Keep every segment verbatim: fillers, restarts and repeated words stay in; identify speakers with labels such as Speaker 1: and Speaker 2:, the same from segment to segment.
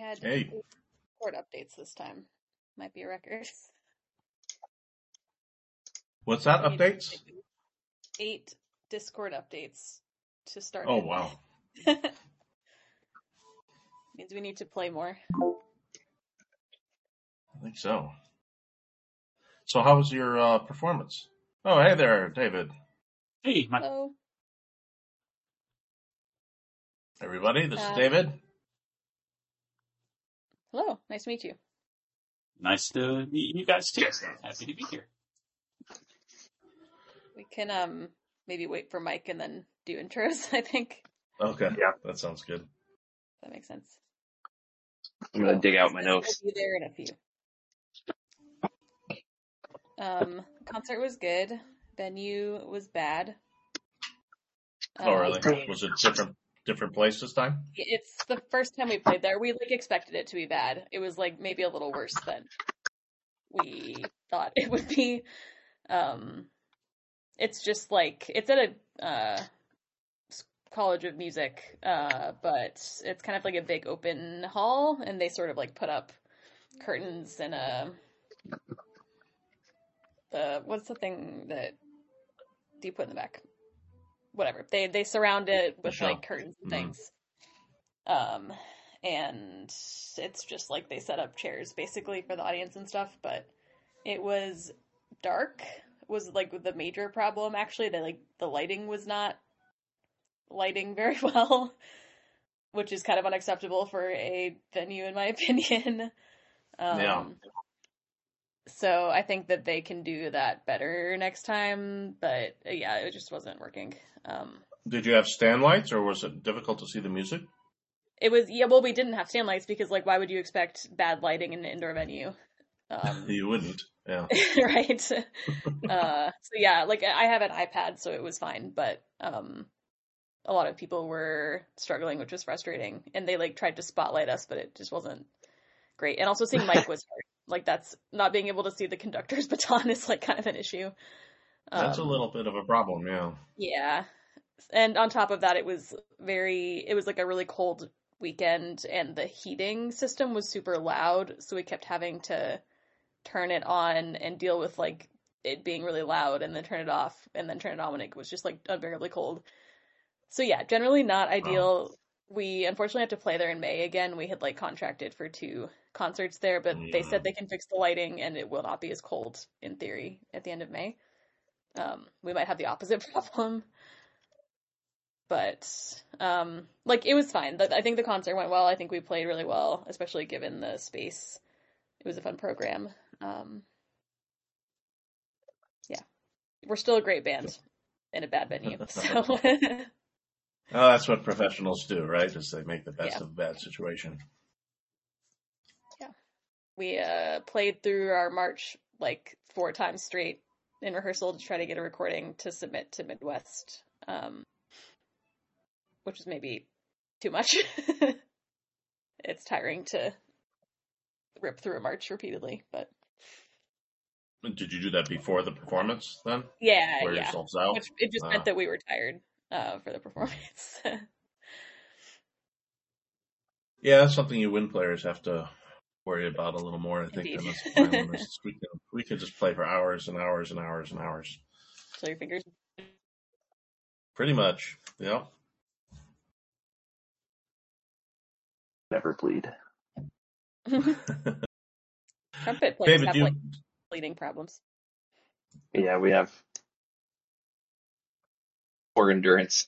Speaker 1: had
Speaker 2: Hey.
Speaker 1: eight Discord updates this time. Might be a record.
Speaker 2: What's that,
Speaker 1: We need
Speaker 2: updates?
Speaker 1: Eight Discord updates to start
Speaker 2: Oh,
Speaker 1: it.
Speaker 2: wow.
Speaker 1: Means we need to play more.
Speaker 2: I think so. So how was your uh, performance? Oh, hey there, David.
Speaker 3: Hey, my...
Speaker 1: Hello.
Speaker 2: Everybody, this
Speaker 1: Um,
Speaker 2: is David.
Speaker 1: Hello. Nice to meet you.
Speaker 3: Nice to meet you guys too. Happy to be here.
Speaker 1: We can um maybe wait for Mike and then do intros, I think.
Speaker 2: Okay,
Speaker 4: Yeah.
Speaker 2: that sounds good.
Speaker 1: That makes sense.
Speaker 4: I'm gonna
Speaker 1: Oh,
Speaker 4: dig out
Speaker 1: he
Speaker 4: my
Speaker 1: says
Speaker 4: notes.
Speaker 1: he'll be there in a few. Um, concert was good. Venue was bad.
Speaker 2: Oh,
Speaker 1: Um,
Speaker 2: really? Was it different different place this time?
Speaker 1: It's the first time we played there. We like expected it to be bad. It was like maybe a little worse than we thought it would be. Um, it's just like it's at a uh, college of music, uh, but it's kind of like a big open hall, and they sort of like put up curtains and a the what's the thing that do you put in the back? Whatever. They they surround it with
Speaker 2: Sure.
Speaker 1: like curtains and
Speaker 2: Mhm.
Speaker 1: things. Um, and it's just like they set up chairs basically for the audience and stuff, but it was dark was like the major problem actually. That like the lighting was not lighting very well, which is kind of unacceptable for a venue in my opinion. Um,
Speaker 2: Yeah.
Speaker 1: So I think that they can do that better next time, but uh, yeah, it just wasn't working. Um,
Speaker 2: Did you have stand lights, or was it difficult to see the music?
Speaker 1: it was, yeah, well, we didn't have stand lights because, like, why would you expect bad lighting in an indoor venue? Um,
Speaker 2: You wouldn't. Yeah.
Speaker 1: right? uh, so yeah, like, I have an iPad, so it was fine, but um, a lot of people were struggling, which was frustrating, and they, like, tried to spotlight us, but it just wasn't great. And also seeing Mike was hard. Like, that's, not being able to see the conductor's baton is, like, kind of an issue.
Speaker 2: That's a
Speaker 1: Um,
Speaker 2: little bit of a problem, yeah.
Speaker 1: Yeah. And on top of that, it was very, it was like a really cold weekend, and the heating system was super loud, so we kept having to turn it on and deal with like it being really loud and then turn it off and then turn it on when it was just like unbearably cold. So yeah, generally not ideal. We unfortunately have to play there in May again. We had like contracted for two concerts there, but they said they can fix the lighting and it will not be as cold in theory at the end of May. Um, we might have the opposite problem. But, um, like, it was fine. I think the concert went well. I think we played really well, especially given the space. It was a fun program. Um, yeah. We're still a great band in a bad venue, so...
Speaker 2: Oh, that's what professionals do, right? Is they make the best
Speaker 1: Yeah.
Speaker 2: of a bad situation.
Speaker 1: Yeah. We, uh, played through our march, like, four times straight in rehearsal to try to get a recording to submit to Midwest, um, which is maybe too much. It's tiring to rip through a march repeatedly, but
Speaker 2: Did you do that before the performance then?
Speaker 1: yeah,
Speaker 2: Wear
Speaker 1: yeah.
Speaker 2: yourselves out?
Speaker 1: Which it just
Speaker 2: Ah.
Speaker 1: meant that we were tired uh, for the performance.
Speaker 2: Yeah, that's something you wind players have to worry about a little more, I think,
Speaker 1: Indeed.
Speaker 2: than us violinists. We can, we could just play for hours and hours and hours and hours.
Speaker 1: So your fingers.
Speaker 2: Pretty much, yeah.
Speaker 4: Never bleed.
Speaker 1: Trumpet players
Speaker 2: David,
Speaker 1: have
Speaker 2: you,
Speaker 1: like bleeding problems.
Speaker 4: Yeah, we have poor endurance.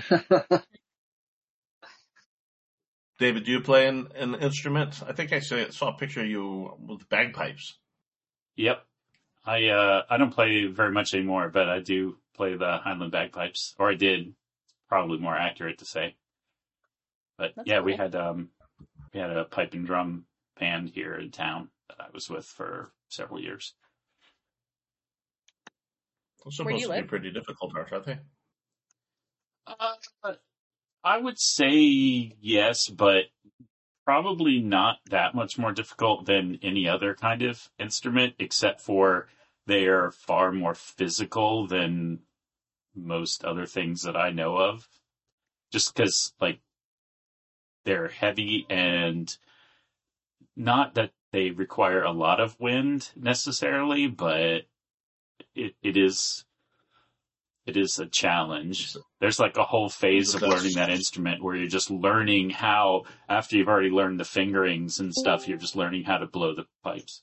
Speaker 2: David, do you play an, an instrument? I think I saw, saw a picture of you with bagpipes.
Speaker 3: Yep. I uh I don't play very much anymore, but I do play the Highland bagpipes, or I did. Probably more accurate to say. But
Speaker 1: That's
Speaker 3: yeah, we
Speaker 1: cool.
Speaker 3: had um we had a pipe and drum band here in town that I was with for several years.
Speaker 2: They're
Speaker 1: Where do
Speaker 2: supposed
Speaker 1: you
Speaker 2: to be
Speaker 1: live?
Speaker 2: pretty difficult, aren't they?
Speaker 3: Uh, I would say yes, but probably not that much more difficult than any other kind of instrument, except for they are far more physical than most other things that I know of. Just because, like, they're heavy and not that they require a lot of wind necessarily, but it, it is it is a challenge. There's like a whole phase of learning that instrument where you're just learning how, after you've already learned the fingerings and stuff, you're just learning how to blow the pipes.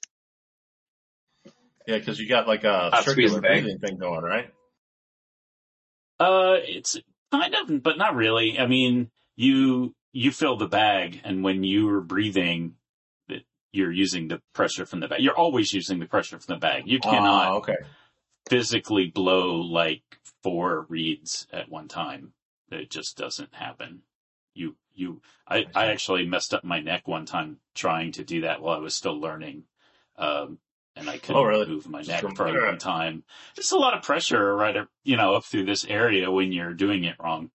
Speaker 2: Yeah, because you got like a
Speaker 4: Hot squeeze
Speaker 2: circular
Speaker 4: the bag.
Speaker 2: breathing thing going, right?
Speaker 3: Uh, it's kind of, but not really. I mean, you you fill the bag, and when you're breathing, it- you're using the pressure from the bag. You're always using the pressure from the bag. You cannot
Speaker 2: Ah, okay.
Speaker 3: physically blow like four reeds at one time. It just doesn't happen. You you I, I actually messed up my neck one time trying to do that while I was still learning. Um, and I couldn't
Speaker 2: Oh, really?
Speaker 3: move my
Speaker 2: Just
Speaker 3: neck
Speaker 2: from-
Speaker 3: for a long time. Just a lot of pressure right up, you know, up through this area when you're doing it wrong.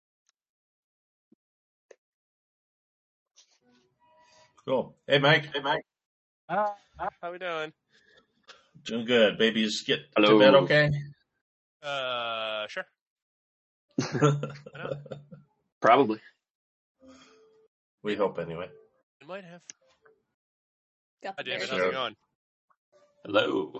Speaker 2: Cool. Hey, Mike. Hey, Mike.
Speaker 5: Ah, how we doing?
Speaker 2: Doing good. Babies get
Speaker 4: Hello.
Speaker 2: to bed okay?
Speaker 5: Uh, sure.
Speaker 4: Probably.
Speaker 2: We hope anyway.
Speaker 5: You might have.
Speaker 1: Got
Speaker 5: Hi,
Speaker 1: the
Speaker 5: David.
Speaker 1: very-
Speaker 5: How's it going?
Speaker 3: Hello.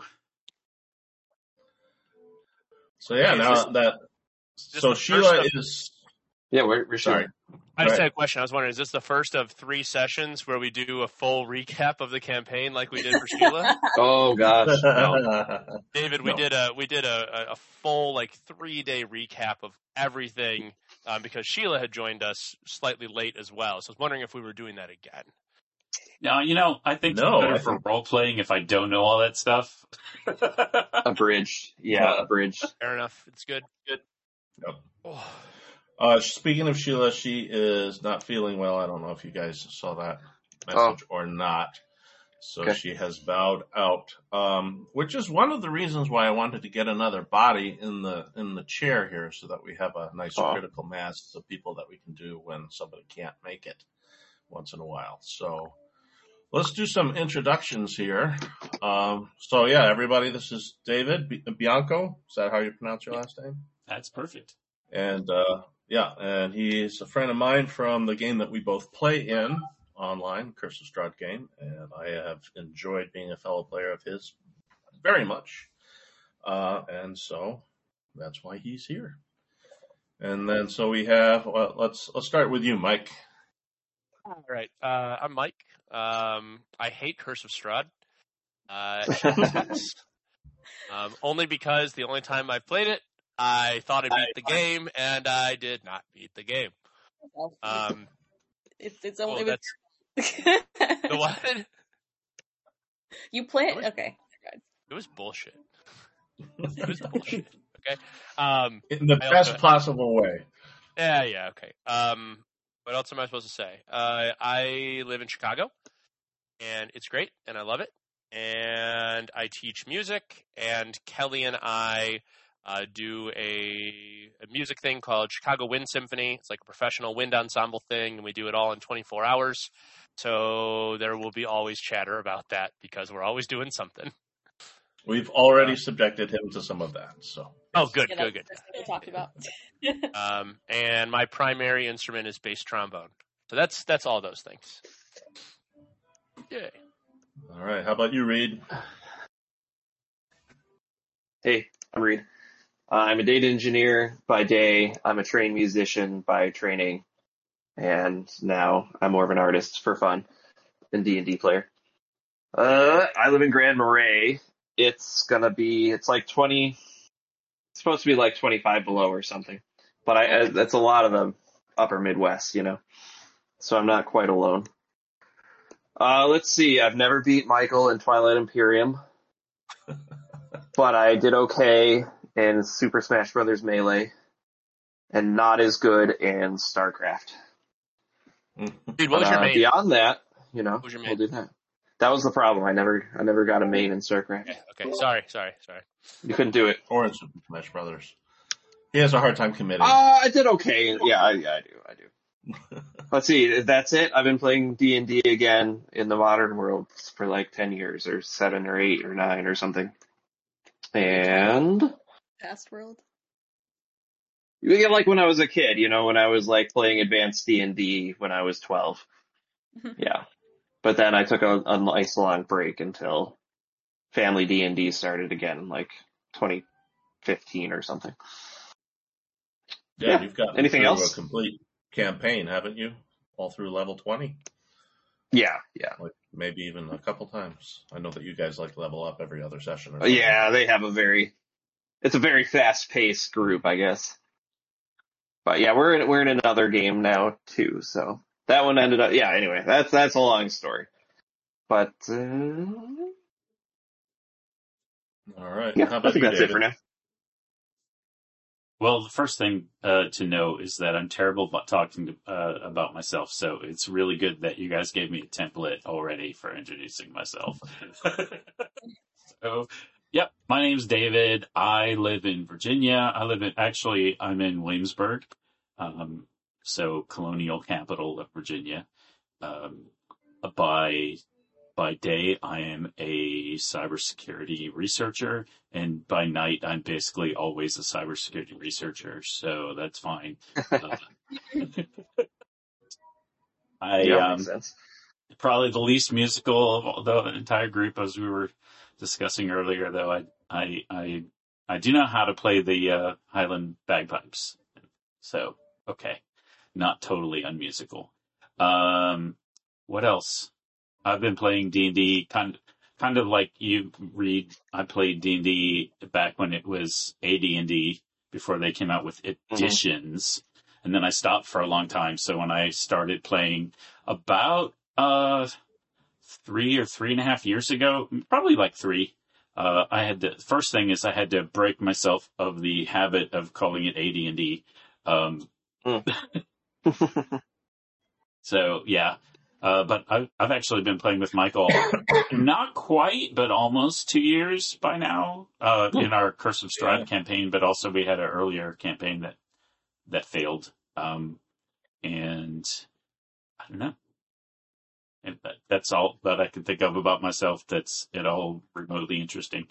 Speaker 2: So yeah,
Speaker 5: Hey, is
Speaker 2: now
Speaker 5: this-
Speaker 2: that
Speaker 5: this
Speaker 2: so
Speaker 5: the
Speaker 2: Sheila
Speaker 5: first of-
Speaker 2: is
Speaker 4: Yeah, we're, we're
Speaker 2: sorry.
Speaker 4: sure.
Speaker 5: I just
Speaker 2: Right.
Speaker 5: had a question. I was wondering, is this the first of three sessions where we do a full recap of the campaign like we did for Sheila?
Speaker 4: Oh gosh, no.
Speaker 5: David, we
Speaker 2: No.
Speaker 5: did a we did a, a- a full like three day recap of everything um, because Sheila had joined us slightly late as well. So I was wondering if we were doing that again.
Speaker 3: Now, you know, I think
Speaker 2: No,
Speaker 3: it's better
Speaker 2: I
Speaker 3: for
Speaker 2: think-
Speaker 3: role playing if I don't know all that stuff.
Speaker 4: Abridged. Yeah, abridged.
Speaker 5: Fair enough. It's good. Good.
Speaker 2: Yep.
Speaker 5: Oh,
Speaker 2: Uh, speaking of Sheila, she is not feeling well. I don't know if you guys saw that message or not. So
Speaker 4: Okay.
Speaker 2: she has bowed out, um, which is one of the reasons why I wanted to get another body in the in the chair here, so that we have a nice
Speaker 4: Aw.
Speaker 2: critical mass of people that we can do when somebody can't make it once in a while. So let's do some introductions here. Um, so yeah, everybody, this is David B- Bianco. Is that how you pronounce your last name?
Speaker 3: That's perfect.
Speaker 2: And uh, yeah, and he's a friend of mine from the game that we both play in online, Curse of Strahd game, and I have enjoyed being a fellow player of his very much. Uh, and so that's why he's here. And then so we have well, let's let's start with you, Mike.
Speaker 5: all right. Uh, I'm Mike. Um, I hate Curse of Strahd. Uh, um, only because the only time I played it, I thought I beat the game, and I did not beat the game. Um,
Speaker 1: it's it's
Speaker 5: well,
Speaker 1: only
Speaker 5: that's
Speaker 1: with
Speaker 5: the what?
Speaker 1: you play
Speaker 5: It was-
Speaker 1: it. Okay.
Speaker 5: It was bullshit. It was bullshit. Okay. Um,
Speaker 2: In the
Speaker 5: I
Speaker 2: best
Speaker 5: also-
Speaker 2: possible way.
Speaker 5: yeah, yeah, okay. Um, what else am I supposed to say? Uh, I live in Chicago, and it's great, and I love it. And I teach music, and Kelly and I uh, do a, a music thing called Chicago Wind Symphony. It's like a professional wind ensemble thing, and we do it all in twenty-four hours. So there will be always chatter about that because we're always doing something.
Speaker 2: We've already
Speaker 5: Uh,
Speaker 2: subjected him to some of that. So
Speaker 5: Oh, good,
Speaker 1: Yeah,
Speaker 5: good,
Speaker 1: that's
Speaker 5: good.
Speaker 1: that's what we talked about.
Speaker 5: Um, and my primary instrument is bass trombone. So that's that's all those things. Yay.
Speaker 2: all right, how about you, Reed?
Speaker 4: Hey, I'm Reed. Uh, I'm a data engineer by day. I'm a trained musician by training, and now I'm more of an artist for fun and D and D player. Uh, I live in Grand Marais. It's gonna be. It's like twenty. It's supposed to be like twenty-five below or something, but I. Uh, that's a lot of the upper Midwest, you know. So I'm not quite alone. Uh, let's see. I've never beat Michael in Twilight Imperium, but I did okay in Super Smash Bros. Melee, and not as good in StarCraft.
Speaker 5: Dude, what was
Speaker 4: But,
Speaker 5: your
Speaker 4: uh,
Speaker 5: main?
Speaker 4: Beyond that, you know,
Speaker 5: was your
Speaker 4: we'll
Speaker 5: main?
Speaker 4: do that. That was the problem. I never, I never got a main in StarCraft.
Speaker 5: Okay, okay. Sorry, sorry, sorry.
Speaker 4: You couldn't do it.
Speaker 2: Or in Super Smash Brothers. He has a hard time committing.
Speaker 4: Uh, I did okay. Yeah, I, yeah, I do, I do. Let's see. That's it. I've been playing D and D again in the modern world for like ten years, or seven, or eight, or nine, or something. And
Speaker 1: Past world.
Speaker 4: you get like when I was a kid, you know, when I was like playing advanced D and D when I was twelve.
Speaker 1: Mhm.
Speaker 4: Yeah. but then I took a, a nice long break until Family D and D started again, like twenty fifteen or something.
Speaker 2: Yeah,
Speaker 4: Yeah.
Speaker 2: you've gotten
Speaker 4: Anything
Speaker 2: through
Speaker 4: else?
Speaker 2: a complete campaign, haven't you? All through level twenty?
Speaker 4: Yeah, yeah.
Speaker 2: Like maybe even a couple times. I know that you guys like level up every other session or
Speaker 4: Uh,
Speaker 2: something.
Speaker 4: Yeah, they have a very, it's a very fast-paced group, I guess. But yeah, we're in, we're in another game now too, so that one ended up, yeah, anyway, that's, that's a long story. But, uh,
Speaker 2: All right.
Speaker 4: yeah,
Speaker 2: How
Speaker 4: I
Speaker 2: about
Speaker 4: think
Speaker 2: you,
Speaker 4: that's
Speaker 2: David?
Speaker 4: it for now.
Speaker 3: Well, the first thing uh, to know is that I'm terrible about talking to, uh, about myself, so it's really good that you guys gave me a template already for introducing myself. So, yep, my name's David. I live in Virginia. I live in, actually, I'm in Williamsburg, um, so colonial capital of Virginia. Um, by by day, I am a cybersecurity researcher, and by night, I'm basically always a cybersecurity researcher, so that's fine. Uh, I
Speaker 4: Yeah,
Speaker 3: um,
Speaker 4: makes sense.
Speaker 3: probably the least musical of all- the entire group, as we were discussing earlier. Though I I I I do know how to play the uh, Highland bagpipes, so okay, not totally unmusical. Um, what else? I've been playing D and D kind kind of like you, Reed. I played D and D back when it was A D and D before they came out with
Speaker 4: Mm-hmm.
Speaker 3: editions, and then I stopped for a long time. So when I started playing about uh three or three and a half years ago, probably like three, uh, I had to. First thing is I had to break myself of the habit of calling it A D and D. Um,
Speaker 4: Mm.
Speaker 3: So yeah, uh, but I've, I've actually been playing with Michael, not quite, but almost two years by now, uh, in our Curse of Strahd
Speaker 2: Yeah.
Speaker 3: campaign, but also we had an earlier campaign that, that failed. Um, and I don't know. And that, that's all that I can think of about myself that's at all remotely interesting.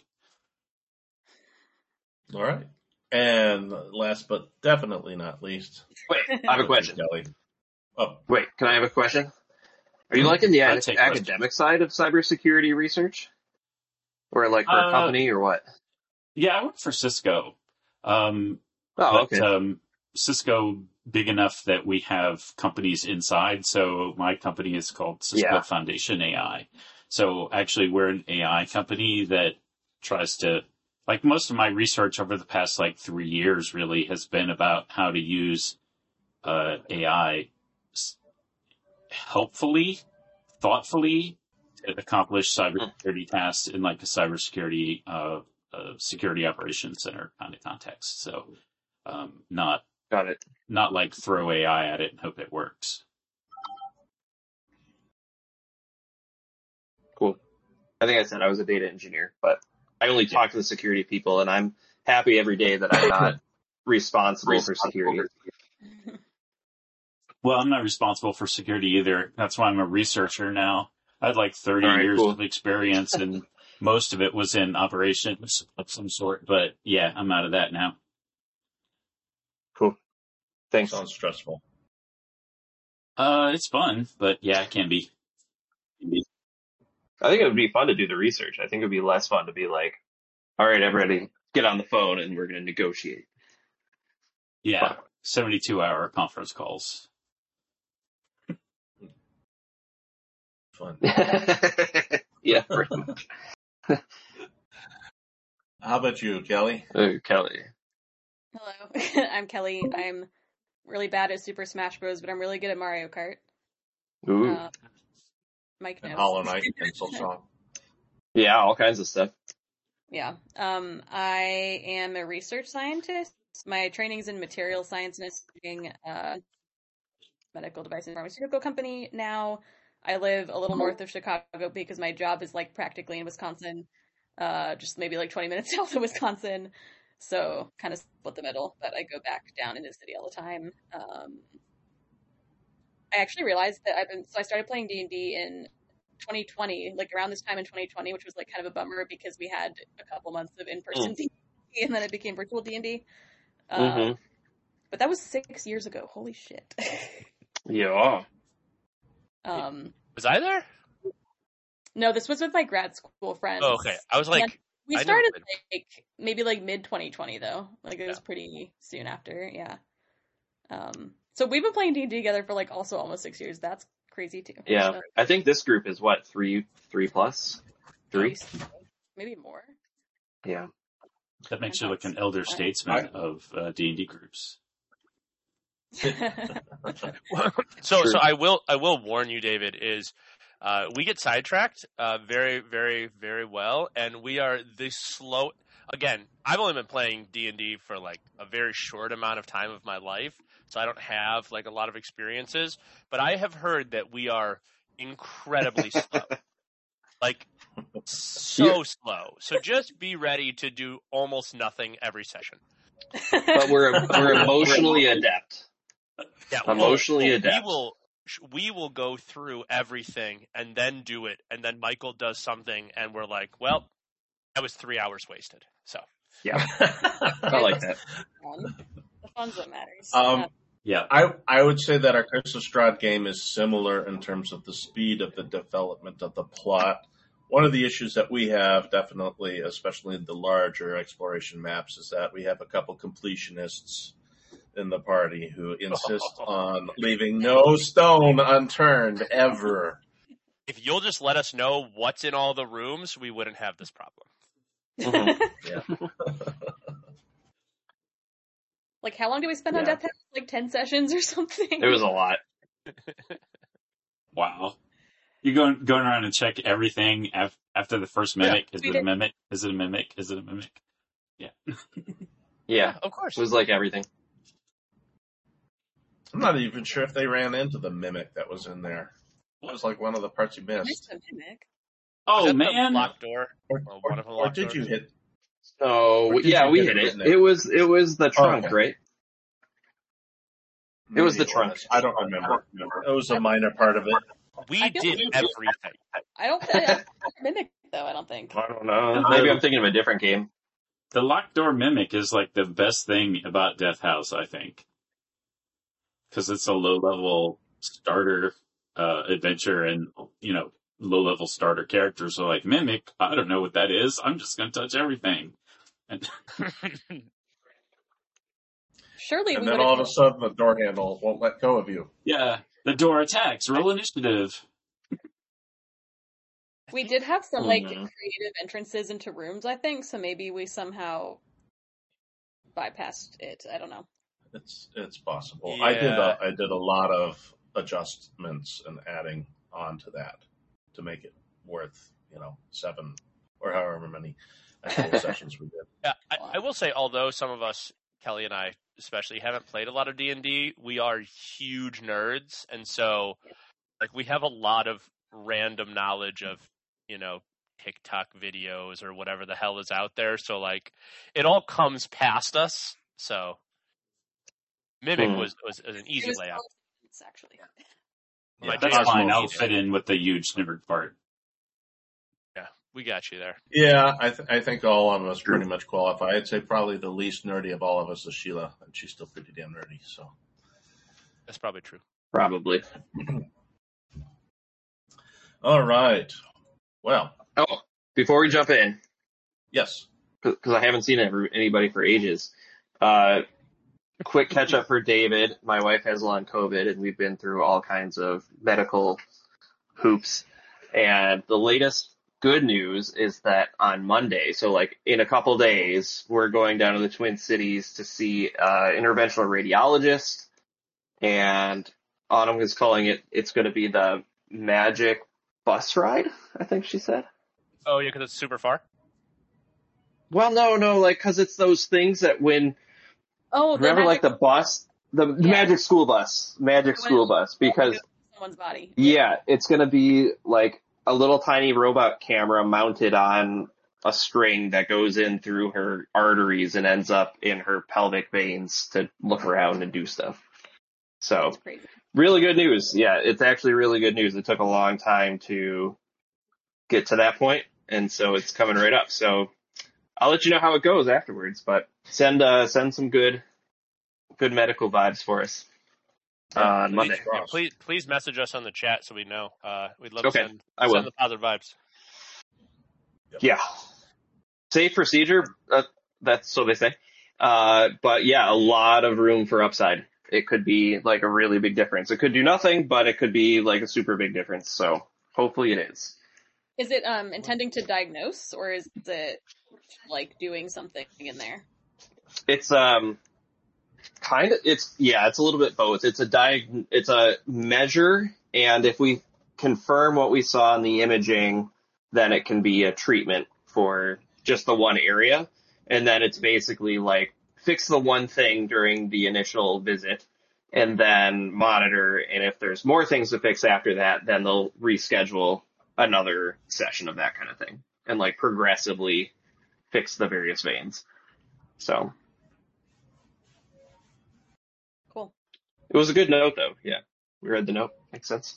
Speaker 2: All right. And last but definitely not least,
Speaker 4: Wait, I have a question.
Speaker 2: Kelly. Oh,
Speaker 4: Wait, can I have a question? Are you liking the
Speaker 3: I'd
Speaker 4: ac-
Speaker 3: take
Speaker 4: academic side of cybersecurity research? Or like for a
Speaker 3: Uh,
Speaker 4: company or what?
Speaker 3: yeah, I work for Cisco. Um,
Speaker 4: Oh,
Speaker 3: but,
Speaker 4: okay.
Speaker 3: um, Cisco big enough that we have companies inside. So my company is called Cisco
Speaker 4: Yeah.
Speaker 3: Foundation A I. So actually we're an A I company that tries to, like most of my research over the past like three years really has been about how to use, uh, A I helpfully, thoughtfully to accomplish cybersecurity tasks in like a cybersecurity, uh, uh, security operations center kind of context. So, um, not,
Speaker 4: Got it.
Speaker 3: not like throw A I at it and hope it works.
Speaker 4: Cool. I think I said I was a data engineer, but I only talk to the security people, and I'm happy every day that I'm not responsible for security.
Speaker 3: Well, I'm not responsible for security either. That's why I'm a researcher now. I had like thirty
Speaker 4: All right,
Speaker 3: years
Speaker 4: cool.
Speaker 3: of experience and most of it was in operations of some sort. But yeah, I'm out of that now.
Speaker 4: Cool. Thanks.
Speaker 2: sounds stressful.
Speaker 3: Uh, it's fun, but yeah, it can be.
Speaker 4: I think it would be fun to do the research. I think it would be less fun to be like, all right, everybody, get on the phone and we're going to negotiate.
Speaker 3: Yeah, seventy-two hour conference calls.
Speaker 2: Fun.
Speaker 4: Yeah, pretty much.
Speaker 2: How about you, Kelly?
Speaker 4: Oh, Kelly.
Speaker 1: Hello, I'm Kelly. I'm really bad at Super Smash Bros, but I'm really good at Mario Kart.
Speaker 4: Ooh.
Speaker 1: Uh, Mike knows.
Speaker 2: And Hollow Knight and Silksong.
Speaker 4: Yeah, all kinds of stuff.
Speaker 1: Yeah. Um, I am a research scientist. My training is in material science and it's doing a medical device and pharmaceutical company now. I live a little north of Chicago because my job is like practically in Wisconsin, uh, just maybe like twenty minutes south of Wisconsin. So kind of split the middle, but I go back down into the city all the time. Um, I actually realized that I've been, so I started playing D and D in twenty twenty, like around this time in twenty twenty, which was like kind of a bummer because we had a couple months of in-person
Speaker 4: Mm.
Speaker 1: D and D and then it became virtual D and D. Um,
Speaker 4: Mm-hmm.
Speaker 1: but that was six years ago. Holy shit.
Speaker 4: Yeah.
Speaker 1: um,
Speaker 5: Was I there?
Speaker 1: No, this was with my grad school friends.
Speaker 5: Oh, okay. I was like,
Speaker 1: And we
Speaker 5: I never
Speaker 1: started
Speaker 5: played-
Speaker 1: like maybe like mid twenty twenty though. Like it was
Speaker 5: Yeah.
Speaker 1: pretty soon after. Yeah. Um. So we've been playing D and D together for like also almost six years. That's crazy too.
Speaker 4: Yeah,
Speaker 1: So,
Speaker 4: I think this group is what three, three plus, three.
Speaker 1: maybe more.
Speaker 4: Yeah.
Speaker 3: That makes you like an elder statesman of uh, D and D groups.
Speaker 5: So,
Speaker 4: True.
Speaker 5: so I will, I will warn you, David, is, uh, we get sidetracked, uh, very, very, very well. And we are the slow, again, I've only been playing D and D for like a very short amount of time of my life. So I don't have like a lot of experiences, but I have heard that we are incredibly slow. Like so
Speaker 4: Yeah.
Speaker 5: slow. So just be ready to do almost nothing every session.
Speaker 4: But we're we're emotionally adept.
Speaker 5: Yeah,
Speaker 4: Emotionally
Speaker 5: we'll,
Speaker 4: adept.
Speaker 5: We will we will go through everything and then do it, and then Michael does something, and we're like, well, that was three hours wasted. So
Speaker 4: Yeah, I like that.
Speaker 1: Fun. The fun's what matters.
Speaker 2: Um,
Speaker 3: Yeah.
Speaker 2: I I would say that our Curse of Strahd game is similar in terms of the speed of the development of the plot. One of the issues that we have, definitely, especially in the larger exploration maps, is that we have a couple completionists in the party who insist on leaving no stone unturned ever.
Speaker 5: if you'll just let us know what's in all the rooms, we wouldn't have this problem.
Speaker 4: Mhm.
Speaker 2: Yeah.
Speaker 1: Like how long did we spend on
Speaker 4: Yeah.
Speaker 1: Death House? Like ten sessions or something?
Speaker 4: It was a lot.
Speaker 3: Wow. You're going going around and check everything af- after the first mimic. Is
Speaker 1: we
Speaker 3: it a
Speaker 1: did.
Speaker 3: mimic? Is it a mimic? Is it a mimic? Yeah.
Speaker 4: Yeah,
Speaker 5: Of course.
Speaker 4: it was like everything.
Speaker 2: I'm not even sure if they ran into the mimic that was in there. That was like one of the parts you
Speaker 1: I missed
Speaker 2: missed.
Speaker 1: a mimic.
Speaker 3: Oh
Speaker 5: Is that the
Speaker 3: man.
Speaker 5: locked door.
Speaker 2: Or,
Speaker 5: Well,
Speaker 2: or,
Speaker 5: one of the
Speaker 2: or
Speaker 5: locked
Speaker 2: did you
Speaker 5: doors.
Speaker 2: hit?
Speaker 4: So
Speaker 2: Or did
Speaker 4: yeah,
Speaker 2: you
Speaker 4: we
Speaker 2: hit
Speaker 4: hit
Speaker 2: it,
Speaker 4: it.
Speaker 2: Nick?
Speaker 4: It was it was the trunk,
Speaker 2: okay.
Speaker 4: right? It was
Speaker 2: Maybe
Speaker 4: the trunk.
Speaker 2: I don't remember. It was a minor part of it.
Speaker 5: We
Speaker 1: I feel
Speaker 5: did
Speaker 1: like-
Speaker 5: everything.
Speaker 1: I don't think I mimic though. I don't think.
Speaker 4: I don't know. Maybe I'm thinking of a different game.
Speaker 3: The locked door mimic is like the best thing about Death House, I think. Because it's a low level starter uh, adventure, and you know, low level starter characters are like mimic. I don't know what that is. I'm just gonna touch everything. And
Speaker 1: Surely
Speaker 2: And
Speaker 1: we
Speaker 2: then
Speaker 1: would
Speaker 2: all of
Speaker 1: have.
Speaker 2: a sudden the door handle won't let go of you.
Speaker 3: yeah, the door attacks. Roll initiative.
Speaker 1: We did have some like
Speaker 4: Mhm.
Speaker 1: creative entrances into rooms, I think. So maybe we somehow bypassed it. I don't know.
Speaker 2: It's it's possible. I did
Speaker 5: Yeah.
Speaker 2: a, I did a lot of adjustments and adding on to that to make it worth, you know, seven or however many actual sessions we did.
Speaker 5: Yeah, I, I will say, although some of us, Kelly and I especially, haven't played a lot of D and D, we are huge nerds, and so like we have a lot of random knowledge of, you know, TikTok videos or whatever the hell is out there. So like it all comes past us. So Mimic
Speaker 4: Hmm.
Speaker 5: was, was was an
Speaker 1: It
Speaker 5: easy
Speaker 1: was
Speaker 5: layout.
Speaker 1: It's actually.
Speaker 5: My
Speaker 2: Yeah,
Speaker 3: That's
Speaker 5: James
Speaker 3: fine.
Speaker 5: was
Speaker 3: I'll
Speaker 5: easy.
Speaker 3: fit in with the huge nerd part.
Speaker 5: Yeah, we got you there.
Speaker 2: Yeah, I, th- I think all of us pretty much qualify. I'd say probably the least nerdy of all of us is Sheila, and she's still pretty damn nerdy. So,
Speaker 5: That's probably true.
Speaker 4: Probably.
Speaker 2: all right. Well,
Speaker 4: Oh, before we jump in,
Speaker 2: yes.
Speaker 4: because I haven't seen every, anybody for ages. Uh, quick catch up for David. My wife has long COVID, and we've been through all kinds of medical hoops. And the latest good news is that on Monday, so like in a couple days, we're going down to the Twin Cities to see uh, interventional radiologist. And Autumn is calling it. It's going to be the Magic bus ride, I think she said.
Speaker 5: Oh yeah, because it's super far.
Speaker 4: Well, no, no, like, cause it's those things that when,
Speaker 1: Oh, the
Speaker 4: remember like
Speaker 1: magic-
Speaker 4: the bus, the, the
Speaker 1: Yeah.
Speaker 4: magic school bus, magic
Speaker 1: When-
Speaker 4: school bus, because
Speaker 1: someone's body.
Speaker 4: yeah, it's gonna be like a little tiny robot camera mounted on a string that goes in through her arteries and ends up in her pelvic veins to look around and do stuff. So,
Speaker 1: It's crazy.
Speaker 4: really good news. Yeah, it's actually really good news. It took a long time to get to that point, and so it's coming right up. So I'll let you know how it goes afterwards, but send uh send some good good medical vibes for us on Monday.
Speaker 5: Yeah, please, please message us on the chat so we know. Uh, we'd love
Speaker 4: Okay,
Speaker 5: to send,
Speaker 4: I will.
Speaker 5: send the positive vibes.
Speaker 2: Yep.
Speaker 4: Yeah. Safe procedure, uh, that's so they say. Uh, but yeah, a lot of room for upside. It could be like a really big difference. It could do nothing, but it could be like a super big difference. So hopefully it is.
Speaker 1: Is it um intending to diagnose, or is it like doing something in there?
Speaker 4: It's um kind of it's yeah, it's a little bit both. It's a diag it's a measure, and if we confirm what we saw in the imaging, then it can be a treatment for just the one area. And then it's basically like fix the one thing during the initial visit and then monitor. And if there's more things to fix after that, then they'll reschedule another session of that kind of thing and like progressively fix the various veins. So
Speaker 1: Cool.
Speaker 4: it was a good note though. Yeah. We read the note. Makes sense.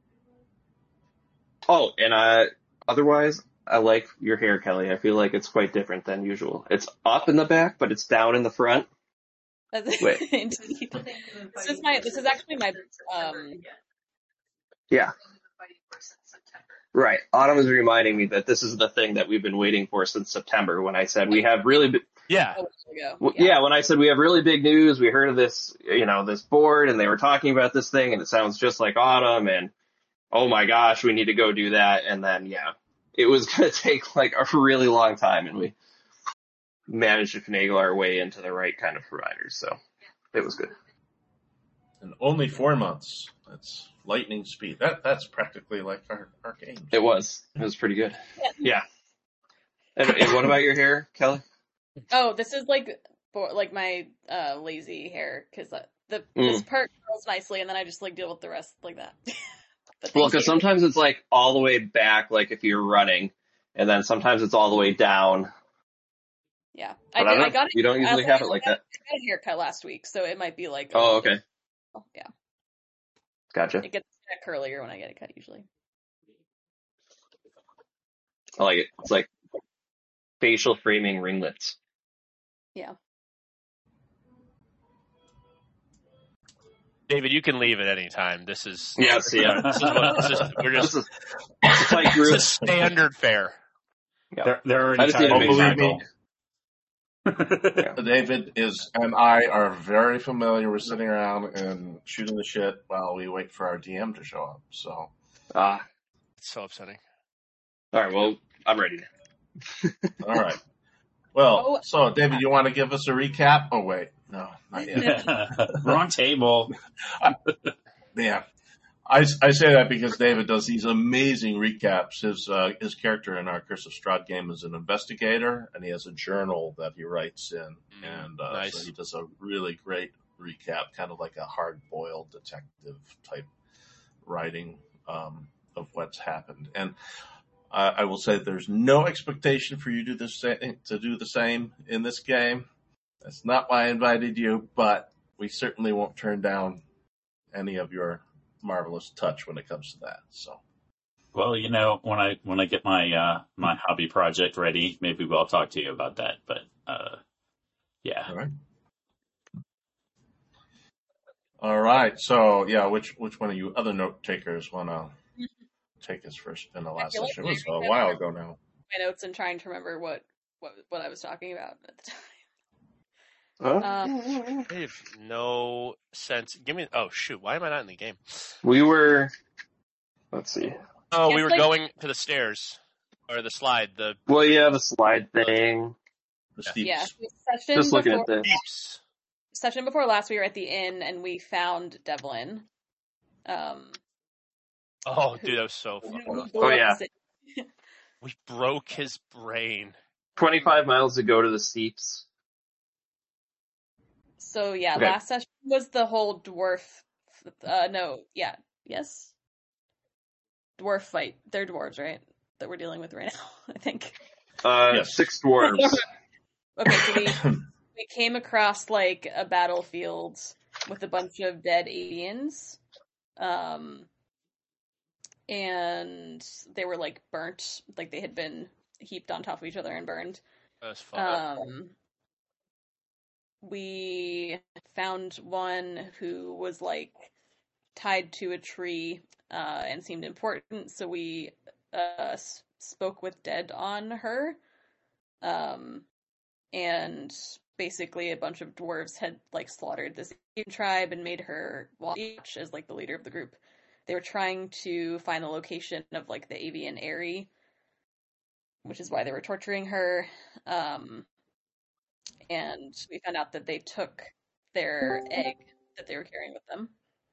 Speaker 4: Oh, and uh, otherwise, I like your hair, Kelly. I feel like it's quite different than usual. It's up in the back, but it's down in the front.
Speaker 1: That's
Speaker 4: Wait.
Speaker 1: Indeed. This is my. This is actually my. Um.
Speaker 4: Yeah. Right. Autumn is reminding me that this is the thing that we've been waiting for since September when I said we have really bi-
Speaker 5: Yeah.
Speaker 1: A week ago.
Speaker 4: w- yeah, when I said we have really big news, we heard of this, you know, this board and they were talking about this thing and it sounds just like Autumn and oh my gosh, we need to go do that. And then, yeah, it was going to take like a really long time and we managed to finagle our way into the right kind of providers. So it was good.
Speaker 2: And only four months. That's lightning speed. That That's practically like our, our games.
Speaker 4: It was. It was pretty good. Yeah. And, and what about your hair, Kelly?
Speaker 1: Oh, this is like for like my uh lazy hair because the
Speaker 4: Mm.
Speaker 1: this part curls nicely, and then I just like deal with the rest like that. But
Speaker 4: Well,
Speaker 1: thank
Speaker 4: because
Speaker 1: you.
Speaker 4: sometimes it's like all the way back, like if you're running, and then sometimes it's all the way down.
Speaker 1: Yeah,
Speaker 4: But
Speaker 1: I
Speaker 4: I
Speaker 1: did.
Speaker 4: don't
Speaker 1: I
Speaker 4: know.
Speaker 1: got it.
Speaker 4: You don't
Speaker 1: I,
Speaker 4: usually
Speaker 1: I
Speaker 4: have it like that.
Speaker 1: got a haircut last week, so it might be like. a
Speaker 4: Oh,
Speaker 1: little
Speaker 4: okay.
Speaker 1: different. Yeah,
Speaker 4: Gotcha.
Speaker 1: it gets curlier when I get it cut usually.
Speaker 4: I like it. It's like facial framing ringlets.
Speaker 1: Yeah.
Speaker 5: David, you can leave at any time. This is
Speaker 4: Yeah, see, yeah.
Speaker 5: this is what this is. We're
Speaker 4: This
Speaker 5: just
Speaker 4: is it's like
Speaker 5: this
Speaker 4: group.
Speaker 5: is standard fare.
Speaker 4: Yeah.
Speaker 3: They're, they're
Speaker 4: I
Speaker 3: already
Speaker 4: just need to
Speaker 3: tired
Speaker 2: make
Speaker 3: of
Speaker 2: sure-
Speaker 3: Michael.
Speaker 4: Yeah.
Speaker 2: David is and I are very familiar with sitting around and shooting the shit while we wait for our D M to show up. So
Speaker 4: Ah,
Speaker 5: It's so upsetting.
Speaker 4: all right. Well, I'm ready.
Speaker 2: all right. Well,
Speaker 1: Oh.
Speaker 2: so David, you want to give us a recap? Oh wait, no, not yet.
Speaker 3: Wrong table.
Speaker 2: Yeah, I, I say that because David does these amazing recaps. His uh, his character in our Curse of Strahd game is an investigator, and he has a journal that he writes in, and uh,
Speaker 5: Nice.
Speaker 2: so he does a really great recap, kind of like a hard-boiled detective type writing um, of what's happened. And uh, I will say there's no expectation for you to do the same, to do the same in this game. That's not why I invited you, but we certainly won't turn down any of your marvelous touch when it comes to that. So,
Speaker 3: Well, you know, when I when I get my uh, my hobby project ready, maybe we'll talk to you about that. But uh, yeah,
Speaker 2: all right, all right. So, yeah, which which one of you other note takers want to take his first in the last
Speaker 1: feel like
Speaker 2: session? It was
Speaker 1: I
Speaker 2: a while ago now.
Speaker 1: My notes and trying to remember what what what I was talking about at the time.
Speaker 4: Huh?
Speaker 1: Um,
Speaker 5: I have no sense. Give me. Oh shoot! Why am I not in the game?
Speaker 4: We were. Let's see.
Speaker 5: Oh, we
Speaker 1: Yes,
Speaker 5: were
Speaker 1: like-
Speaker 5: going to the stairs or the slide. The
Speaker 4: Well, yeah, the slide thing.
Speaker 2: The steeps.
Speaker 1: yeah, so session
Speaker 4: Just looking
Speaker 1: before,
Speaker 4: at this.
Speaker 5: peeps.
Speaker 1: session before last, we were at the inn and we found Devlin. Um,
Speaker 5: Oh, dude, that was so
Speaker 1: who-
Speaker 5: fun.
Speaker 1: who
Speaker 4: Oh,
Speaker 1: blew up the
Speaker 4: yeah.
Speaker 1: city.
Speaker 5: We broke his brain.
Speaker 4: twenty-five miles to go to the steeps.
Speaker 1: So yeah,
Speaker 4: Okay.
Speaker 1: last session was the whole dwarf. Uh, no, yeah, yes, dwarf fight. They're dwarves, right? That we're dealing with right now, I think.
Speaker 4: Uh,
Speaker 2: Yes.
Speaker 4: Six dwarves.
Speaker 1: Okay, so we we came across like a battlefield with a bunch of dead aliens, um, and they were like burnt, like they had been heaped on top of each other and burned.
Speaker 5: That was fun.
Speaker 1: Um, we found one who was like tied to a tree uh, and seemed important, so we uh, spoke with Dead on her. Um, and basically a bunch of dwarves had like slaughtered this Asian tribe and made her watch as like the leader of the group. They were trying to find the location of like the avian Aerie, which is why they were torturing her. Um, and we found out that they took their egg that they were carrying with them.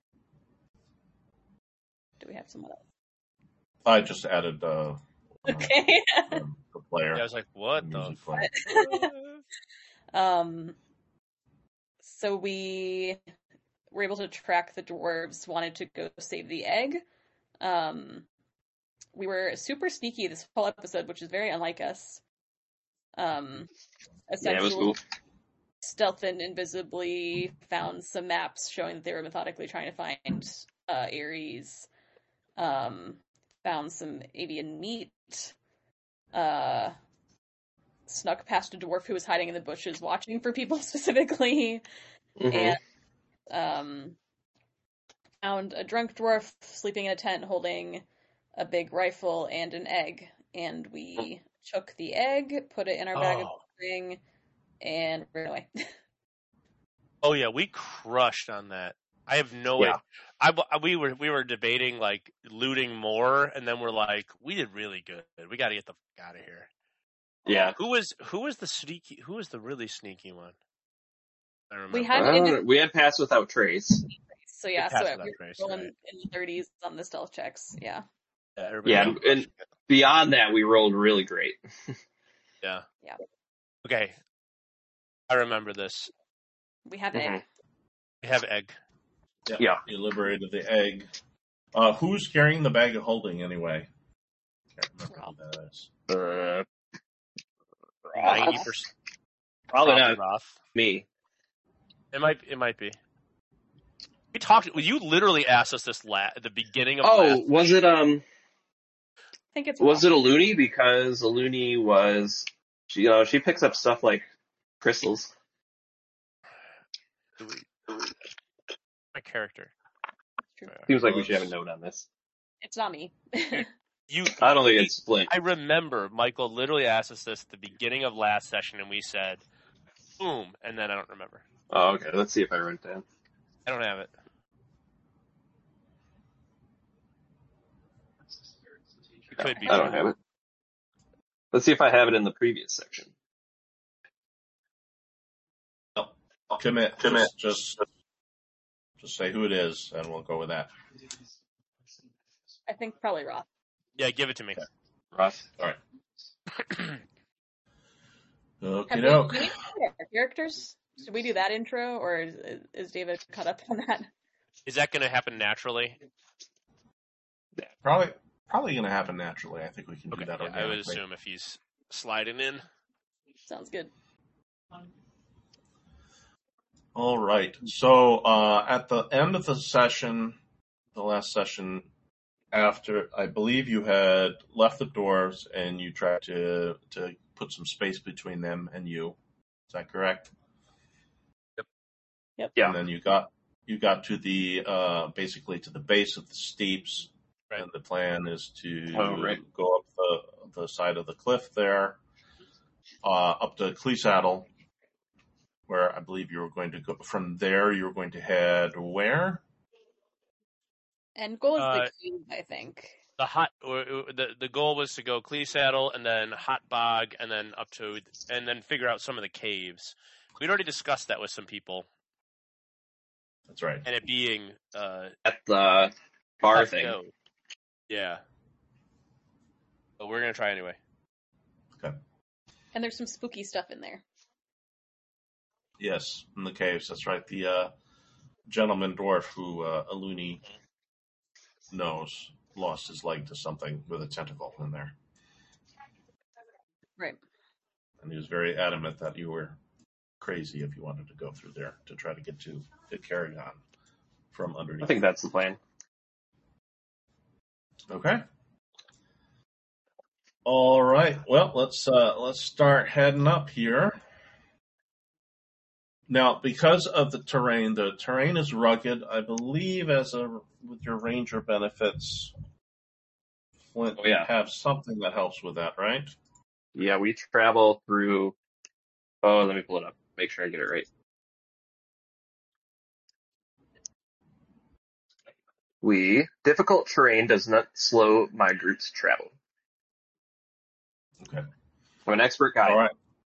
Speaker 1: Do we have someone else?
Speaker 2: I just added uh,
Speaker 1: Okay.
Speaker 2: uh, the player.
Speaker 5: Yeah, I was like, what the
Speaker 2: music
Speaker 5: fuck?
Speaker 2: player.
Speaker 1: um, so we were able to track the dwarves, wanted to go save the egg. Um, we were super sneaky this whole episode, which is very unlike us. Um,
Speaker 4: Yeah, it was cool.
Speaker 1: Stealth and invisibly found some maps showing that they were methodically trying to find uh, Ares. Um, found some avian meat. Uh, snuck past a dwarf who was hiding in the bushes watching for people specifically.
Speaker 4: Mm-hmm.
Speaker 1: And um, found a drunk dwarf sleeping in a tent holding a big rifle and an egg. And we took the egg, put it in our bag of
Speaker 5: Oh.
Speaker 1: holding, and ran away.
Speaker 5: Oh yeah, we crushed on that. I have no
Speaker 4: Yeah.
Speaker 5: idea. I, we were we were debating like looting more, and then we're like, we did really good. We got to get the fuck out of here.
Speaker 4: Yeah.
Speaker 5: Who was who was the sneaky? Who was the really sneaky one? I remember.
Speaker 1: We had
Speaker 4: I don't
Speaker 1: in-
Speaker 4: know. We had Pass Without Trace.
Speaker 1: So yeah,
Speaker 5: Pass
Speaker 1: so
Speaker 5: without
Speaker 1: we were
Speaker 5: trace,
Speaker 1: rolling
Speaker 5: right.
Speaker 1: in the thirties on the stealth checks. Yeah.
Speaker 5: Yeah, everybody
Speaker 4: Yeah,
Speaker 5: else
Speaker 4: and beyond that, we rolled really great.
Speaker 5: yeah.
Speaker 1: Yeah.
Speaker 5: Okay, I remember this.
Speaker 1: We have
Speaker 4: Mhm.
Speaker 1: egg.
Speaker 5: We have egg.
Speaker 2: Yeah.
Speaker 4: Yeah.
Speaker 2: You liberated the egg. Uh, who's carrying the bag of holding anyway? Can't remember who that is.
Speaker 4: Uh,
Speaker 5: Ninety percent.
Speaker 4: Probably not
Speaker 5: Roth.
Speaker 4: me.
Speaker 5: It might. It might be. We talked. You literally asked us this la- at the beginning of.
Speaker 4: Oh,
Speaker 5: last
Speaker 4: was it um?
Speaker 1: I think it's
Speaker 4: Was it a loony? Because a loony was, she, you know, she picks up stuff like crystals.
Speaker 5: Do we- My character.
Speaker 1: True.
Speaker 4: Seems like we should have a note on this.
Speaker 1: It's not me.
Speaker 5: You.
Speaker 4: I don't think it's Flint.
Speaker 5: I remember Michael literally asked us this at the beginning of last session, and we said, "Boom," and then I don't remember.
Speaker 4: Oh, okay. Let's see if I wrote it down.
Speaker 5: I don't have it. You could be.
Speaker 4: I don't have it. Let's see if I have it in the previous section.
Speaker 2: Commit. Commit. Just, just say who it is, and we'll go with that.
Speaker 1: I think probably Roth.
Speaker 5: Yeah, give it to me.
Speaker 4: Ross?
Speaker 2: All right.
Speaker 1: Have
Speaker 2: Okie
Speaker 1: we,
Speaker 2: doke.
Speaker 1: do we know our characters? Should we do that intro, or is, is David caught up on that?
Speaker 5: Is that going to happen naturally?
Speaker 2: Probably, probably going to happen naturally. I think we can
Speaker 5: Okay.
Speaker 2: do that
Speaker 5: Yeah, I would
Speaker 2: organically.
Speaker 5: assume if he's sliding in.
Speaker 1: Sounds good.
Speaker 2: All right. So uh, at the end of the session, the last session, after I believe you had left the dwarves and you tried to to put some space between them and you. Is that correct?
Speaker 5: Yep.
Speaker 1: Yep.
Speaker 4: Yeah.
Speaker 2: And then you got you got to the uh, basically to the base of the steeps,
Speaker 5: Right.
Speaker 2: and the plan is to
Speaker 4: Oh, right.
Speaker 2: go up the the side of the cliff there, uh, up to Cleesaddle, where I believe you were going to go. From there, you were going to head where?
Speaker 1: And goal is
Speaker 5: Uh,
Speaker 1: the cube, I think.
Speaker 5: The hot, or, or the the goal was to go Cleesaddle and then Hot Bog and then up to, and then figure out some of the caves. We'd already discussed that with some people,
Speaker 2: That's right.
Speaker 5: and it being uh,
Speaker 4: At the bar
Speaker 5: tough
Speaker 4: thing.
Speaker 5: go. Yeah. But we're gonna try anyway.
Speaker 1: And there's some spooky stuff in there.
Speaker 2: Yes, in the caves. That's right. The uh, gentleman dwarf who uh, Aluni knows lost his leg to something with a tentacle in there.
Speaker 1: Right.
Speaker 2: And he was very adamant that you were crazy if you wanted to go through there to try to get to the Carrion from underneath.
Speaker 4: I think that's the plan.
Speaker 2: Okay. All right. Well, let's uh, let's start heading up here. Now, because of the terrain, the terrain is rugged. I believe, as a with your ranger benefits, Flint,
Speaker 4: Oh, yeah.
Speaker 2: you have something that helps with that, right?
Speaker 4: Yeah, we travel through. Oh, let me pull it up. Make sure I get it right. We difficult terrain does not slow my group's travel.
Speaker 2: Okay.
Speaker 4: I'm an expert guide.
Speaker 2: All right.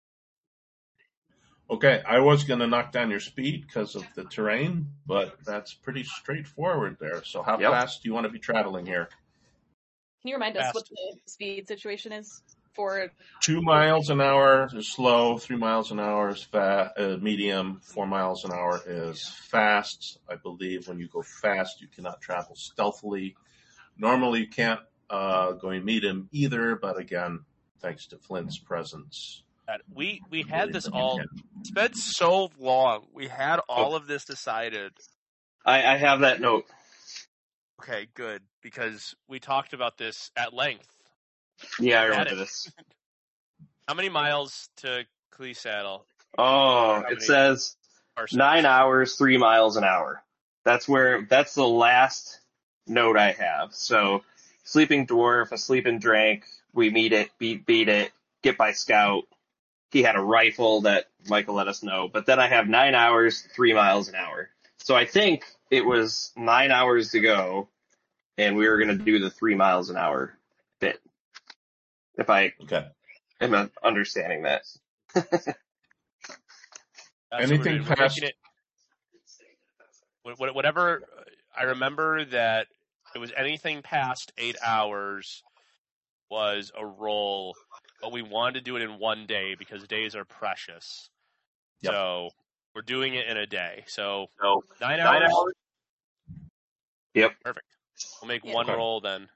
Speaker 2: Okay, I was going to knock down your speed because of the terrain, but that's pretty straightforward there. So how
Speaker 4: Yep.
Speaker 2: fast do you want to be traveling here?
Speaker 1: Can you remind us
Speaker 5: Fast.
Speaker 1: what the speed situation is for?
Speaker 2: Two miles an hour is slow, three miles an hour is fa- uh, medium, four miles an hour is fast. I believe when you go fast, you cannot travel stealthily. Normally, you can't uh, go and meet him either, but again, thanks to Flint's presence,
Speaker 5: God, We we
Speaker 2: I
Speaker 5: had
Speaker 2: believe
Speaker 5: this
Speaker 2: that you
Speaker 5: all.
Speaker 2: can.
Speaker 5: It's been so long. We had all of this decided.
Speaker 4: I, I have that note.
Speaker 5: Okay, good, because we talked about this at length.
Speaker 4: Yeah, I
Speaker 5: Got
Speaker 4: remember
Speaker 5: it.
Speaker 4: this.
Speaker 5: How many miles to Clee Saddle?
Speaker 4: Oh,
Speaker 5: How
Speaker 4: it
Speaker 5: many
Speaker 4: says
Speaker 5: parsecs?
Speaker 4: nine hours, three miles an hour. That's where, that's the last note I have. So, Sleeping Dwarf, a sleeping drank, we meet it, beat, beat it, get by Scout. He had a rifle that Michael let us know. But then I have nine hours, three miles an hour. So I think it was nine hours to go, and we were going to do the three miles an hour bit. If I
Speaker 2: Okay.
Speaker 4: am understanding that.
Speaker 5: That's what we're
Speaker 2: Anything
Speaker 5: doing. We're
Speaker 2: past
Speaker 5: making it. wh- wh- Whatever. I remember that it was anything past eight hours was a roll, but we wanted to do it in one day because days are precious.
Speaker 2: Yep.
Speaker 5: So we're doing it in a day. So
Speaker 4: So,
Speaker 5: nine
Speaker 4: nine
Speaker 5: hours.
Speaker 4: hours? Yep.
Speaker 5: Perfect. We'll make
Speaker 1: Yeah.
Speaker 5: one
Speaker 2: Okay.
Speaker 5: roll then.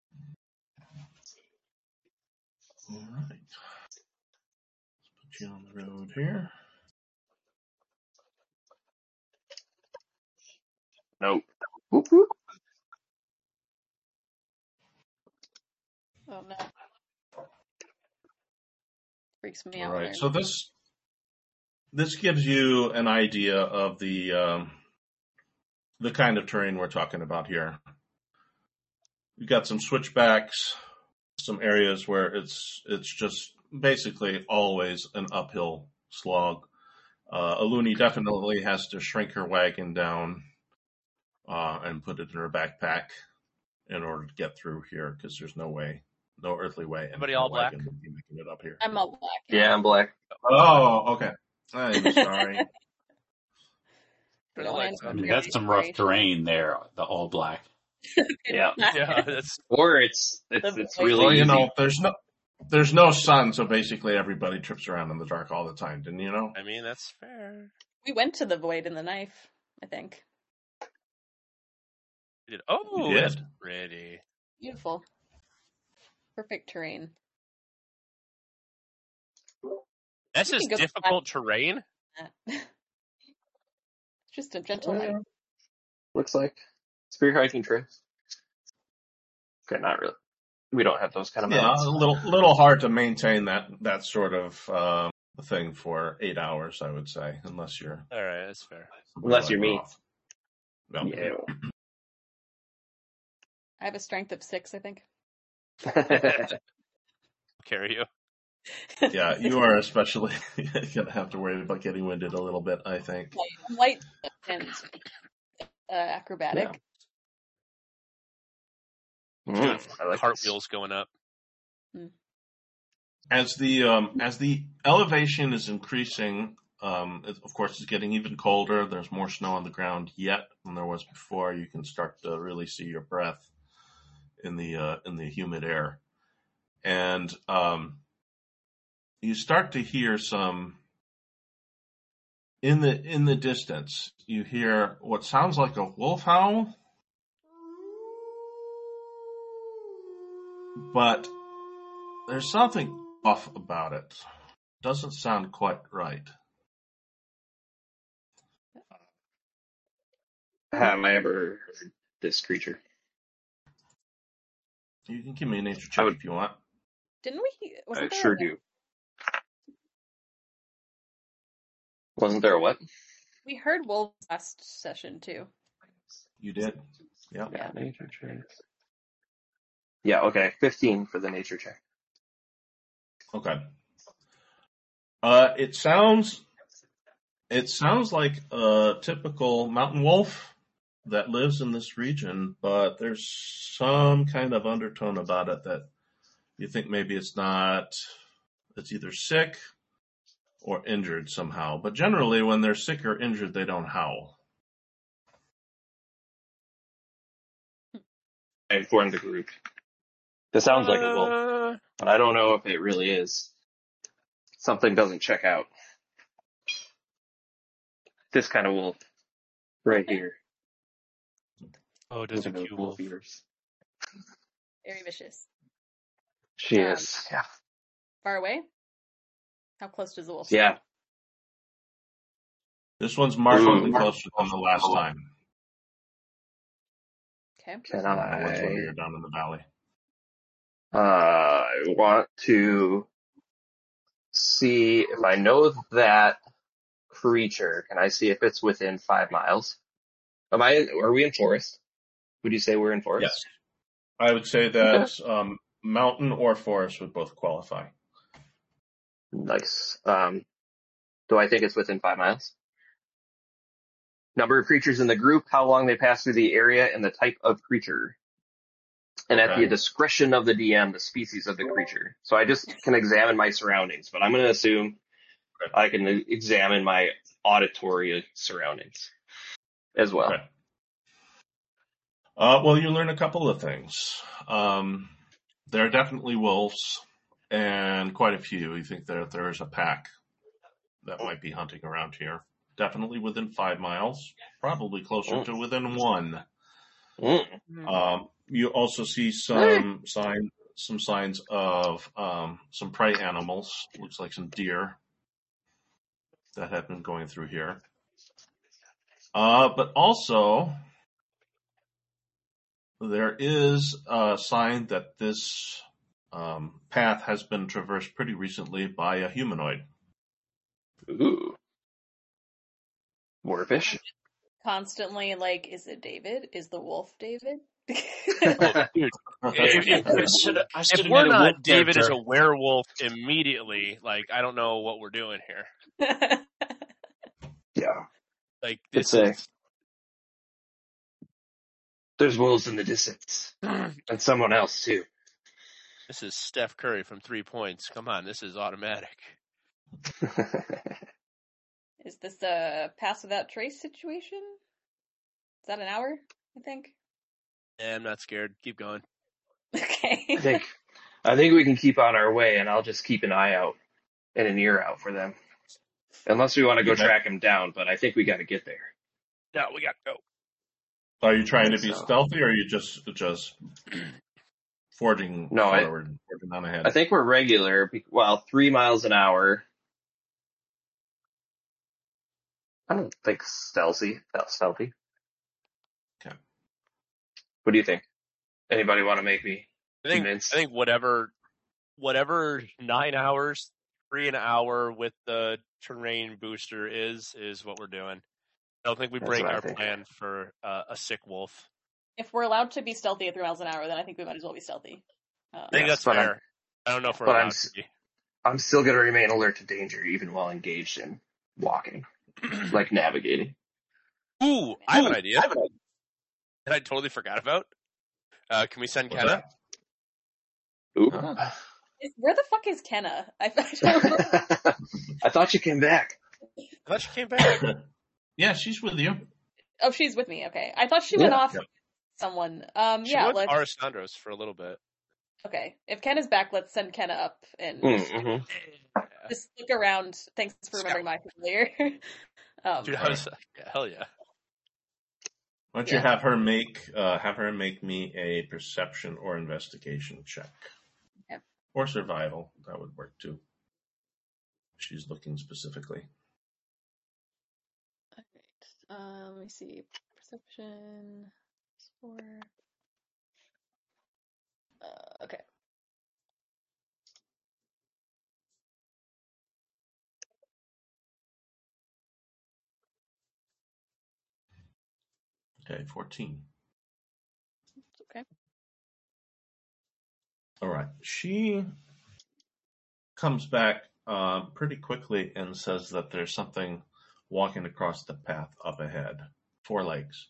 Speaker 2: All right. Let's put you on the road here.
Speaker 4: Nope. Whoop, whoop.
Speaker 1: Oh no, freaks me
Speaker 2: All
Speaker 1: out.
Speaker 2: right.
Speaker 1: Whenever-
Speaker 2: So this this gives you an idea of the um, the kind of terrain we're talking about here. We've got some switchbacks, some areas where it's it's just basically always an uphill slog. Uh, Aluni definitely has to shrink her wagon down uh, and put it in her backpack in order to get through here because there's no way, no earthly way,
Speaker 5: Anybody
Speaker 2: any
Speaker 5: all black?
Speaker 2: wagon would be making it up here.
Speaker 1: I'm all black.
Speaker 4: Yeah, I'm black.
Speaker 2: Oh, okay. I'm sorry.
Speaker 1: You
Speaker 5: Really
Speaker 1: know,
Speaker 5: like
Speaker 1: I'm
Speaker 5: that.
Speaker 3: I mean,
Speaker 1: very
Speaker 3: that's some rough
Speaker 1: sorry.
Speaker 3: terrain there, the all black.
Speaker 4: Yeah.
Speaker 5: Yeah, that's
Speaker 4: Or it's, it's,
Speaker 1: The
Speaker 4: it's
Speaker 1: voice.
Speaker 4: really
Speaker 2: Well, you
Speaker 4: easy.
Speaker 2: know, there's no there's no sun, so basically everybody trips around in the dark all the time, didn't you know?
Speaker 5: I mean, that's fair.
Speaker 1: We went to the void in the knife, I think.
Speaker 5: We did. Oh,
Speaker 2: did?
Speaker 5: that's pretty.
Speaker 1: Beautiful. Perfect terrain.
Speaker 5: That's
Speaker 1: We
Speaker 5: just
Speaker 1: can go
Speaker 5: difficult terrain.
Speaker 1: It's just a gentle
Speaker 4: Oh,
Speaker 1: hike.
Speaker 4: yeah. Looks like. Spear hiking trails. Okay, not really. We don't have those kind of
Speaker 2: Yeah,
Speaker 4: mountains.
Speaker 2: a little little hard to maintain that that sort of um, thing for eight hours, I would say, unless you're
Speaker 5: All right, that's fair.
Speaker 4: Unless you're
Speaker 2: like
Speaker 4: me.
Speaker 2: off. No.
Speaker 4: Yeah.
Speaker 1: I have a strength of six, I think.
Speaker 5: I'll carry you.
Speaker 2: Yeah, you are especially gonna have to worry about getting winded a little bit, I think.
Speaker 1: I'm light and uh, acrobatic.
Speaker 4: Mm, I like this.
Speaker 5: Cartwheels going up.
Speaker 2: As the um, as the elevation is increasing, um, it, of course, it's getting even colder. There's more snow on the ground yet than there was before. You can start to really see your breath in the uh, in the humid air, and um, you start to hear some in the in the distance. You hear what sounds like a wolf howl, but there's something off about it. Doesn't sound quite right.
Speaker 4: Have I ever heard this creature?
Speaker 2: You can give me a nature
Speaker 4: I
Speaker 2: check
Speaker 4: would-
Speaker 2: if you want.
Speaker 1: Didn't we? Wasn't
Speaker 4: I
Speaker 1: there
Speaker 4: sure
Speaker 1: a-
Speaker 4: do. Wasn't there a what?
Speaker 1: We heard wolves last session too.
Speaker 2: You did. Yeah.
Speaker 1: Yeah.
Speaker 4: Nature trails. Yeah, okay. fifteen for the nature check.
Speaker 2: Okay. Uh, it sounds it sounds like a typical mountain wolf that lives in this region, but there's some kind of undertone about it that you think maybe it's not. It's either sick or injured somehow. But generally, when they're sick or injured, they don't howl.
Speaker 4: I informed the group. This sounds like a wolf,
Speaker 5: Uh,
Speaker 4: but I don't know if it really is. Something doesn't check out. This kind of wolf. Right
Speaker 1: Okay.
Speaker 4: here.
Speaker 5: oh, does a
Speaker 4: Look at those
Speaker 5: Q
Speaker 4: wolf
Speaker 5: wolf.
Speaker 4: ears.
Speaker 1: Very vicious.
Speaker 4: She
Speaker 1: Um,
Speaker 4: is. Yeah.
Speaker 1: Far away? How close does the wolf
Speaker 4: Yeah.
Speaker 1: sound?
Speaker 2: This one's markedly
Speaker 4: Ooh.
Speaker 2: closer than the last time.
Speaker 1: Okay.
Speaker 4: Can
Speaker 2: I don't know which one
Speaker 4: I?
Speaker 2: you're down in the valley.
Speaker 4: Uh, I want to see if I know that creature. Can I see if it's within five miles? Am I? Are we in forest? Would you say we're in forest?
Speaker 2: Yes. I would say that um, mountain or forest would both qualify.
Speaker 4: Nice. Um, do I think it's within five miles? Number of creatures in the group, how long they pass through the area, and the type of creature. And at
Speaker 2: Okay.
Speaker 4: the discretion of the D M, the species of the creature. So I just can examine my surroundings, but I'm going to assume
Speaker 2: Okay.
Speaker 4: I can examine my auditory surroundings as well.
Speaker 2: Okay. Uh, well, you learn a couple of things. Um, there are definitely wolves, and quite a few. You think that there's a pack that might be hunting around here. Definitely within five miles, probably closer
Speaker 4: Mm.
Speaker 2: to within one.
Speaker 4: Mm.
Speaker 2: Um, you also see some sign, some signs of um, some prey animals. Looks like some deer that have been going through here. Uh, but also, there is a sign that this um, path has been traversed pretty recently by a humanoid.
Speaker 4: Ooh. Warfish?
Speaker 1: Constantly, like, is it David? Is the wolf David?
Speaker 5: Oh, dude, if, if,
Speaker 3: I should I should
Speaker 5: if
Speaker 3: have
Speaker 5: we're
Speaker 3: made a wolf
Speaker 5: not David is
Speaker 3: character.
Speaker 5: a werewolf immediately, like I don't know what we're doing here.
Speaker 4: Yeah.
Speaker 5: Like
Speaker 4: Could
Speaker 5: this
Speaker 4: say.
Speaker 5: is
Speaker 4: There's wolves in the distance. And someone else, too.
Speaker 5: this is Steph Curry from three points. Come on, this is automatic.
Speaker 1: Is this a pass without trace situation? Is that an hour, I think?
Speaker 5: Yeah, I'm not scared. Keep going.
Speaker 1: Okay.
Speaker 4: I think I think we can keep on our way, and I'll just keep an eye out and an ear out for them. Unless we want to go
Speaker 2: Okay.
Speaker 4: track them down, but I think we got to get there.
Speaker 5: No, we got to go.
Speaker 2: Are you trying to be
Speaker 4: So-
Speaker 2: stealthy, or are you just just forging
Speaker 4: No, I-
Speaker 2: forward, forging on ahead?
Speaker 4: I think we're regular. be- Well, three miles an hour. I don't think stealthy. That's stealthy.
Speaker 2: Okay.
Speaker 4: What do you think? Anybody want to make me
Speaker 5: I think
Speaker 4: convinced?
Speaker 5: I think whatever whatever nine hours, three an hour with the terrain booster is is what we're doing. I don't think we
Speaker 4: That's
Speaker 5: break
Speaker 4: what I
Speaker 5: our
Speaker 4: think.
Speaker 5: plan for uh, a sick wolf.
Speaker 1: If we're allowed to be stealthy at three miles an hour, then I think we might as well be stealthy. Um,
Speaker 5: I think
Speaker 4: Yes,
Speaker 5: that's
Speaker 4: but I'm-
Speaker 5: fair. I don't know if we're
Speaker 4: but I'm
Speaker 5: allowed
Speaker 4: s-
Speaker 5: to be.
Speaker 4: I'm still going to remain alert to danger, even while engaged in walking, like navigating.
Speaker 5: Ooh, I have an idea
Speaker 4: I have an idea.
Speaker 5: that I totally forgot about. Uh, can we send
Speaker 2: What's
Speaker 5: Kenna?
Speaker 4: Ooh.
Speaker 2: Huh.
Speaker 1: is- where the fuck is Kenna? I, I don't remember.
Speaker 4: I thought you came back.
Speaker 5: I thought she came back.
Speaker 2: Yeah, she's with you.
Speaker 1: Oh, she's with me. Okay, I thought she went
Speaker 4: Yeah.
Speaker 1: off.
Speaker 2: Yep.
Speaker 1: with Someone. Um.
Speaker 5: She
Speaker 1: yeah.
Speaker 5: went
Speaker 1: Let's.
Speaker 5: to Aristandros for a little bit.
Speaker 1: Okay. If Kenna's back, let's send Kenna up and
Speaker 4: Mm-hmm.
Speaker 1: just look around. Thanks for remembering my familiar. um,
Speaker 5: Dude, I was like, yeah, hell yeah.
Speaker 2: Why don't you
Speaker 1: Yeah.
Speaker 2: have her make uh, have her make me a perception or investigation check,
Speaker 1: Yep.
Speaker 2: or survival? That would work too. She's looking specifically.
Speaker 1: All right. Um. Let me see. Perception. Four. Uh, okay.
Speaker 2: Okay, fourteen.
Speaker 1: Okay.
Speaker 2: All right. She comes back uh, pretty quickly and says that there's something walking across the path up ahead. Four legs.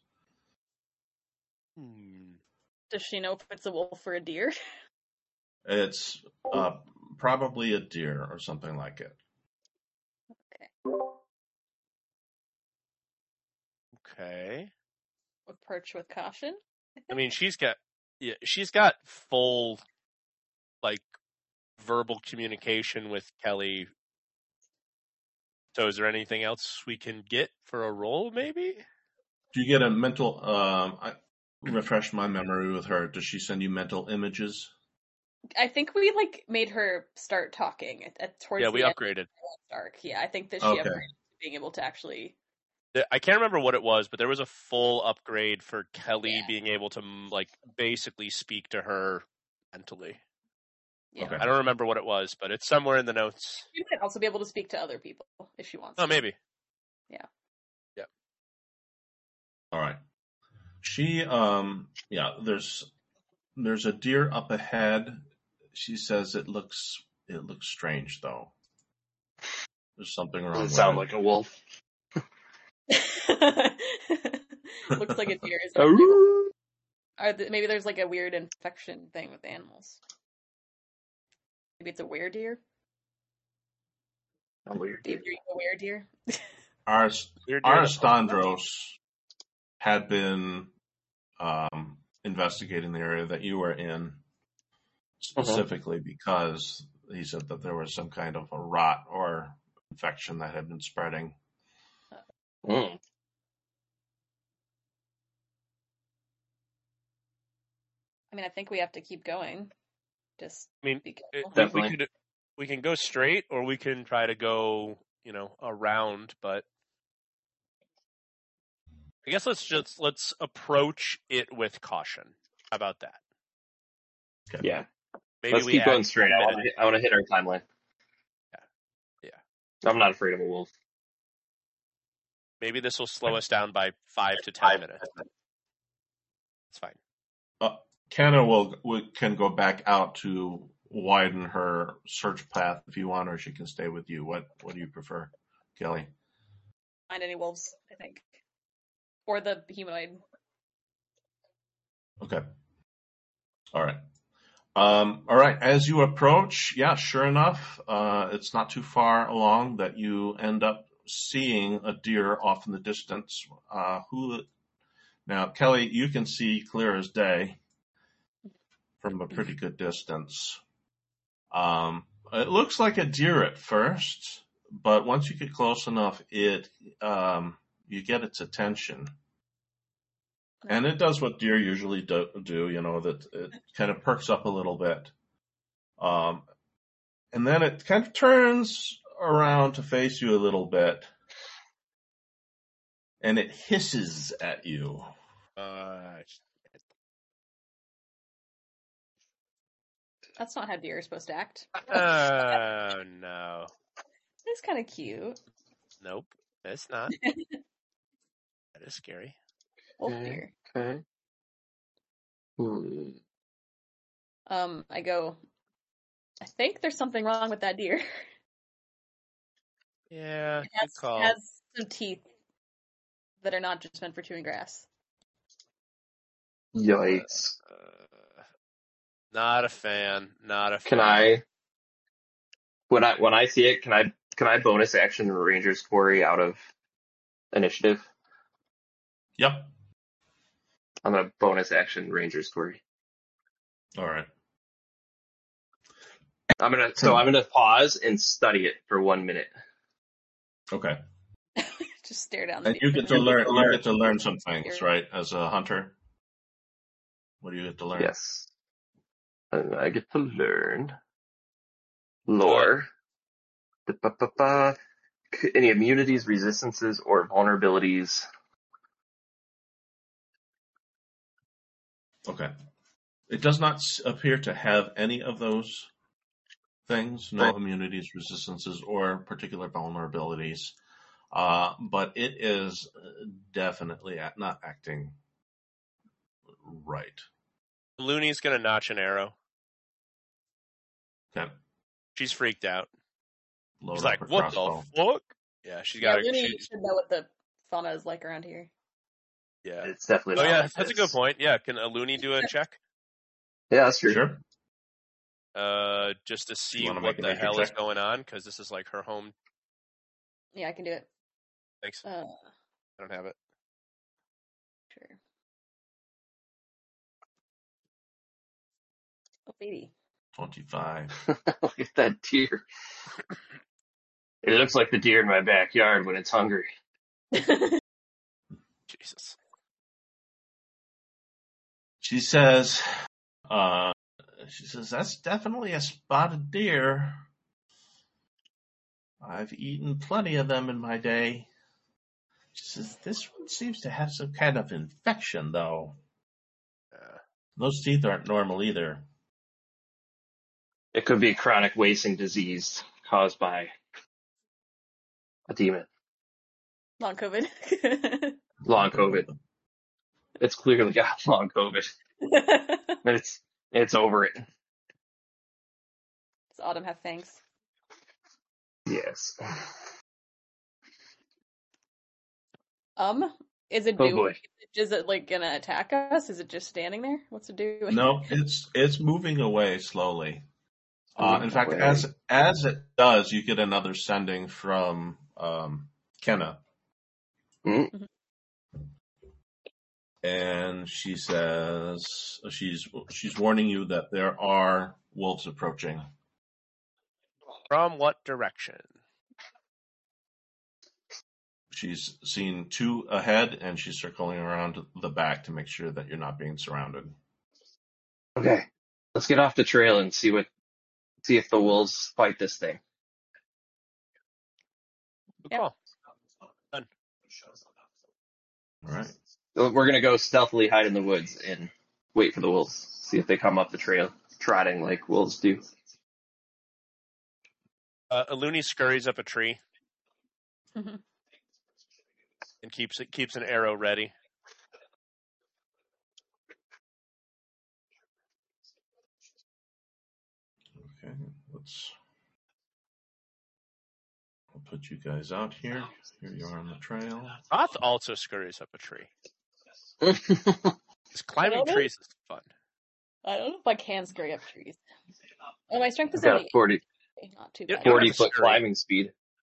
Speaker 5: Hmm.
Speaker 1: Does she know if it's a wolf or a deer?
Speaker 2: It's uh, probably a deer or something like it.
Speaker 5: Okay.
Speaker 1: Approach with caution.
Speaker 5: I mean, she's got yeah, she's got full like verbal communication with Kelly. So, is there anything else we can get for a roll? Maybe.
Speaker 2: Do you get a mental? Um, I refresh my memory with her. Does she send you mental images?
Speaker 1: I think we like made her start talking at, at towards
Speaker 5: Yeah,
Speaker 1: the
Speaker 5: we
Speaker 1: end
Speaker 5: upgraded.
Speaker 1: of the arc. Yeah, I think that she
Speaker 2: Okay.
Speaker 1: upgraded to being able to actually.
Speaker 5: I can't remember what it was, but there was a full upgrade for Kelly
Speaker 1: Yeah.
Speaker 5: being able to like basically speak to her mentally.
Speaker 1: Yeah.
Speaker 2: Okay.
Speaker 5: I don't remember what it was, but it's somewhere in the notes.
Speaker 1: She might also be able to speak to other people if she wants.
Speaker 5: Oh,
Speaker 1: to.
Speaker 5: maybe.
Speaker 1: Yeah.
Speaker 5: Yeah.
Speaker 2: All right. She, um, yeah. There's there's a deer up ahead. She says it looks it looks strange though. There's something wrong
Speaker 4: Doesn't
Speaker 2: with
Speaker 4: sound
Speaker 2: it.
Speaker 4: like a wolf.
Speaker 1: Looks like a deer. Is
Speaker 4: Aroo!
Speaker 1: Are the, maybe there's like a weird infection thing with animals. Maybe it's a weredeer.
Speaker 4: A weird
Speaker 1: Dave, you're a weredeer.
Speaker 2: Arist-
Speaker 5: Weird deer that-
Speaker 2: Aristandros had been um, investigating the area that you were in specifically because he said that there was some kind of a rot or infection that had been spreading.
Speaker 4: Mm.
Speaker 1: I mean, I think we have to keep going. Just
Speaker 5: I mean,
Speaker 1: be
Speaker 5: it-
Speaker 1: careful.
Speaker 5: we, we
Speaker 4: Definitely.
Speaker 5: could we can go straight, or we can try to go, you know, around. But I guess let's just let's approach it with caution. How about that?
Speaker 2: Okay.
Speaker 4: Yeah.
Speaker 5: Maybe
Speaker 4: Let's
Speaker 5: we
Speaker 4: keep
Speaker 5: add
Speaker 4: going straight. I
Speaker 5: a
Speaker 4: want
Speaker 5: minute.
Speaker 4: to. I want to hit our timeline.
Speaker 5: Yeah.
Speaker 4: I'm not afraid of a wolf.
Speaker 5: Maybe this will slow us down by five to ten minutes. It's fine.
Speaker 2: Uh, Kenna will, will can go back out to widen her search path if you want, or she can stay with you. What What do you prefer, Kelly?
Speaker 1: Find any wolves, I think, or the humanoid.
Speaker 2: Okay. All right. Um, all right. As you approach, yeah, sure enough, uh, it's not too far along that you end up seeing a deer off in the distance. Uh, who? Now, Kelly, you can see clear as day from a pretty good distance. Um, it looks like a deer at first, but once you get close enough, it um, you get its attention. And it does what deer usually do, do, you know, that it kind of perks up a little bit. Um, and then it kind of turns around to face you a little bit. And it hisses at you.
Speaker 5: Uh,
Speaker 1: That's not how deer are supposed to act.
Speaker 5: oh no.
Speaker 1: It's kind of cute.
Speaker 5: Nope. It's not. That is scary.
Speaker 1: Wolf
Speaker 4: Okay.
Speaker 1: deer.
Speaker 4: Okay. Hmm.
Speaker 1: Um, I go. I think there's something wrong with that deer.
Speaker 5: Yeah,
Speaker 1: It
Speaker 5: good
Speaker 1: has,
Speaker 5: call.
Speaker 1: has some teeth that are not just meant for chewing grass.
Speaker 4: Yikes.
Speaker 5: Uh, not a fan. Not a fan.
Speaker 4: Can I? When I when I see it, can I can I bonus action Ranger's Quarry out of initiative?
Speaker 2: Yep.
Speaker 4: I'm gonna bonus action Ranger's Quarry.
Speaker 2: All right.
Speaker 4: I'm gonna so I'm gonna pause and study it for one minute.
Speaker 2: Okay.
Speaker 1: Just stare down the
Speaker 2: And you
Speaker 1: deer.
Speaker 2: get to learn. You get to learn some things, right? As a hunter. What do you get to learn?
Speaker 4: Yes. And I get to learn lore. Ba-ba-ba-ba. Any immunities, resistances, or vulnerabilities.
Speaker 2: Okay. It does not s- appear to have any of those things, no
Speaker 4: Right.
Speaker 2: immunities, resistances, or particular vulnerabilities. Uh, but it is definitely at not acting right.
Speaker 5: Looney's gonna notch an arrow.
Speaker 2: Okay.
Speaker 5: She's freaked out.
Speaker 2: Load
Speaker 5: She's
Speaker 2: up
Speaker 5: like,
Speaker 2: her
Speaker 5: "What
Speaker 2: crossbow.
Speaker 5: the fuck?" Yeah, she's
Speaker 1: Yeah,
Speaker 5: got.
Speaker 1: Looney
Speaker 5: She,
Speaker 1: should know what the fauna is like around here.
Speaker 5: yeah.
Speaker 4: It's definitely
Speaker 5: Oh
Speaker 4: not
Speaker 5: yeah,
Speaker 4: like
Speaker 5: that's a
Speaker 4: this.
Speaker 5: good point. Yeah, can a Looney do a check?
Speaker 4: Yeah, that's true.
Speaker 2: Sure.
Speaker 5: Uh, just to see
Speaker 2: wanna
Speaker 5: what
Speaker 2: make a
Speaker 5: the
Speaker 2: nature
Speaker 5: hell is
Speaker 2: check?
Speaker 5: going on, because this is like her home.
Speaker 1: Yeah, I can do it.
Speaker 5: Thanks.
Speaker 1: Uh,
Speaker 5: I don't have it.
Speaker 1: sure. Oh, baby.
Speaker 2: Twenty-five.
Speaker 4: Look at that deer. It looks like the deer in my backyard when it's hungry.
Speaker 5: Jesus.
Speaker 2: She says, uh, she says, that's definitely a spotted deer. I've eaten plenty of them in my day. She says, this one seems to have some kind of infection, though.
Speaker 5: Uh,
Speaker 2: Those teeth aren't normal either.
Speaker 4: It could be chronic wasting disease caused by a demon.
Speaker 1: Long COVID.
Speaker 4: Long COVID. It's clearly got long COVID. But it's it's over it.
Speaker 1: Does Autumn have fangs?
Speaker 4: Yes.
Speaker 1: Um, is it
Speaker 4: Oh
Speaker 1: doing?
Speaker 4: boy.
Speaker 1: Is it like gonna attack us? Is it just standing there? What's it doing?
Speaker 2: No, it's it's moving away slowly. Uh, in
Speaker 4: Moving
Speaker 2: fact,
Speaker 4: away.
Speaker 2: as as it does, you get another sending from um, Kenna,
Speaker 4: Mm.
Speaker 2: and she says she's she's warning you that there are wolves approaching.
Speaker 5: from what direction?
Speaker 2: She's seen two ahead, and she's circling around the back to make sure that you're not being surrounded.
Speaker 4: Okay. Let's get off the trail and see what see if the wolves fight this thing.
Speaker 5: Good
Speaker 1: Yep.
Speaker 5: call.
Speaker 2: All right.
Speaker 4: So we're gonna go stealthily hide in the woods and wait for the wolves. See if they come up the trail, trotting like wolves do.
Speaker 5: Uh, Looney scurries up a tree
Speaker 1: Mhm.
Speaker 5: and keeps it keeps an arrow ready.
Speaker 2: Okay. Let's. I'll put you guys out here. Here you are on the trail.
Speaker 5: Roth also scurries up a tree.
Speaker 4: I've
Speaker 5: 'Cause climbing
Speaker 1: Really?
Speaker 5: trees is fun.
Speaker 1: I don't know if I can scurry up trees. Oh, my strength is
Speaker 4: got a
Speaker 1: only
Speaker 4: forty,
Speaker 1: eight. Not too
Speaker 5: You-
Speaker 1: bad.
Speaker 5: you don't
Speaker 4: forty
Speaker 5: have to
Speaker 4: foot
Speaker 5: scurry.
Speaker 4: climbing speed.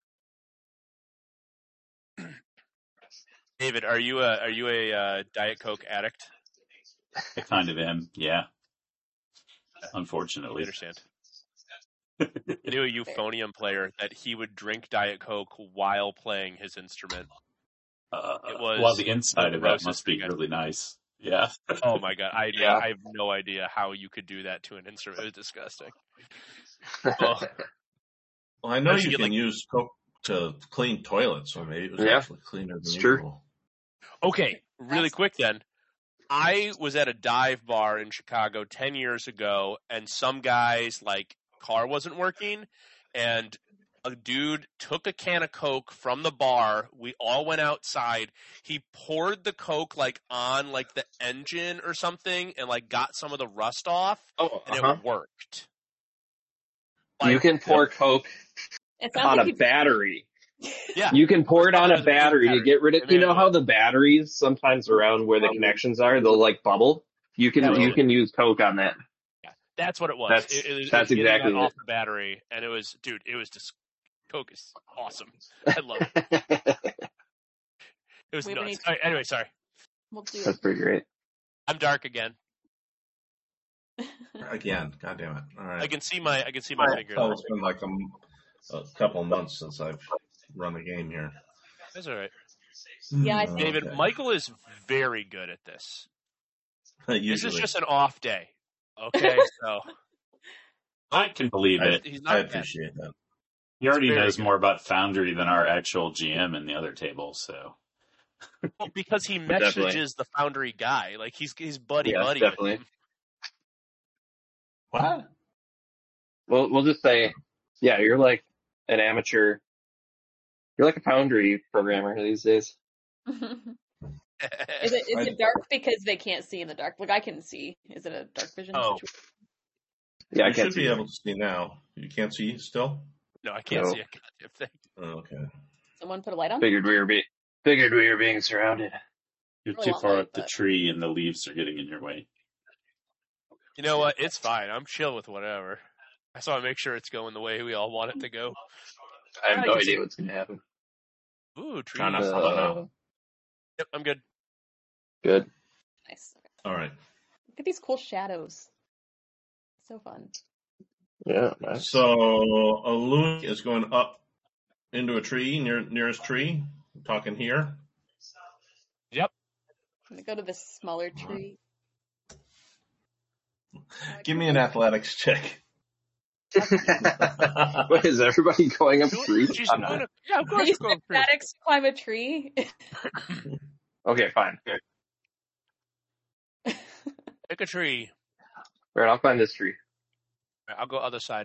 Speaker 5: David, are you a are you a uh, Diet Coke addict?
Speaker 3: I kind of am, yeah.
Speaker 5: I
Speaker 3: Unfortunately.
Speaker 5: understand. I knew a euphonium player that he would drink Diet Coke while playing his instrument.
Speaker 3: Uh,
Speaker 5: It was
Speaker 3: well, the inside
Speaker 5: the
Speaker 3: of that
Speaker 5: grossest
Speaker 3: must be
Speaker 5: thing I-
Speaker 3: really nice. Yeah.
Speaker 5: Oh my god, I
Speaker 4: Yeah.
Speaker 5: I have no idea how you could do that to an instrument. It was disgusting.
Speaker 2: Well, I know
Speaker 5: Don't you
Speaker 2: you
Speaker 5: get,
Speaker 2: can
Speaker 5: like-
Speaker 2: use Coke to clean toilets, so maybe it was
Speaker 4: Yeah,
Speaker 2: actually cleaner than
Speaker 4: it's true.
Speaker 2: usual.
Speaker 5: Okay, really
Speaker 1: That's-
Speaker 5: quick then. I was at a dive bar in Chicago ten years ago, and some guy's like car wasn't working, and a dude took a can of Coke from the bar. We all went outside. He poured the Coke like on like the engine or something, and like got some of the rust off,
Speaker 4: Oh,
Speaker 5: and
Speaker 4: uh-huh.
Speaker 5: it worked.
Speaker 4: You
Speaker 5: Like,
Speaker 4: can pour Coke
Speaker 1: It sounds
Speaker 4: on
Speaker 1: like
Speaker 4: a
Speaker 1: you-
Speaker 4: battery.
Speaker 5: yeah,
Speaker 4: You can pour it on a
Speaker 5: There's a big
Speaker 4: battery to
Speaker 5: battery.
Speaker 4: get rid of.
Speaker 5: Maybe
Speaker 4: You
Speaker 5: I
Speaker 4: know
Speaker 5: know.
Speaker 4: how the batteries sometimes around where the connections are, they'll like bubble. You can
Speaker 5: That was
Speaker 4: you
Speaker 5: it.
Speaker 4: can use Coke on that.
Speaker 5: Yeah, that's what it was.
Speaker 4: That's-
Speaker 5: it, it was, it
Speaker 4: that's
Speaker 5: was getting
Speaker 4: exactly
Speaker 5: that
Speaker 4: it.
Speaker 5: off the battery, and it was, dude, it was just Coke is awesome. I love it. It was
Speaker 1: We would
Speaker 5: nuts.
Speaker 1: need-
Speaker 5: All right, anyway, sorry.
Speaker 1: We'll do
Speaker 4: That's pretty great.
Speaker 5: I'm dark again.
Speaker 1: it.
Speaker 2: Again, God damn it! All right.
Speaker 5: I can see my I can see my finger.
Speaker 2: So it's been like a, m- a couple months since I've run the game here.
Speaker 5: That's all right.
Speaker 1: Yeah, I
Speaker 2: Hmm,
Speaker 1: think-
Speaker 5: David,
Speaker 2: okay.
Speaker 5: Michael is very good at this. This
Speaker 2: Usually,
Speaker 5: is just an off day. Okay, so
Speaker 3: I can believe
Speaker 2: I-
Speaker 3: it.
Speaker 5: he's
Speaker 2: I
Speaker 5: not bad.
Speaker 2: appreciate that.
Speaker 3: He already
Speaker 5: very
Speaker 3: knows
Speaker 5: good.
Speaker 3: more about Foundry than our actual G M in the other table, so.
Speaker 5: Well, because he
Speaker 4: Definitely.
Speaker 5: messages the Foundry guy. Like he's he's buddy
Speaker 4: Yeah,
Speaker 5: buddy
Speaker 4: definitely.
Speaker 5: with him.
Speaker 2: What?
Speaker 4: We'll we'll just say, yeah, you're like an amateur. You're like a Foundry programmer these days.
Speaker 1: Is it is
Speaker 2: I-
Speaker 1: it dark because they can't see in the dark? Like I can see. Is it a dark vision
Speaker 5: Oh.
Speaker 1: situation?
Speaker 4: Yeah, I
Speaker 2: You
Speaker 4: can't
Speaker 2: should
Speaker 4: see
Speaker 2: be
Speaker 4: that.
Speaker 2: able to see now. You can't see still?
Speaker 5: No, I can't
Speaker 4: No.
Speaker 5: see a goddamn thing.
Speaker 2: Oh, okay.
Speaker 1: Someone put a light on?
Speaker 4: Figured we were being figured we were being surrounded.
Speaker 3: You're
Speaker 1: Really
Speaker 3: too
Speaker 1: want
Speaker 3: far
Speaker 1: light,
Speaker 3: up the
Speaker 1: but-
Speaker 3: tree and the leaves are getting in your way.
Speaker 5: You know what? It's fine. I'm chill with whatever. I just want to make sure it's going the way we all want it to go.
Speaker 4: I have
Speaker 5: I
Speaker 4: no
Speaker 5: can
Speaker 4: idea
Speaker 5: see-
Speaker 4: what's gonna happen.
Speaker 5: Ooh, trees.
Speaker 2: Try not to
Speaker 4: Uh,
Speaker 2: fall now.
Speaker 5: Yep, I'm good.
Speaker 4: Good.
Speaker 1: Nice. Okay.
Speaker 2: All right.
Speaker 1: Look at these cool shadows. So fun.
Speaker 4: Yeah, nice.
Speaker 2: So Alun is going up into a tree, near nearest tree. I'm talking here.
Speaker 5: Yep.
Speaker 1: I'm gonna go to this smaller tree.
Speaker 2: Give me an athletics check.
Speaker 4: What is everybody going up
Speaker 5: Doing-
Speaker 4: trees?
Speaker 5: She's
Speaker 4: I'm
Speaker 5: doing
Speaker 4: not.
Speaker 5: a, yeah, of course
Speaker 1: These
Speaker 5: you're going through.
Speaker 1: addicts climb a tree.
Speaker 4: Okay, fine. Good.
Speaker 5: Pick a tree.
Speaker 4: All right, I'll climb this tree.
Speaker 5: I'll go other side.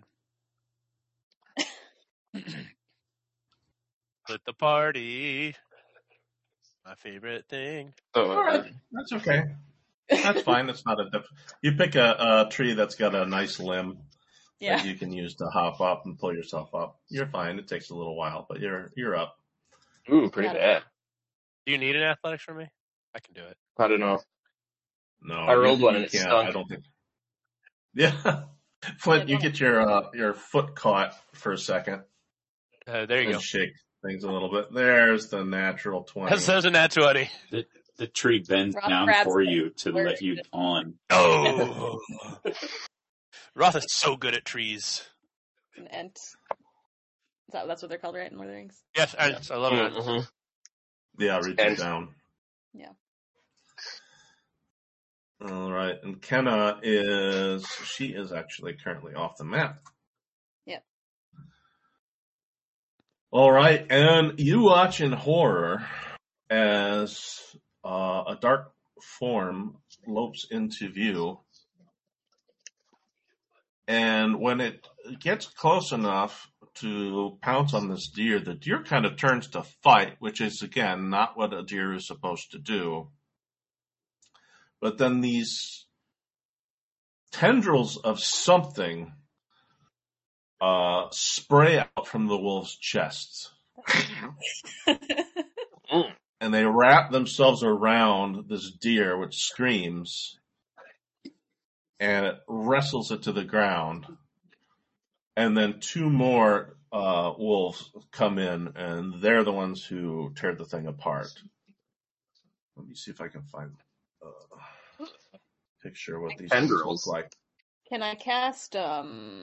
Speaker 5: Split the party. My favorite thing.
Speaker 4: Oh,
Speaker 2: All right. That's okay. That's fine. That's not a diff. You pick a, a tree that's got a nice limb
Speaker 1: Yeah.
Speaker 2: that you can use to hop up and pull yourself up. You're fine. It takes a little while, but you're you're up.
Speaker 4: ooh, pretty
Speaker 1: Got it.
Speaker 4: bad.
Speaker 5: Do you need an athletics from me? I can do it.
Speaker 4: I don't know.
Speaker 2: No,
Speaker 4: I rolled
Speaker 2: you,
Speaker 4: one
Speaker 2: you
Speaker 4: and it
Speaker 2: can't.
Speaker 4: stunk.
Speaker 2: I don't think. Yeah, Flint, you get your uh, your foot caught for a second
Speaker 5: Uh, there you
Speaker 2: and
Speaker 5: go.
Speaker 2: shake things a little bit. There's the natural twenty.
Speaker 5: That says a nat twenty.
Speaker 3: The, the tree bends
Speaker 1: Roth
Speaker 3: down
Speaker 1: grabs
Speaker 3: for
Speaker 1: it.
Speaker 3: you to
Speaker 1: Where
Speaker 3: let
Speaker 1: is
Speaker 3: you
Speaker 1: it?
Speaker 3: on.
Speaker 5: Oh. Roth is so good at trees.
Speaker 1: An ent. Is that, that's what they're called, right? In Lord of the Rings?
Speaker 5: Yes, I, I love it.
Speaker 4: Mhm.
Speaker 2: Yeah, reach
Speaker 4: And-
Speaker 2: it down.
Speaker 1: Yeah.
Speaker 2: All right, and Kenna is she is actually currently off the map.
Speaker 1: Yep.
Speaker 2: All right, and you watch in horror as uh, a dark form lopes into view, and when it gets close enough to pounce on this deer, the deer kind of turns to fight, which is again not what a deer is supposed to do. But then these tendrils of something uh, spray out from the wolf's chest, and they wrap themselves around this deer, which screams, and it wrestles it to the ground. And then two more uh, wolves come in, and they're the ones who tear the thing apart. Let me see if I can find a picture of what these things
Speaker 4: Tendrils.
Speaker 2: look like.
Speaker 1: Can I cast, um...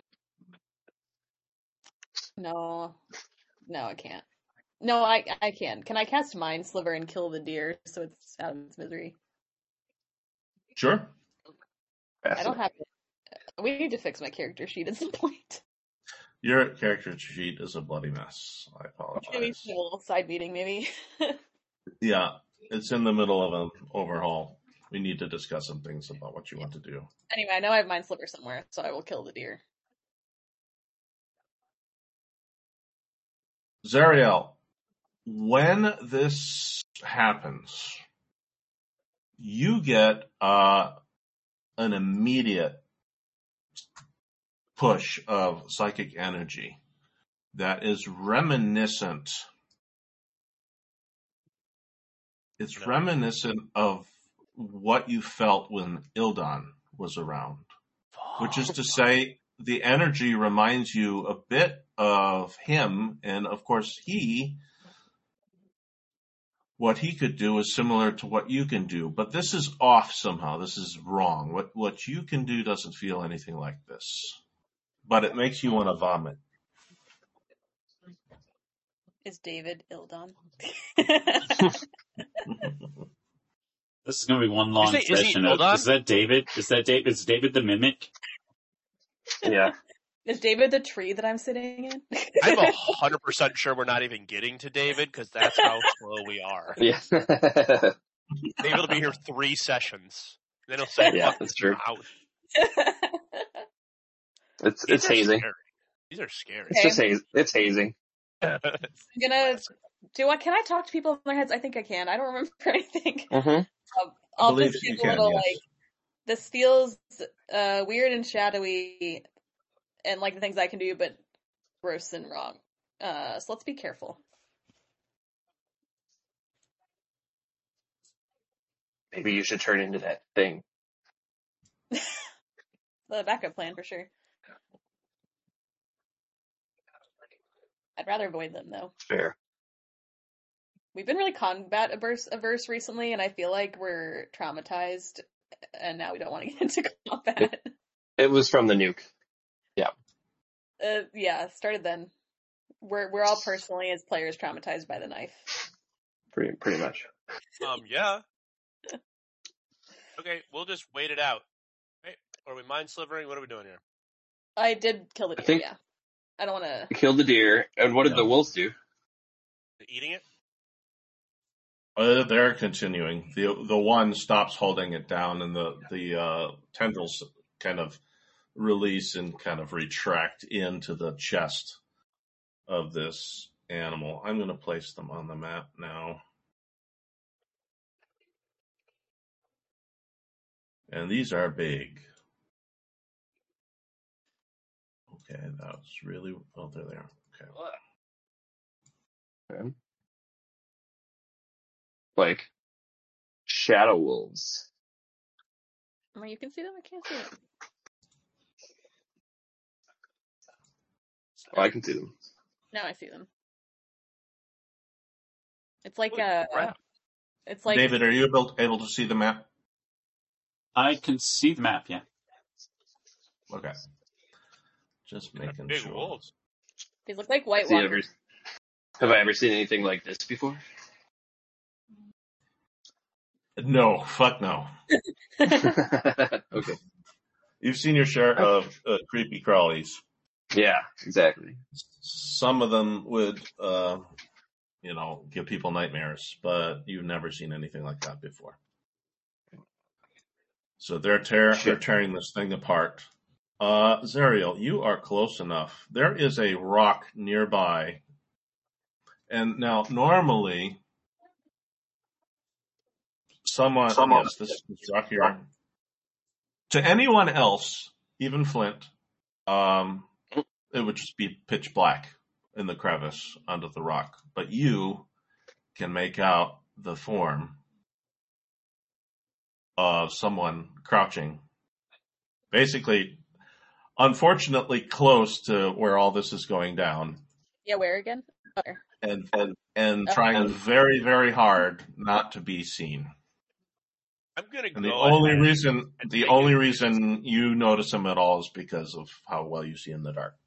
Speaker 1: No. No, I can't. No, I I can. Can I cast Mind Sliver and kill the deer so it's out of its misery?
Speaker 2: Sure.
Speaker 1: I don't have... We need to fix my character sheet at some point.
Speaker 2: Your character sheet is a bloody mess. I
Speaker 1: Maybe
Speaker 2: apologize.
Speaker 1: a little side meeting, maybe.
Speaker 2: Yeah, it's in the middle of an overhaul. We need to discuss some things about what you want to do.
Speaker 1: Anyway, I know I have Mind Sliver somewhere, so I will kill the deer.
Speaker 2: Zariel, when this happens, you get uh, an immediate push of psychic energy that is reminiscent. It's
Speaker 5: No.
Speaker 2: reminiscent of what you felt when Ildan was around, which is to say, the energy reminds you a bit of him, and of course, he, what he could do is similar to what you can do, but this is off somehow. This is wrong. What what you can do doesn't feel anything like this, but it makes you want to vomit.
Speaker 1: Is David Ildon?
Speaker 3: This is going to be one long
Speaker 5: Is he- is he-
Speaker 3: session.
Speaker 5: hold
Speaker 3: of-
Speaker 5: on.
Speaker 3: Is that David? Is that David? Is David the mimic?
Speaker 4: Yeah.
Speaker 1: Is David the tree that I'm sitting in?
Speaker 5: I'm a hundred percent sure we're not even getting to David because that's how slow we are.
Speaker 4: Yeah.
Speaker 5: David will be here three sessions. Then he'll say,
Speaker 4: Yeah,
Speaker 5: "Fuck
Speaker 4: that's true.
Speaker 5: out."
Speaker 4: It's
Speaker 5: These
Speaker 4: it's
Speaker 5: are
Speaker 4: hazing.
Speaker 5: scary. These are scary.
Speaker 4: It's just haz- it's hazing.
Speaker 1: I'm gonna do what? Can I talk to people in their heads? I think I can. I don't remember anything.
Speaker 4: Mm-hmm.
Speaker 1: Um, I'll
Speaker 2: believe
Speaker 1: just
Speaker 2: you
Speaker 1: give a
Speaker 2: can,
Speaker 1: little
Speaker 2: yes.
Speaker 1: like this feels uh, weird and shadowy, and like the things I can do, but gross and wrong. Uh, so let's be careful.
Speaker 4: Maybe you should turn into that thing.
Speaker 1: The backup plan for sure. I'd rather avoid them though.
Speaker 4: Fair.
Speaker 1: We've been really combat averse, averse recently, and I feel like we're traumatized, and now we don't want to get into combat.
Speaker 4: It was from the nuke. Yeah.
Speaker 1: Uh, yeah, started then. We're we're all personally as players traumatized by the knife.
Speaker 4: Pretty pretty much.
Speaker 5: Um, yeah. Okay, we'll just wait it out. Right? Are we mind slivering? What are we doing here?
Speaker 1: I did kill the
Speaker 4: I
Speaker 1: deer.
Speaker 4: think-
Speaker 1: Yeah, I don't want to.
Speaker 4: You killed the deer, and what did
Speaker 2: Yeah.
Speaker 4: the wolves do?
Speaker 5: Eating it?
Speaker 2: Uh, they're continuing. The the one stops holding it down, and the the uh, tendrils kind of release and kind of retract into the chest of this animal. I'm going to place them on the map now. And these are big. Okay, that's really... Oh, they're there. Okay.
Speaker 4: Okay. Like shadow wolves.
Speaker 1: Well, you can see them. I can't see them.
Speaker 4: Oh, I can see them.
Speaker 1: Now I see them. It's like
Speaker 5: Holy
Speaker 1: a.
Speaker 5: crap.
Speaker 1: It's like
Speaker 2: David, are you able, able to see the map?
Speaker 3: I can see the map, yeah.
Speaker 2: Okay. Just making
Speaker 5: Big
Speaker 2: sure.
Speaker 5: wolves.
Speaker 1: these look like White
Speaker 4: See,
Speaker 1: Walkers.
Speaker 4: ever, have I ever seen anything like this before?
Speaker 2: No, fuck no.
Speaker 4: Okay.
Speaker 2: You've seen your share of uh, creepy crawlies.
Speaker 4: Yeah, exactly.
Speaker 2: Some of them would, uh, you know, give people nightmares, but you've never seen anything like that before. So they're tear they're tearing this thing apart. Uh, Zariel, you are close enough. There is a rock nearby, and now normally, someone,
Speaker 4: Someone-
Speaker 2: yes, this, this rock here. To anyone else, even Flint, um, it would just be pitch black in the crevice under the rock. But you can make out the form of someone crouching, basically, unfortunately close to where all this is going down,
Speaker 1: Yeah, where again? Where?
Speaker 2: and and, and
Speaker 1: Oh.
Speaker 2: trying very, very hard not to be seen.
Speaker 5: I'm gonna
Speaker 2: And the
Speaker 5: go
Speaker 2: only
Speaker 5: ahead
Speaker 2: reason
Speaker 5: and
Speaker 2: the
Speaker 5: take
Speaker 2: only
Speaker 5: it.
Speaker 2: reason you notice him at all is because of how well you see in the dark.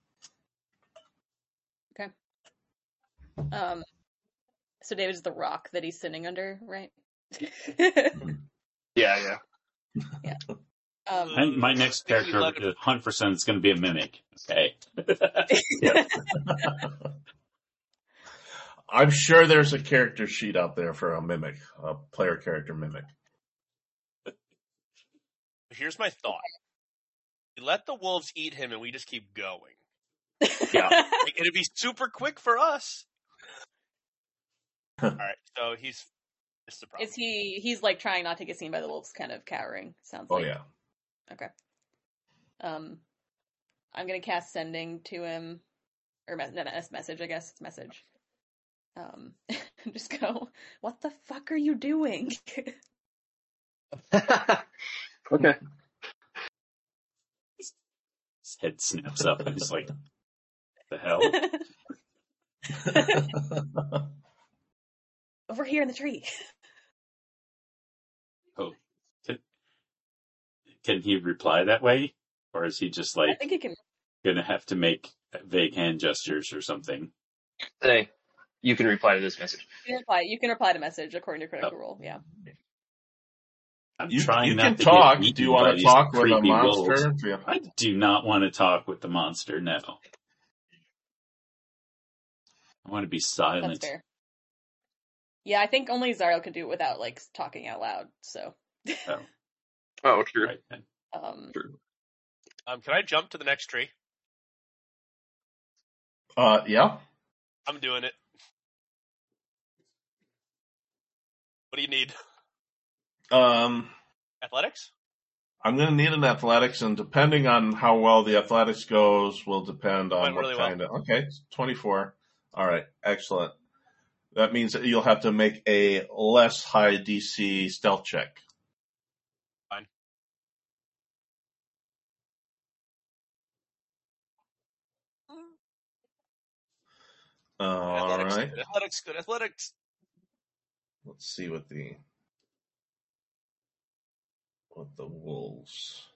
Speaker 1: Um. So David's the rock that he's sitting under, right?
Speaker 4: Yeah, yeah.
Speaker 1: um.
Speaker 3: I think my next
Speaker 5: Maybe
Speaker 3: character,
Speaker 5: let him-
Speaker 3: one hundred percent, is going to be a mimic. Okay.
Speaker 2: I'm sure there's a character sheet out there for a mimic, a player character mimic.
Speaker 5: Here's my thought. We let the wolves eat him and we just keep going.
Speaker 4: Yeah.
Speaker 5: Like, it'd be super quick for us. Alright, so he's it's the problem.
Speaker 1: Is he? He's like trying not to get seen by the wolves, kind of cowering. Sounds
Speaker 2: Oh
Speaker 1: like.
Speaker 2: yeah.
Speaker 1: Okay. Um, I'm gonna cast sending to him, or me- no, that's message. I guess it's message. Um, just go. What the fuck are you doing?
Speaker 4: Okay.
Speaker 3: His head snaps up and he's like, the hell?
Speaker 1: Over here in the tree.
Speaker 3: Oh. Can, can he reply that way? Or is he just
Speaker 1: I
Speaker 3: like
Speaker 1: think he can.
Speaker 3: going to have to make vague hand gestures or something?
Speaker 4: Hey, you can reply to this message.
Speaker 1: You can reply. You can reply to message according to Critical
Speaker 3: Oh.
Speaker 1: Role. Yeah.
Speaker 3: I'm
Speaker 2: You,
Speaker 3: trying
Speaker 2: you
Speaker 3: not
Speaker 2: can
Speaker 3: to
Speaker 2: talk.
Speaker 3: get
Speaker 2: Do you
Speaker 3: eaten by
Speaker 2: want to
Speaker 3: these
Speaker 2: talk with a
Speaker 3: creepy
Speaker 2: monster?
Speaker 3: wolves.
Speaker 2: Yeah.
Speaker 3: I do not want to talk with the monster, no. I want to be silent.
Speaker 1: That's fair. Yeah, I think only Zariel can do it without like talking out loud. So.
Speaker 3: Oh,
Speaker 4: Oh, true.
Speaker 3: right then.
Speaker 1: um.
Speaker 4: True.
Speaker 5: Um, can I jump to the next tree?
Speaker 2: Uh, yeah.
Speaker 5: I'm doing it. What do you need?
Speaker 2: Um,
Speaker 5: Athletics?
Speaker 2: I'm going to need an athletics, and depending on how well the athletics goes will depend on
Speaker 5: Went
Speaker 2: what
Speaker 5: really
Speaker 2: kind of. Okay, twenty-four. All right, excellent. That means that you'll have to make a less high D C stealth check.
Speaker 5: Fine.
Speaker 2: All
Speaker 5: athletics,
Speaker 2: right.
Speaker 5: good athletics, good athletics.
Speaker 2: Let's see what the what the wolves.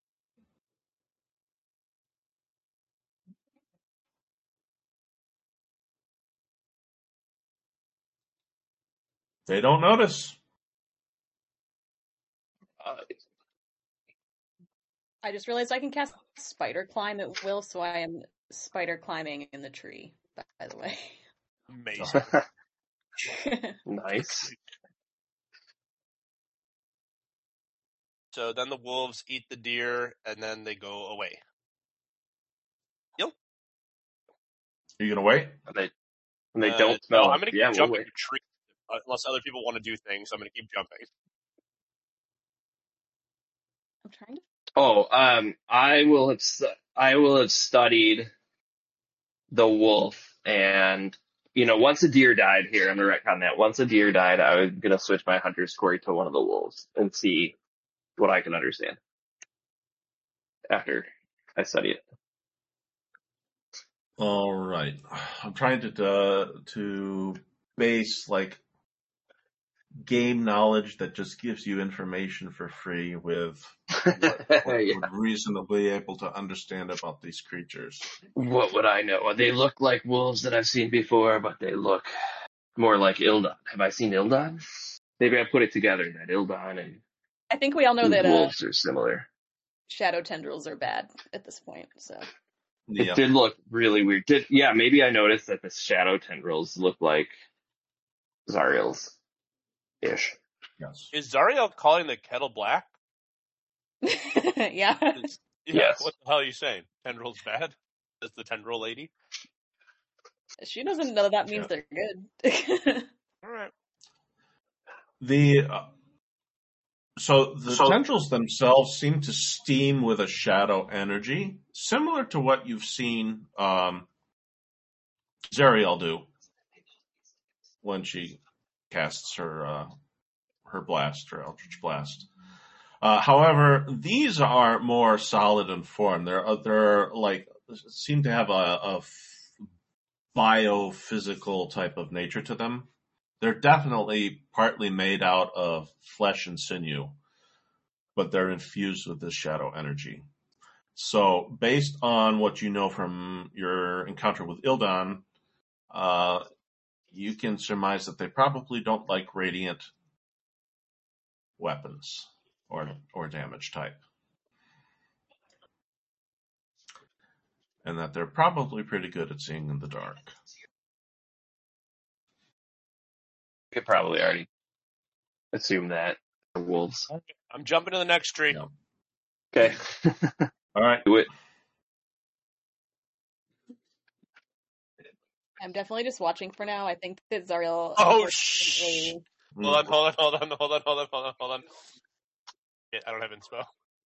Speaker 2: They don't notice.
Speaker 4: Uh,
Speaker 1: I just realized I can cast spider climb at will, so I am spider climbing in the tree, by the way.
Speaker 5: Amazing.
Speaker 4: nice.
Speaker 5: So then the wolves eat the deer, and then they go away. Yep.
Speaker 2: Are you going to wait?
Speaker 4: And they, and they
Speaker 5: Uh,
Speaker 4: don't smell
Speaker 5: no,
Speaker 4: us.
Speaker 5: I'm going to
Speaker 4: Yeah,
Speaker 5: keep
Speaker 4: we'll
Speaker 5: jumping
Speaker 4: wait.
Speaker 5: to trees uh, unless other people want to do things. I'm going to keep jumping.
Speaker 1: I'm trying to.
Speaker 4: Oh, um, I will have stu- I will have studied the wolf, and you know, once a deer died here, I'm gonna retcon that. Once a deer died, I was gonna switch my hunter's quarry to one of the wolves and see what I can understand after I study it.
Speaker 2: All right. I'm trying to uh, to base like game knowledge that just gives you information for free with what, what
Speaker 4: Yeah.
Speaker 2: would reasonably able to understand about these creatures.
Speaker 4: What would I know? They look like wolves that I've seen before, but they look more like Ildon. Have I seen Ildon? Maybe I put it together that Ildon and
Speaker 1: I think we all know
Speaker 4: these
Speaker 1: that uh,
Speaker 4: wolves are similar.
Speaker 1: shadow tendrils are bad at this point. So
Speaker 4: It
Speaker 2: Yeah.
Speaker 4: did look really weird. Did yeah, maybe I noticed that the shadow tendrils look like Zariel's ish.
Speaker 2: Yes.
Speaker 5: Is Zariel calling the kettle black?
Speaker 1: yeah,
Speaker 5: Is- yeah.
Speaker 4: Yes.
Speaker 5: What the hell are you saying? Tendril's bad? That's the tendril lady?
Speaker 1: she doesn't know that means
Speaker 2: Yeah.
Speaker 1: they're good.
Speaker 5: All right.
Speaker 2: The uh, so the
Speaker 4: So-
Speaker 2: tendrils themselves seem to steam with a shadow energy, similar to what you've seen um, Zariel do when she casts her uh, her blast, her Eldritch Blast. Uh, however, these are more solid in form. They're uh, they're like seem to have a, a biophysical type of nature to them. They're definitely partly made out of flesh and sinew, but they're infused with this shadow energy. So, based on what you know from your encounter with Ildon, uh, you can surmise that they probably don't like radiant weapons or or damage type, and that they're probably pretty good at seeing in the dark.
Speaker 4: Could probably already assume that the wolves.
Speaker 5: I'm jumping to the next tree.
Speaker 2: Yeah.
Speaker 4: Okay.
Speaker 2: All right.
Speaker 4: Do it.
Speaker 1: I'm definitely just watching for now. I think that Zariel.
Speaker 5: Oh, shh.
Speaker 1: unfortunately-
Speaker 5: Hold on, hold on, hold on, hold on, hold on, hold on, hold on. Yeah, I don't have inspo.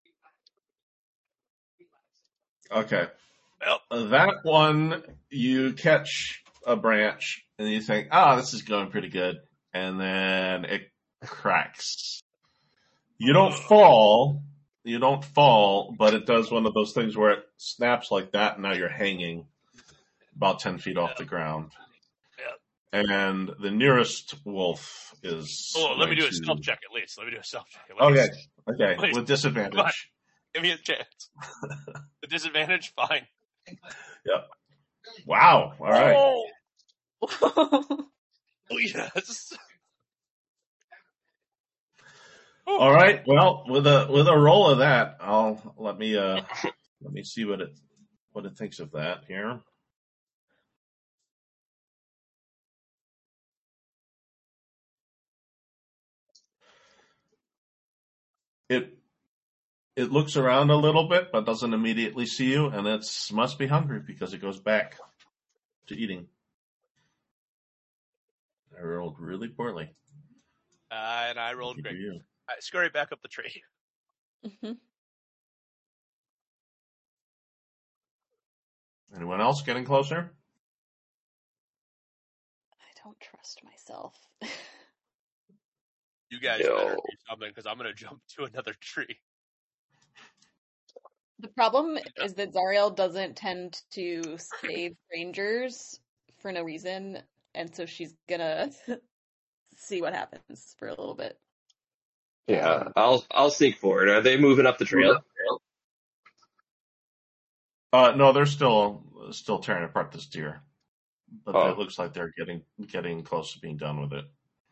Speaker 2: Okay.
Speaker 5: Well,
Speaker 2: That one, you catch a branch and you think, ah, this is going pretty good. And then it cracks. You don't fall. You don't fall, but it does one of those things where it snaps like that and now you're hanging about ten feet off the ground.
Speaker 5: yeah.
Speaker 2: And the nearest wolf is.
Speaker 5: Oh, let me do a
Speaker 2: going to-
Speaker 5: stealth check at least. Let me do a stealth check at least.
Speaker 2: Okay. Okay.
Speaker 5: Please.
Speaker 2: With disadvantage.
Speaker 5: Give me a chance. The disadvantage? Fine.
Speaker 2: Yep. Wow. All right.
Speaker 5: Oh, oh yes.
Speaker 2: All right. Well, with a with a roll of that, I'll let me uh let me see what it what it thinks of that here. It it looks around a little bit, but doesn't immediately see you, and it must be hungry because it goes back to eating. I rolled really poorly.
Speaker 5: Uh, and I rolled
Speaker 2: Lucky for
Speaker 5: great.
Speaker 2: you.
Speaker 5: I scurry back up the tree.
Speaker 1: Mhm.
Speaker 2: Anyone else getting closer?
Speaker 1: I don't trust myself.
Speaker 5: You guys
Speaker 4: No.
Speaker 5: better do something because I'm going to jump to another tree.
Speaker 1: The problem is that Zariel doesn't tend to save rangers for no reason, and so she's gonna see what happens for a little bit.
Speaker 4: Yeah,
Speaker 1: Um,
Speaker 4: I'll I'll sneak forward. Are they moving up the trail?
Speaker 2: Uh, no, they're still still tearing apart this deer, but
Speaker 4: Oh.
Speaker 2: it looks like they're getting getting close to being done with it.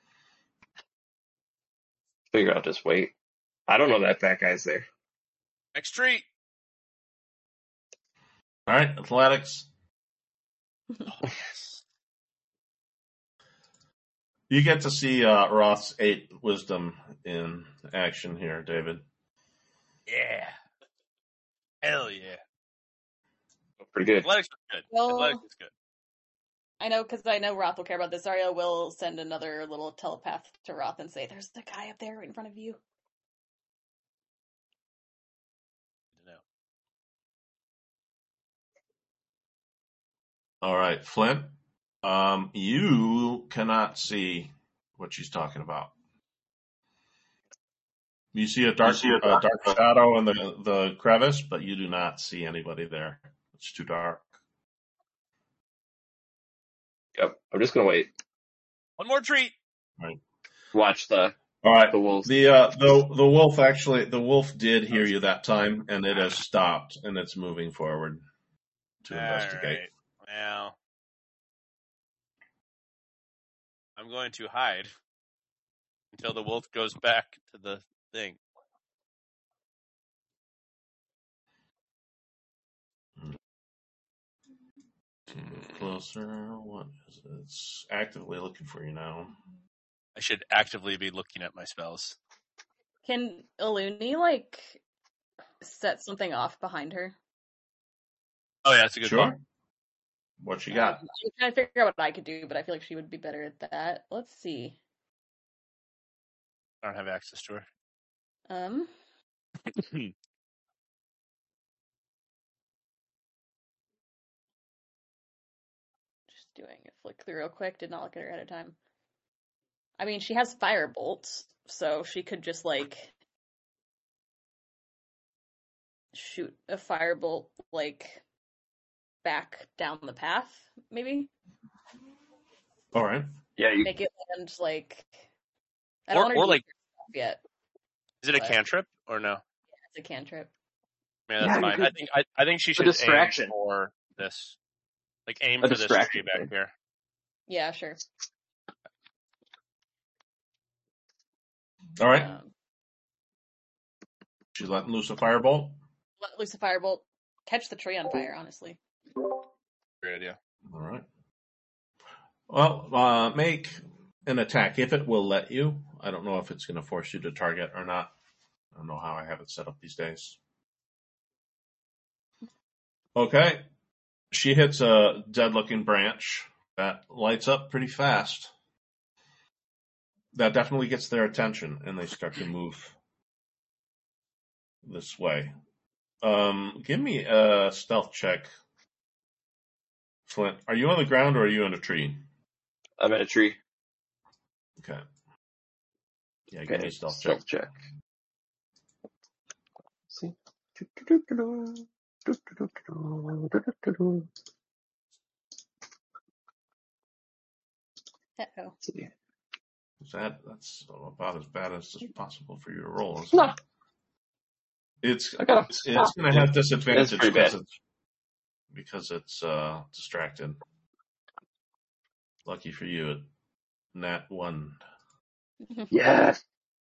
Speaker 4: Figure I'll just wait. I don't know that fat guy's there.
Speaker 5: Next tree.
Speaker 2: All right, athletics. You get to see uh, Roth's eight wisdom in action here, David.
Speaker 5: Yeah. Hell yeah.
Speaker 4: Pretty good.
Speaker 5: Athletics is good.
Speaker 1: Well-
Speaker 5: Athletics is good.
Speaker 1: I know, because I know Roth will care about this. Zariel will send another little telepath to Roth and say, "There's the guy up there right in front of you."
Speaker 5: No.
Speaker 2: All right, Flint. Um, you cannot see what she's talking about. You see a dark,
Speaker 4: see a
Speaker 2: uh,
Speaker 4: dark-
Speaker 2: dark shadow in the the crevice, but you do not see anybody there. It's too dark.
Speaker 4: Yep. I'm just gonna wait.
Speaker 5: One more treat.
Speaker 4: Watch the
Speaker 2: All right.
Speaker 4: the wolves.
Speaker 2: The uh, the the wolf actually the wolf did hear you that time, and it has stopped and it's moving forward to investigate.
Speaker 5: All right. Well, I'm going to hide until the wolf goes back to the thing.
Speaker 2: Move closer. What is it? It's actively looking for you now.
Speaker 5: I should actively be looking at my spells.
Speaker 1: Can Iluni, like, set something off behind her?
Speaker 5: Oh yeah, that's a good
Speaker 2: Sure.
Speaker 5: call.
Speaker 2: What you got?
Speaker 1: Um, I'm trying to figure out what I could do, but I feel like she would be better at that. Let's see.
Speaker 5: I don't have access to her.
Speaker 1: Um, just doing a flick through real quick. Did not look at her ahead of time. I mean, she has firebolt, so she could just, like, shoot a firebolt, like, back down the path, maybe?
Speaker 2: All right.
Speaker 4: Yeah, you
Speaker 1: Make it land, like... I
Speaker 5: Or-
Speaker 1: don't want her
Speaker 5: or,
Speaker 1: to
Speaker 5: like-
Speaker 1: use her stuff yet.
Speaker 5: Is it a
Speaker 1: But-
Speaker 5: cantrip or no?
Speaker 1: It's a cantrip.
Speaker 5: Yeah, that's
Speaker 4: Yeah, you
Speaker 5: fine.
Speaker 4: could-
Speaker 5: I think I, I think she should
Speaker 4: distraction.
Speaker 5: aim for this. Like aim
Speaker 4: A
Speaker 5: for this tree
Speaker 4: distraction
Speaker 5: back
Speaker 4: thing.
Speaker 5: here.
Speaker 1: Yeah, sure.
Speaker 2: All right.
Speaker 1: Um,
Speaker 2: She's letting loose a firebolt.
Speaker 1: let loose a firebolt. Catch the tree on fire, honestly.
Speaker 5: Great idea.
Speaker 2: All right. Well, uh, make an attack if it will let you. I don't know if it's going to force you to target or not. I don't know how I have it set up these days. Okay. She hits a dead-looking branch that lights up pretty fast. That definitely gets their attention, and they start to move this way. Um, give me a stealth check. Flint, are you on the ground or are you in a tree?
Speaker 4: I'm in a tree.
Speaker 2: Okay. Yeah, give me
Speaker 4: Okay,
Speaker 2: a stealth check.
Speaker 4: stealth check. See.
Speaker 1: Uh-oh.
Speaker 4: See.
Speaker 2: Is that that's about as bad as is possible for you to roll? Isn't
Speaker 4: No,
Speaker 2: it? It's
Speaker 4: I got a.
Speaker 2: it's going to have disadvantage
Speaker 4: That's pretty
Speaker 2: because
Speaker 4: bad.
Speaker 2: it's because it's uh, distracted. Lucky for you, nat one.
Speaker 4: Yes.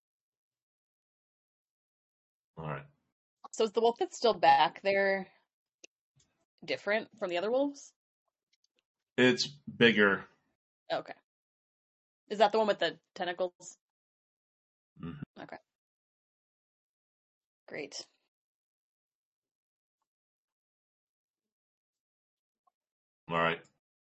Speaker 2: All right.
Speaker 1: So is the wolf that's still back there different from the other wolves?
Speaker 2: It's bigger.
Speaker 1: Okay. Is that the one with the tentacles?
Speaker 2: Mhm.
Speaker 1: Okay. Great.
Speaker 2: All right.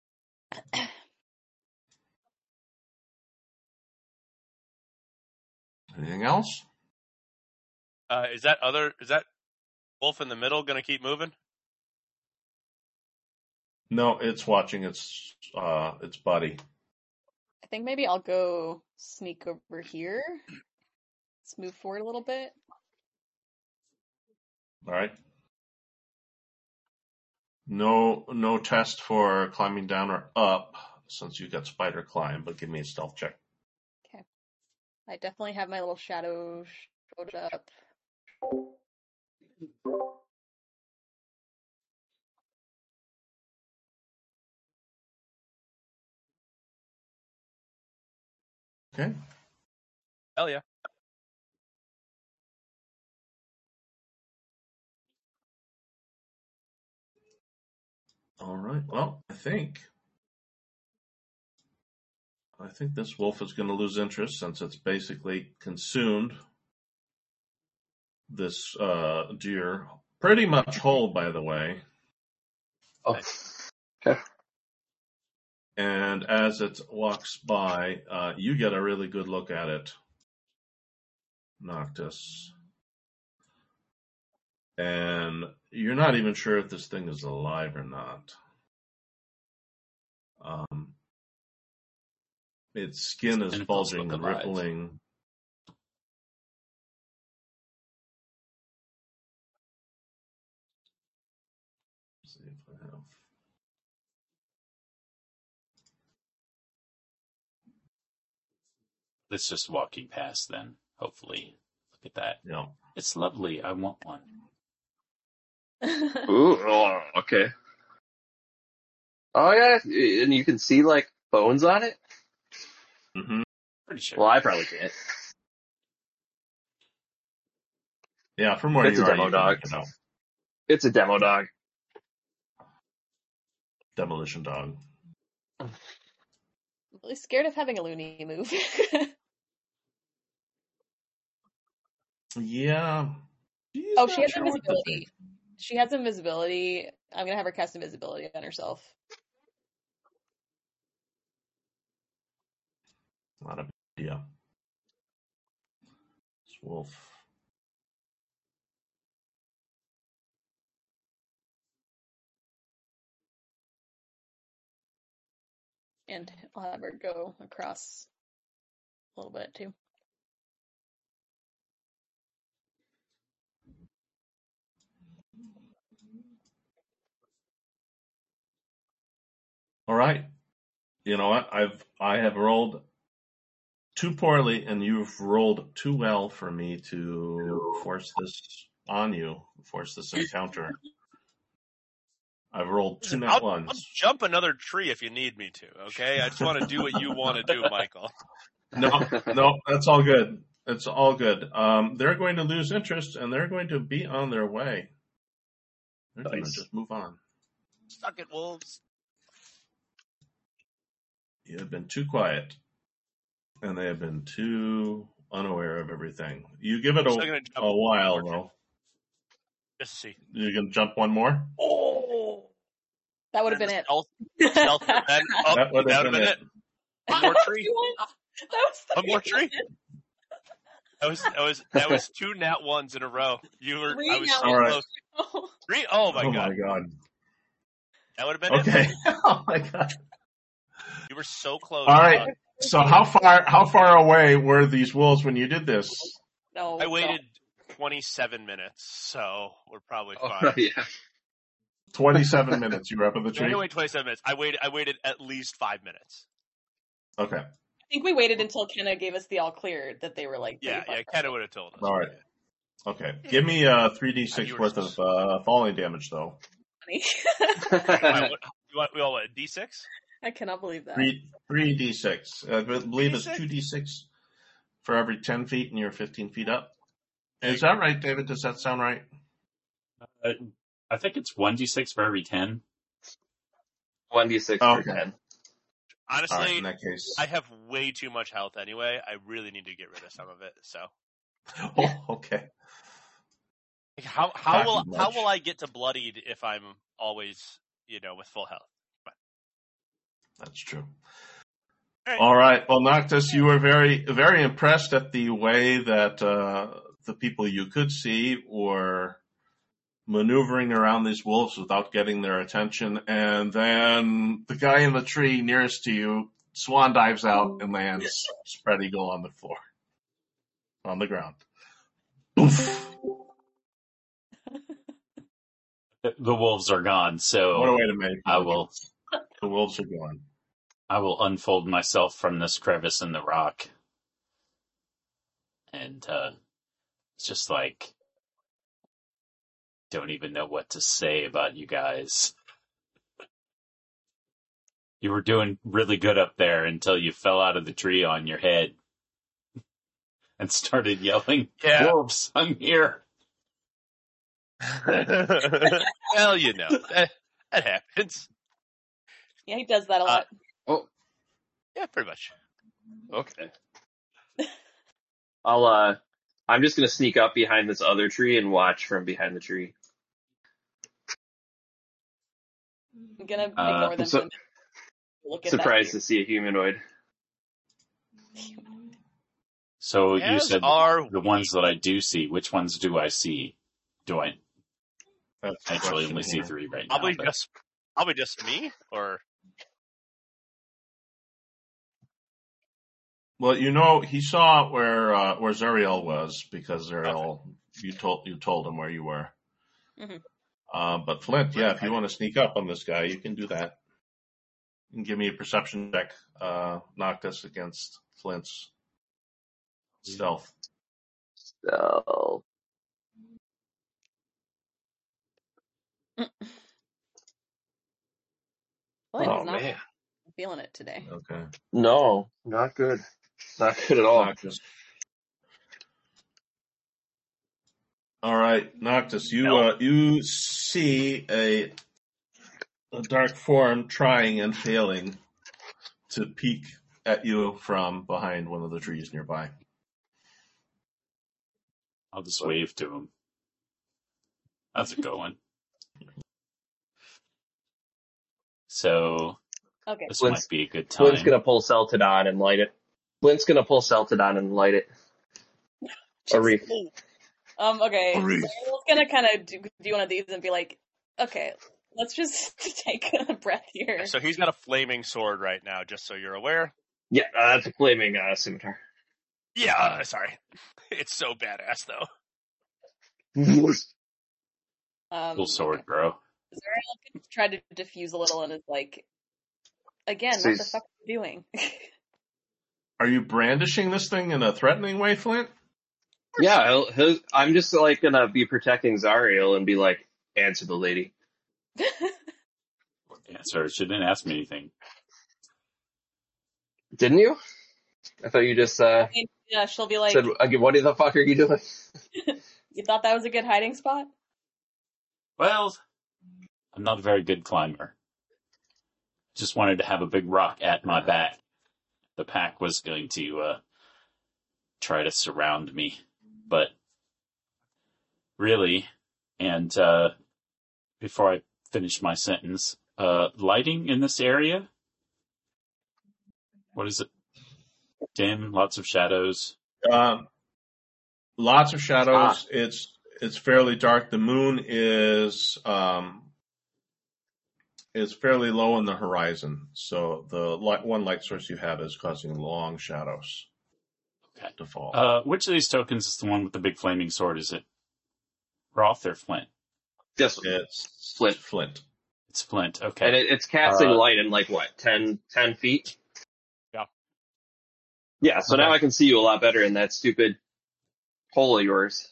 Speaker 2: Anything else?
Speaker 5: Uh, is that other is that wolf in the middle gonna keep moving?
Speaker 2: No, it's watching its uh its buddy.
Speaker 1: I think maybe I'll go sneak over here. Let's move forward a little bit.
Speaker 2: All right. No, no test for climbing down or up since you got spider climb, but give me a stealth check.
Speaker 1: Okay. I definitely have my little shadow showed up.
Speaker 2: Okay.
Speaker 5: Hell yeah.
Speaker 2: All right. Well, I think I think this wolf is going to lose interest since it's basically consumed this uh, deer pretty much whole, by the way.
Speaker 4: Oh, okay.
Speaker 2: And as it walks by, uh, you get a really good look at it, Noctis. And you're not even sure if this thing is alive or not. Um, its skin is
Speaker 3: And it does
Speaker 2: bulging,
Speaker 3: look alive.
Speaker 2: rippling. Let's see if I have.
Speaker 3: It's just walking past then, hopefully. Look at that.
Speaker 2: Yeah.
Speaker 3: It's lovely. I want one.
Speaker 4: Ooh, oh, okay. Oh yeah, and you can see like bones on it.
Speaker 2: Mm-hmm.
Speaker 3: Pretty sure.
Speaker 4: Well, I probably can't.
Speaker 2: Yeah, from where
Speaker 4: It's
Speaker 2: you
Speaker 4: a
Speaker 2: are,
Speaker 4: demo
Speaker 2: you can
Speaker 4: dog.
Speaker 2: make it out.
Speaker 4: It's a demo dog.
Speaker 2: Demolition dog.
Speaker 1: I'm really scared of having a loony move.
Speaker 2: Yeah. She's
Speaker 1: Oh,
Speaker 2: not
Speaker 1: she has
Speaker 2: sure what to
Speaker 1: invisibility.
Speaker 2: think.
Speaker 1: She has invisibility. I'm gonna have her cast invisibility on herself.
Speaker 2: Not a big idea. This wolf.
Speaker 1: And I'll have her go across a little bit too.
Speaker 2: All right. You know what? I've I have rolled too poorly, and you've rolled too well for me to force this on you, force this encounter. I've rolled two net
Speaker 5: I'll,
Speaker 2: ones.
Speaker 5: I'll jump another tree if you need me to, okay? I just want to do what you want to do, Michael.
Speaker 2: No, no, that's all good. It's all good. Um, they're going to lose interest, and they're going to be on their way. They're going to
Speaker 4: Nice.
Speaker 2: just move on.
Speaker 5: Suck it, wolves.
Speaker 2: You have been too quiet, and they have been too unaware of everything. You give it
Speaker 5: I'm still gonna
Speaker 2: a,
Speaker 5: jump
Speaker 2: a while,
Speaker 5: one more
Speaker 2: though.
Speaker 5: Just to see.
Speaker 2: You can jump one more?
Speaker 1: Oh, that would have
Speaker 5: And
Speaker 1: been
Speaker 5: the
Speaker 1: it.
Speaker 5: Stealth, stealth, and then, oh,
Speaker 2: That would have
Speaker 5: been,
Speaker 2: been
Speaker 5: it.
Speaker 2: it.
Speaker 5: One more tree.
Speaker 1: That was the
Speaker 5: One more tree. That was that was that was two nat ones in a row. You were
Speaker 1: Three
Speaker 5: I was
Speaker 1: nat
Speaker 5: so
Speaker 2: All right.
Speaker 5: close. Three. Oh my
Speaker 2: oh
Speaker 5: god.
Speaker 2: my god.
Speaker 5: That would have been
Speaker 2: Okay.
Speaker 5: it.
Speaker 2: oh my god.
Speaker 5: You were so close.
Speaker 2: All right.
Speaker 5: dog.
Speaker 2: So how far how far away were these wolves when you did this?
Speaker 1: No,
Speaker 5: I waited twenty-seven minutes, so we're probably
Speaker 4: Oh
Speaker 5: fine.
Speaker 4: yeah.
Speaker 2: Twenty-seven minutes. You were up in the
Speaker 5: I
Speaker 2: tree.
Speaker 5: didn't wait twenty-seven minutes. I waited. I waited at least five minutes.
Speaker 2: Okay.
Speaker 1: I think we waited until Kenna gave us the all clear that they were like.
Speaker 5: Yeah,
Speaker 1: pretty
Speaker 5: yeah.
Speaker 1: far.
Speaker 5: Kenna would have told us.
Speaker 2: All right. Okay. Give me uh three d
Speaker 5: You
Speaker 2: six
Speaker 5: were
Speaker 2: worth
Speaker 5: just-
Speaker 2: of uh, falling damage though.
Speaker 1: Funny.
Speaker 5: Alright, what- you want? We all what? D six.
Speaker 1: I cannot believe that.
Speaker 2: Three three d six. I believe it's
Speaker 5: D six?
Speaker 2: two d six for every ten feet, and you're fifteen feet up. Is that right, David? Does that sound right?
Speaker 3: Uh, I think it's one d six for every ten.
Speaker 4: One d six
Speaker 2: Okay.
Speaker 4: per ten.
Speaker 5: Honestly,
Speaker 2: All right. In that case.
Speaker 5: I have way too much health anyway. I really need to get rid of some of it. So,
Speaker 2: Oh, okay.
Speaker 5: Like, how how
Speaker 2: Cocky
Speaker 5: will how
Speaker 2: much.
Speaker 5: will I get to bloodied if I'm always you know with full health?
Speaker 2: That's true.
Speaker 5: All right.
Speaker 2: All right. Well, Noctis, you were very, very impressed at the way that uh, the people you could see were maneuvering around these wolves without getting their attention, and then the guy in the tree nearest to you swan dives out and lands spread eagle on the floor, on the ground. Oof.
Speaker 3: The wolves are gone, so
Speaker 2: What a way to make it.
Speaker 3: I will.
Speaker 2: The wolves are gone.
Speaker 3: I will unfold myself from this crevice in the rock, and uh, it's just like, don't even know what to say about you guys. You were doing really good up there until you fell out of the tree on your head and started yelling,
Speaker 5: Yeah.
Speaker 3: "Wolves, I'm here!"
Speaker 5: Well, you know, that, that happens.
Speaker 1: Yeah, he does that a lot.
Speaker 4: Oh,
Speaker 5: Yeah, pretty much.
Speaker 4: okay. I'll, uh, I'm just gonna sneak up behind this other tree and watch from behind the tree.
Speaker 1: I'm gonna
Speaker 3: Uh,
Speaker 1: ignore them.
Speaker 4: so-
Speaker 1: and look at
Speaker 4: Surprised
Speaker 1: that
Speaker 4: to see a humanoid.
Speaker 3: So you
Speaker 5: As
Speaker 3: said
Speaker 5: are
Speaker 3: the ones that I do see. Which ones do I see? Do I
Speaker 2: That's the
Speaker 3: actually
Speaker 2: question
Speaker 3: only see
Speaker 2: here.
Speaker 3: three right now?
Speaker 5: probably
Speaker 3: but-
Speaker 5: just probably just me, or
Speaker 2: Well, you know, he saw where uh, where Zariel was because Zariel, you told you told him where you were.
Speaker 1: Mhm.
Speaker 2: Uh, but Flint, yeah, if you want to sneak up on this guy, you can do that. You can give me a perception check, uh, Noctis against Flint's stealth.
Speaker 4: So,
Speaker 1: Flint
Speaker 4: oh
Speaker 1: is not
Speaker 4: man.
Speaker 1: feeling it today.
Speaker 2: Okay,
Speaker 4: No, not good. Not good at all.
Speaker 2: Noctis. All right, Noctis, you
Speaker 5: No.
Speaker 2: uh, you see a a dark form trying and failing to peek at you from behind one of the trees nearby.
Speaker 3: I'll just wave to him. How's it going? So
Speaker 1: Okay.
Speaker 3: this
Speaker 4: Flint's-
Speaker 3: might be a good time.
Speaker 4: Flint's gonna pull Celtadon and light it. Flint's gonna pull Celtadon and light it. A reef.
Speaker 1: Um. Okay. So I
Speaker 2: Hurry.
Speaker 1: was gonna kind of do, do one of these and be like, okay, let's just take a breath here.
Speaker 5: so he's got a flaming sword right now. Just so you're aware.
Speaker 4: Yeah, uh, that's a flaming uh, scimitar.
Speaker 5: Yeah, uh, sorry. It's so badass though.
Speaker 1: Um,
Speaker 3: Cool sword,
Speaker 1: okay.
Speaker 3: bro.
Speaker 1: Zariel tried to diffuse a little and is like, again,
Speaker 4: So
Speaker 1: what the
Speaker 4: he's-
Speaker 1: fuck are you doing?
Speaker 2: Are you brandishing this thing in a threatening way, Flint?
Speaker 4: Yeah, he'll, he'll, I'm just like gonna be protecting Zariel and be like, answer the lady.
Speaker 3: Yeah, sorry, she didn't ask me anything.
Speaker 4: Didn't you? I thought you just uh,
Speaker 1: Yeah, she'll be like,
Speaker 4: said, okay, what the fuck are you doing?
Speaker 1: you thought that was a good hiding spot?
Speaker 3: Well, I'm not a very good climber. Just wanted to have a big rock at my back. The pack was going to uh, try to surround me, but really, and uh, before I finish my sentence, uh, lighting in this area? What is it? Dim, lots of shadows.
Speaker 2: Um, lots of shadows. It's it's fairly dark. The moon is um, is fairly low on the horizon, so the light, one light source you have is causing long shadows
Speaker 3: Okay.
Speaker 2: to fall.
Speaker 3: Uh, which of these tokens is the one with the big flaming sword? Is it Roth or Flint?
Speaker 4: This one.
Speaker 2: it's
Speaker 4: Flint.
Speaker 2: Flint.
Speaker 3: It's Flint. Okay.
Speaker 4: And it, it's casting
Speaker 3: Uh,
Speaker 4: light in like what, ten, ten feet?
Speaker 5: Yeah.
Speaker 4: Yeah, so
Speaker 3: Okay.
Speaker 4: now I can see you a lot better in that stupid hole of yours.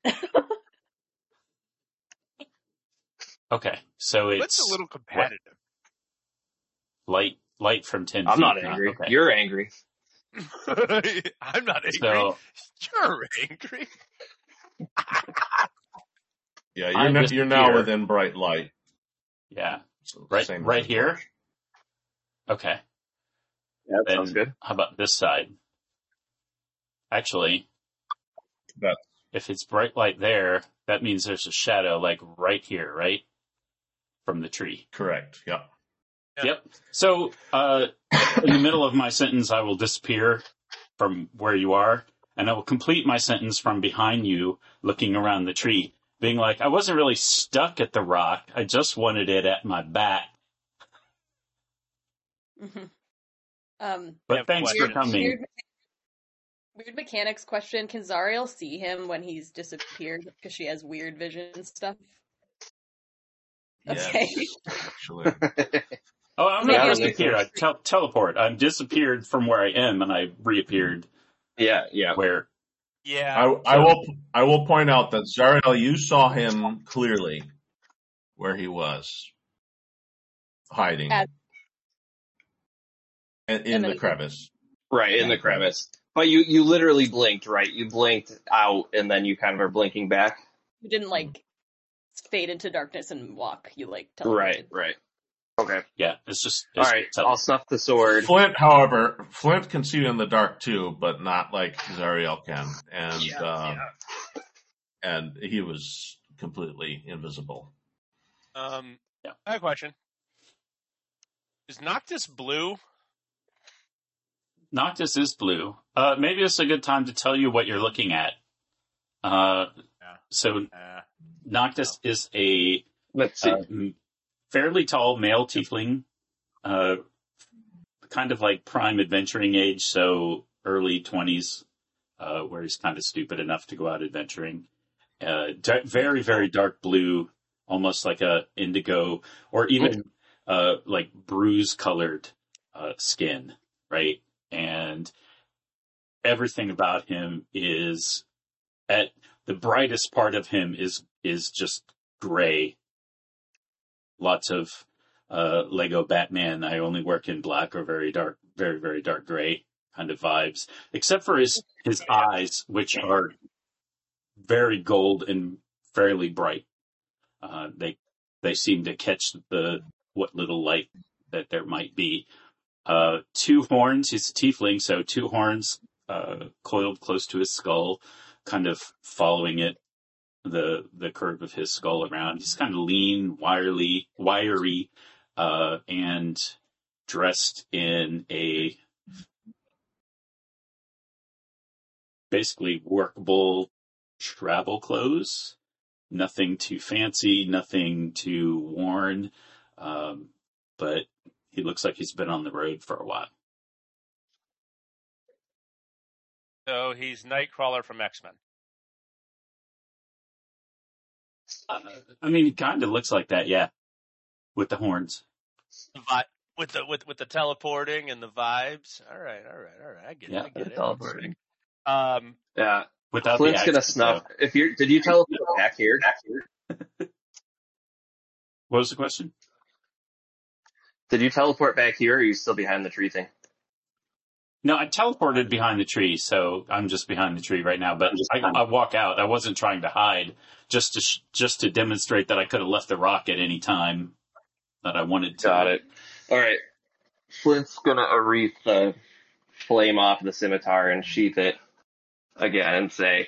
Speaker 3: Okay. So
Speaker 5: It's
Speaker 3: it's
Speaker 5: a little competitive.
Speaker 3: light light from ten
Speaker 4: I'm
Speaker 3: feet.
Speaker 4: not
Speaker 3: huh?
Speaker 4: angry.
Speaker 3: Okay.
Speaker 4: You're angry.
Speaker 5: I'm not angry.
Speaker 3: So
Speaker 5: You're angry.
Speaker 2: Yeah,
Speaker 3: I
Speaker 2: you're no,
Speaker 3: just
Speaker 2: you're now
Speaker 3: fear-
Speaker 2: within bright light.
Speaker 3: yeah.
Speaker 2: So
Speaker 3: Right-
Speaker 2: same
Speaker 3: right
Speaker 2: as
Speaker 3: here?
Speaker 2: Marsh.
Speaker 3: Okay.
Speaker 4: Yeah, that
Speaker 3: Then
Speaker 4: sounds good.
Speaker 3: how about this side? Actually,
Speaker 2: That-
Speaker 3: if it's bright light there, that means there's a shadow like right here, right? From the tree.
Speaker 2: Correct. Yeah.
Speaker 5: Yeah.
Speaker 3: Yep. So, uh, in the middle of my sentence, I will disappear from where you are, and I will complete my sentence from behind you, looking around the tree. being like, I wasn't really stuck at the rock. I just wanted it at my back.
Speaker 1: Mm-hmm. Um,
Speaker 3: but thanks for coming.
Speaker 1: Weird, weird mechanics question. Can Zariel see him when he's disappeared? Because she has weird vision stuff. Okay.
Speaker 2: Yes, actually.
Speaker 3: Oh, I'm
Speaker 1: Maybe
Speaker 3: not
Speaker 1: I'll
Speaker 3: disappeared. I tel- teleport. I'm disappeared from where I am, and I reappeared
Speaker 4: Yeah, yeah.
Speaker 3: where.
Speaker 5: Yeah.
Speaker 2: I, I will. I will point out that Zariel, you saw him clearly where he was hiding
Speaker 1: At-
Speaker 2: in, in the crevice.
Speaker 4: Right, in the crevice. But you, you literally blinked, right? You blinked out, and then you kind of are blinking back.
Speaker 1: You didn't like fade into darkness and walk. You like teleported.
Speaker 4: Right, right. Okay.
Speaker 3: Yeah, it's just. It's
Speaker 4: All right,
Speaker 3: tele-
Speaker 4: I'll snuff the sword.
Speaker 2: Flint, however, Flint can see in the dark too, but not like Zariel can, and
Speaker 4: Yeah,
Speaker 2: uh,
Speaker 4: yeah.
Speaker 2: and he was completely invisible.
Speaker 5: Um,
Speaker 3: Yeah.
Speaker 5: I have a question. Is Noctis blue?
Speaker 3: Noctis is blue. Uh, maybe it's a good time to tell you what you're looking at. Uh,
Speaker 5: Yeah.
Speaker 3: so
Speaker 5: Uh,
Speaker 3: Noctis is a
Speaker 4: Let's see.
Speaker 3: uh, m- fairly tall male tiefling, uh, kind of like prime adventuring age, so early twenties, uh, where he's kind of stupid enough to go out adventuring. Uh, d- very, very dark blue, almost like a indigo, or even uh, like bruise colored uh, skin, right? And everything about him is at the brightest part of him is is just gray. Lots of uh, Lego Batman, I only work in black or very dark, very, very dark gray kind of vibes, except for his, his eyes, which are very gold and fairly bright. Uh, they, they seem to catch the, what little light that there might be. Uh, two horns, he's a tiefling, so two horns, uh, coiled close to his skull, kind of following it. the the curve of his skull around. He's kind of lean, wirely, wiry, uh, and dressed in a basically workable travel clothes. Nothing too fancy, nothing too worn, um, but he looks like he's been on the road for a while.
Speaker 5: so he's Nightcrawler from X-Men.
Speaker 3: Uh, I mean, he kind of looks like that, yeah, with the horns.
Speaker 5: The vi- with the with with the teleporting and the vibes. All right, all right, all right. I get
Speaker 3: Yeah,
Speaker 5: it. I get
Speaker 4: the
Speaker 5: it.
Speaker 4: teleporting.
Speaker 5: Um,
Speaker 4: Yeah.
Speaker 3: Without
Speaker 4: Flint's
Speaker 3: the
Speaker 4: gonna
Speaker 3: accent,
Speaker 4: snuff.
Speaker 3: though.
Speaker 4: If you did you teleport back here? Back here?
Speaker 3: What was the question?
Speaker 4: Did you teleport back here, or are you still behind the tree thing?
Speaker 3: No, I teleported behind the tree, so I'm just behind the tree right now. But I, I walk out. I wasn't trying to hide, just to sh- just to demonstrate that I could have left the rock at any time that I wanted to.
Speaker 4: Got it. All right. Flint's gonna wreath the flame off the scimitar and sheath it again and say,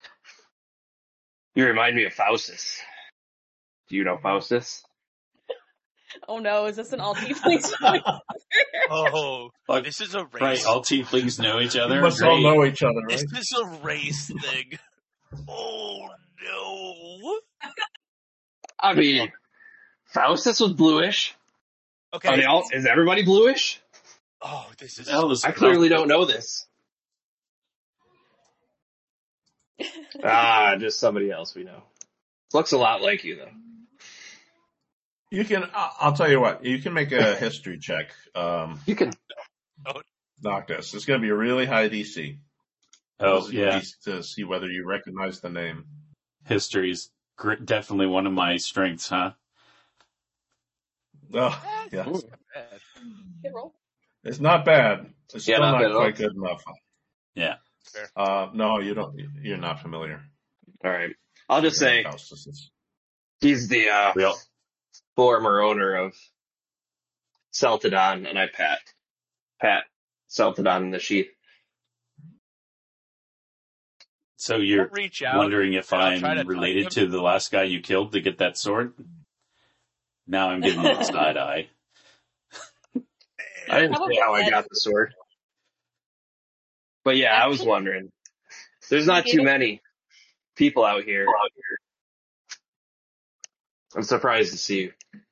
Speaker 4: "You remind me of Faustus. Do you know Faustus?"
Speaker 1: Oh no, is this an all tiefling spoiler?
Speaker 5: oh,
Speaker 3: Like,
Speaker 5: this is a race.
Speaker 3: right, all tieflings know each
Speaker 2: They
Speaker 3: other.
Speaker 2: must all
Speaker 3: Great.
Speaker 2: know each other, right?
Speaker 5: This is a race thing. Oh no.
Speaker 4: I mean, Faustus was bluish.
Speaker 5: Okay.
Speaker 4: Are they all, is everybody bluish?
Speaker 5: Oh, this is.
Speaker 3: Hell is
Speaker 4: I clearly don't know this. Ah, just somebody else we know. Looks a lot like you, though.
Speaker 2: You can. I- I'll tell you what. You can make a history check. Um,
Speaker 4: You can.
Speaker 2: Noctis. It's going to be a really high D C.
Speaker 3: Oh
Speaker 2: This is
Speaker 3: yeah,
Speaker 2: to see whether you recognize the name.
Speaker 3: history's gr- definitely one of my strengths, huh?
Speaker 2: Oh, yeah.
Speaker 4: Ooh.
Speaker 5: Bad.
Speaker 1: Good roll.
Speaker 2: It's not bad. It's
Speaker 4: Yeah,
Speaker 2: still
Speaker 4: not
Speaker 2: not,
Speaker 4: bad at all.
Speaker 2: quite good enough.
Speaker 3: Yeah.
Speaker 5: Fair.
Speaker 2: Uh, no, you don't. You're not familiar.
Speaker 4: All right. I'll just say
Speaker 2: Faustus is.
Speaker 4: he's the uh,
Speaker 3: Real.
Speaker 4: former owner of Celtodon, and I pat pat Celtodon in the sheath.
Speaker 3: So you're
Speaker 5: I'll reach out.
Speaker 3: wondering if
Speaker 5: and I'll try to
Speaker 3: I'm
Speaker 5: touch
Speaker 3: related
Speaker 5: him.
Speaker 3: to the last guy you killed to get that sword? Now I'm giving you the side eye.
Speaker 4: I didn't
Speaker 1: Probably
Speaker 4: say how I
Speaker 1: dead.
Speaker 4: got the sword. But yeah, I was wondering. There's not
Speaker 1: You
Speaker 4: too
Speaker 1: gave it-
Speaker 4: many people out here I'm surprised to see you.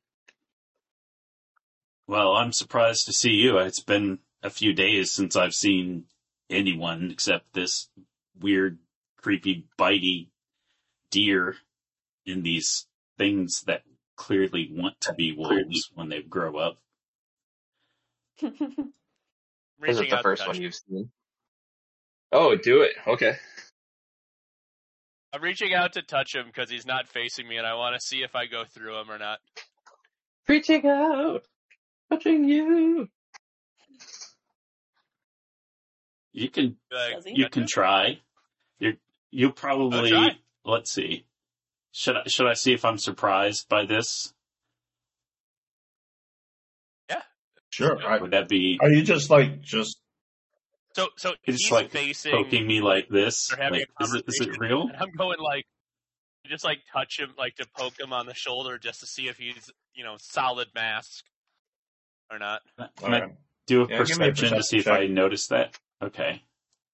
Speaker 3: Well, I'm surprised to see you. It's been a few days since I've seen anyone except this weird, creepy, bitey deer in these things that clearly want to be wolves when they grow up.
Speaker 4: Is it
Speaker 5: Reaching
Speaker 4: the
Speaker 5: out
Speaker 4: first
Speaker 5: to
Speaker 4: one
Speaker 5: touch him.
Speaker 4: you've seen? Oh, do it. Okay.
Speaker 5: I'm reaching out to touch him because he's not facing me, and I want to see if I go through him or not.
Speaker 4: Reaching out, touching you.
Speaker 3: You can,
Speaker 5: Like,
Speaker 1: Does he?
Speaker 3: you can try. You, you'll probably.
Speaker 5: I'll try.
Speaker 3: Let's see. Should I, should I see if I'm surprised by this?
Speaker 2: Sure. I,
Speaker 3: Would that be
Speaker 2: are you just like just?
Speaker 5: So, so
Speaker 3: it's
Speaker 5: he's
Speaker 3: like
Speaker 5: facing.
Speaker 3: poking me like this?
Speaker 5: They're having
Speaker 3: Like,
Speaker 5: a
Speaker 3: is it is it
Speaker 5: conversation,
Speaker 3: real?
Speaker 5: and I'm going like, just like touch him, like to poke him on the shoulder, just to see if he's, you know, solid mask or not.
Speaker 3: Can I
Speaker 2: Okay.
Speaker 3: do a
Speaker 2: Yeah, give me a
Speaker 3: perception to see if
Speaker 2: perception
Speaker 3: I notice that? Okay.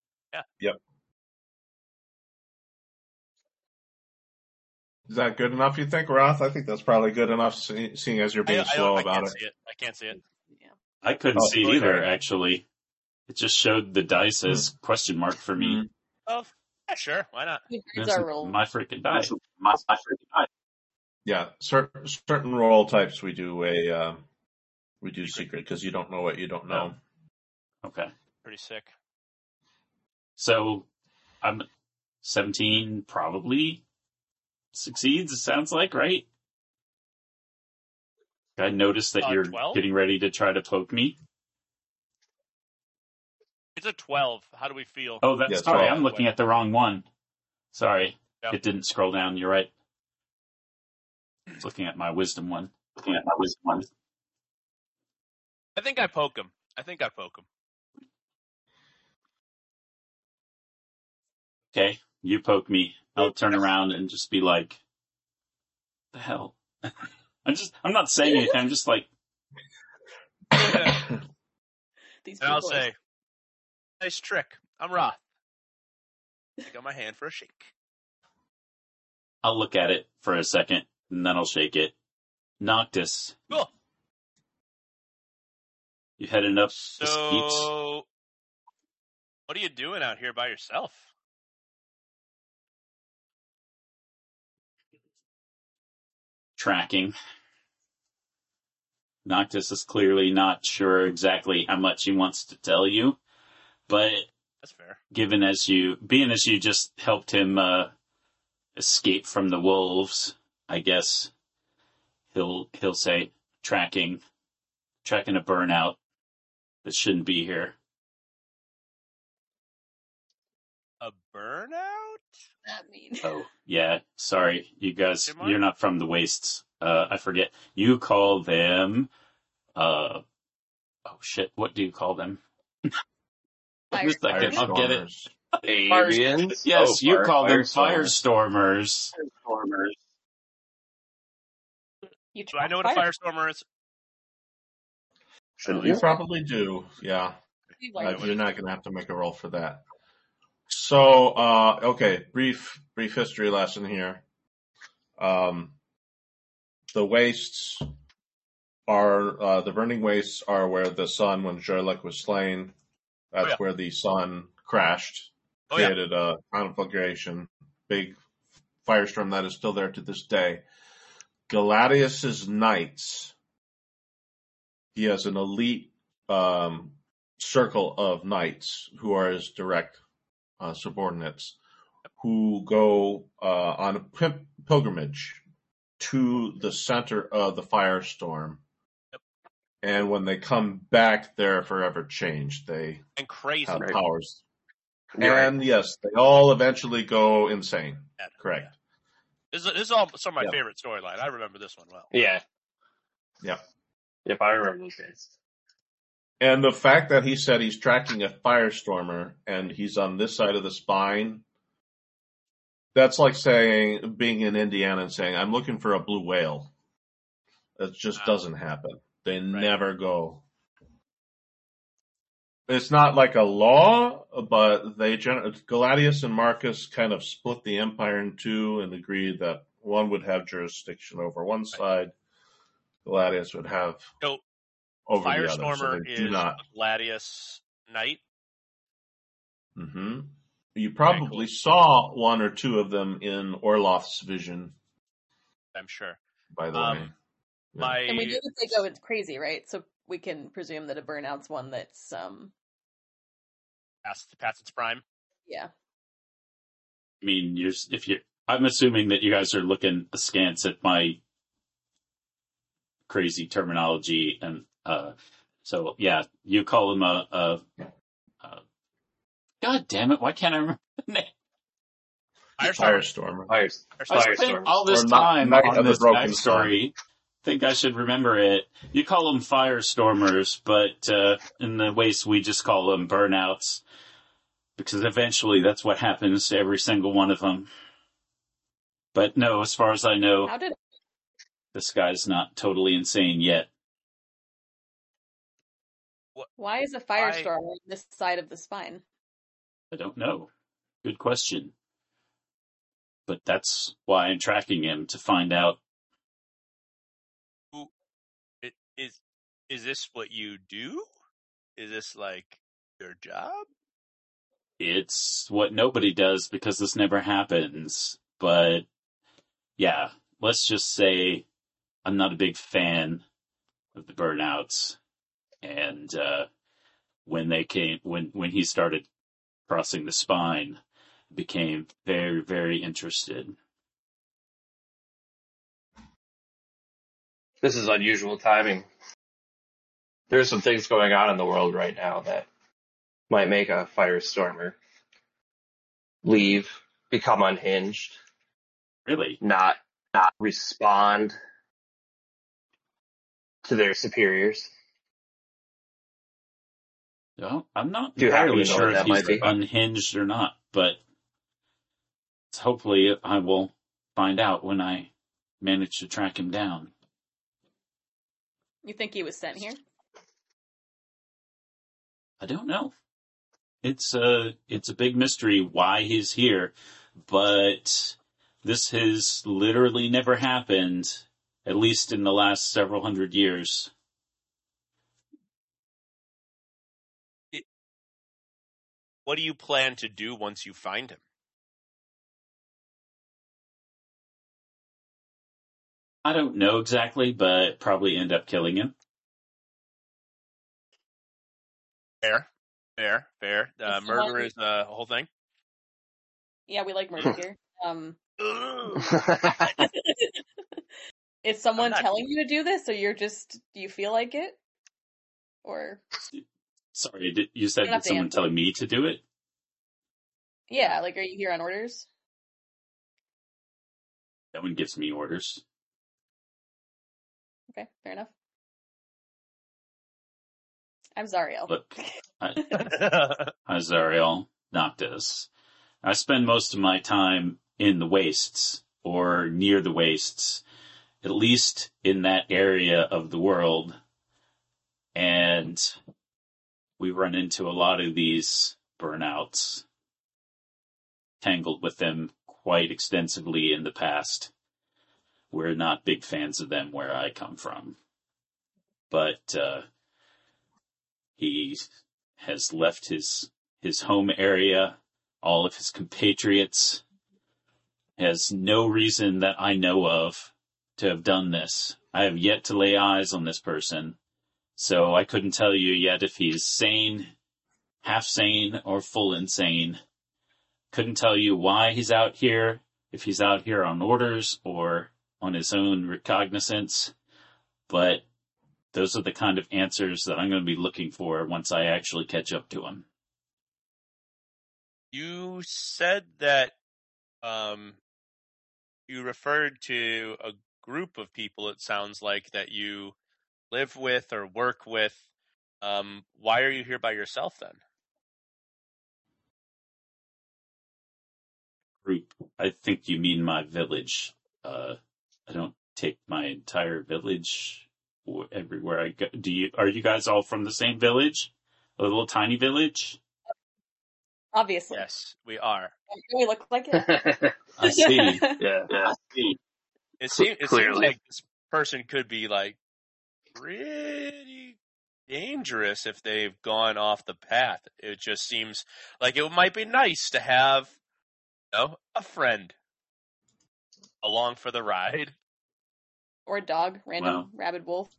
Speaker 2: Is that good enough, you think, Roth? I think that's probably good enough, see- seeing as you're
Speaker 5: I,
Speaker 2: being
Speaker 5: I,
Speaker 2: slow
Speaker 5: I
Speaker 2: about
Speaker 5: can't
Speaker 2: it.
Speaker 5: see it. I can't see it.
Speaker 3: I couldn't
Speaker 2: Oh,
Speaker 3: see it
Speaker 2: okay.
Speaker 3: either, actually. It just showed the dice as question mark for me.
Speaker 2: Mhm.
Speaker 5: Oh, yeah, sure. Why not?
Speaker 1: Here's
Speaker 3: This
Speaker 1: our
Speaker 3: is
Speaker 1: roll.
Speaker 3: my freaking die.
Speaker 4: My, my freaking eye.
Speaker 2: Yeah, certain certain role types we do a uh, we do secret because you don't know what you don't know.
Speaker 3: Okay.
Speaker 5: Pretty sick.
Speaker 3: So, I'm seventeen probably succeeds, it sounds like, right? I noticed that
Speaker 5: Uh,
Speaker 3: you're
Speaker 5: twelve?
Speaker 3: getting ready to try to poke me.
Speaker 5: It's a twelve. How do we feel?
Speaker 3: Oh, that's
Speaker 2: Yeah,
Speaker 3: sorry,
Speaker 2: twelve.
Speaker 3: I'm looking at the wrong one. Sorry.
Speaker 5: Yep.
Speaker 3: It didn't scroll down, you're right. I was looking at my wisdom one.
Speaker 4: Looking at my wisdom one.
Speaker 5: I think I poke him. I think I poke him.
Speaker 3: Okay, you poke me. I'll turn around and just be like, the hell? I'm just, I'm not saying anything, I'm just like,
Speaker 1: These
Speaker 5: And I'll
Speaker 1: boys.
Speaker 5: say, nice trick. I'm Roth. Take out my hand for a shake.
Speaker 3: I'll look at it for a second, and then I'll shake it. Noctis,
Speaker 5: Cool.
Speaker 3: you heading up the steeps?
Speaker 5: So, what are you doing out here by yourself?
Speaker 3: Tracking. Noctis is clearly not sure exactly how much he wants to tell you, but
Speaker 5: That's fair.
Speaker 3: given as you, being as you just helped him uh, escape from the wolves, I guess he'll he'll say tracking, tracking a burnout that shouldn't be here.
Speaker 5: A burnout?
Speaker 1: That mean.
Speaker 3: Oh, yeah. Sorry, you guys,
Speaker 5: Good morning.
Speaker 3: you're not from the wastes. Uh, I forget. You call them, uh, oh shit, what do you call them?
Speaker 1: Fire-
Speaker 3: Wait a second, I'll get it.
Speaker 2: Firestormers.
Speaker 4: Avians?
Speaker 3: Yes,
Speaker 4: Oh,
Speaker 3: you
Speaker 4: fire-
Speaker 3: call them
Speaker 4: firestormers.
Speaker 3: firestormers.
Speaker 4: Firestormers.
Speaker 1: You
Speaker 5: Do I know what a
Speaker 1: fire-
Speaker 5: firestormer is?
Speaker 4: Shouldn't
Speaker 2: You
Speaker 4: you?
Speaker 2: probably do, yeah.
Speaker 1: you
Speaker 2: Uh,
Speaker 1: like-
Speaker 2: you're not going to have to make a roll for that. So, uh, okay, brief brief history lesson here. Um, the wastes are uh, the burning wastes are where the sun, when Jorlek was slain, that's
Speaker 5: Oh, yeah.
Speaker 2: where the sun crashed,
Speaker 5: Oh, yeah.
Speaker 2: created a conflagration, big firestorm that is still there to this day. Galadius's knights. He has an elite um, circle of knights who are his direct uh, subordinates, who go uh, on a pil- pilgrimage to the center of the firestorm.
Speaker 5: Yep.
Speaker 2: And when they come back, they're forever changed. They
Speaker 5: And crazy.
Speaker 2: have
Speaker 4: Right.
Speaker 2: powers.
Speaker 4: You're right.
Speaker 2: And yes, they all eventually go insane.
Speaker 5: Yeah.
Speaker 2: Correct.
Speaker 5: This is, this is all some of my
Speaker 2: Yep.
Speaker 5: favorite storyline. I remember this one well.
Speaker 4: Yeah.
Speaker 2: Yeah.
Speaker 4: Yep, I remember those days.
Speaker 2: And the fact that he said he's tracking a firestormer and he's on this side of the spine, that's like saying, being in Indiana and saying, I'm looking for a blue whale. That just
Speaker 5: Wow.
Speaker 2: doesn't happen. They never go. It's not like a law, but they, gen- Galadius and Marcus kind of split the empire in two and agreed that one would have jurisdiction over one side, Gladius would have
Speaker 5: So
Speaker 2: over the other. So
Speaker 5: Firestormer
Speaker 2: they do
Speaker 5: is
Speaker 2: not.
Speaker 5: a Gladius Knight.
Speaker 2: hmm You probably
Speaker 5: cool.
Speaker 2: saw one or two of them in Orloff's vision,
Speaker 5: I'm sure.
Speaker 2: by the
Speaker 5: Um,
Speaker 2: way. Yeah.
Speaker 5: My
Speaker 1: And we know that they go it's crazy, right? So we can presume that a burnout's one that's um
Speaker 5: past, past its prime.
Speaker 1: yeah.
Speaker 3: I mean, you're, if you, I'm assuming that you guys are looking askance at my crazy terminology, and uh, so yeah, you call him a, a, a. God damn it! Why can't I remember the name?
Speaker 2: Firestormer.
Speaker 4: Fires,
Speaker 3: I spent
Speaker 4: Firestorm.
Speaker 3: all this
Speaker 2: Or not-
Speaker 3: time
Speaker 2: Knight
Speaker 3: on
Speaker 2: of the
Speaker 3: this
Speaker 2: Broken
Speaker 3: backstory. Think I should remember it. You call them firestormers, but uh, in the Waste we just call them burnouts, because eventually that's what happens to every single one of them. But no, as far as I know,
Speaker 1: How did
Speaker 3: this guy's not totally insane yet.
Speaker 1: why is a firestorm on this side of the spine?
Speaker 3: I don't know. Good question. But that's why I'm tracking him, to find out.
Speaker 5: It, is is this what you do? Is this like your job?
Speaker 3: It's what nobody does, because this never happens. But yeah, let's just say I'm not a big fan of the burnouts. And uh, when they came, when when he started crossing the spine, I became very, very interested.
Speaker 4: This is unusual timing. There's some things going on in the world right now that might make a Firestormer leave, become unhinged,
Speaker 3: Really?
Speaker 4: not not respond to their superiors.
Speaker 3: No, I'm not
Speaker 4: Do you happen
Speaker 3: entirely
Speaker 4: to know
Speaker 3: sure
Speaker 4: what
Speaker 3: if
Speaker 4: that
Speaker 3: he's
Speaker 4: might be?
Speaker 3: unhinged or not, but hopefully I will find out when I manage to track him down.
Speaker 1: You think he was sent here?
Speaker 3: I don't know. It's a, it's a big mystery why he's here, but this has literally never happened, at least in the last several hundred years.
Speaker 5: What do you plan to do once you find him?
Speaker 3: I don't know exactly, but probably end up killing him.
Speaker 5: Fair, fair, fair. Uh,
Speaker 1: Is
Speaker 5: murder
Speaker 1: someone-
Speaker 5: is the whole thing.
Speaker 1: Yeah, we like murder here. Um, is someone
Speaker 5: not-
Speaker 1: telling you to do this, or you're just do you feel like it, or
Speaker 3: Sorry, did, you said
Speaker 1: You don't have
Speaker 3: that
Speaker 1: to
Speaker 3: someone
Speaker 1: answer.
Speaker 3: telling me to do it?
Speaker 1: yeah, like are you here on orders?
Speaker 3: No one gives me orders.
Speaker 1: Okay, fair enough. I'm Zariel.
Speaker 3: Look, I, Azariel Noctis. I spend most of my time in the wastes, or near the wastes, at least in that area of the world. And we run into a lot of these burnouts, tangled with them quite extensively in the past. We're not big fans of them where I come from. But uh, he has left his his home area, all of his compatriots, has no reason that I know of to have done this. I have yet to lay eyes on this person, so I couldn't tell you yet if he's sane, half sane, or full insane. Couldn't tell you why he's out here, if he's out here on orders or on his own recognizance, but those are the kind of answers that I'm going to be looking for once I actually catch up to him.
Speaker 5: You said that um, you referred to a group of people, it sounds like, that you live with or work with. Um, why are you here by yourself then?
Speaker 3: Group. I think you mean my village. Uh, I don't take my entire village everywhere I go. Do you? Are you guys all from the same village? A little tiny village?
Speaker 1: Obviously,
Speaker 5: Yes, we are.
Speaker 1: do we look like it?
Speaker 3: I see.
Speaker 4: yeah, yeah.
Speaker 5: It seems it seems
Speaker 4: Clearly.
Speaker 5: like this person could be like pretty dangerous if they've gone off the path. It just seems like it might be nice to have, you know, a friend along for the ride.
Speaker 1: Or a dog, random
Speaker 3: Wow.
Speaker 1: rabid wolf.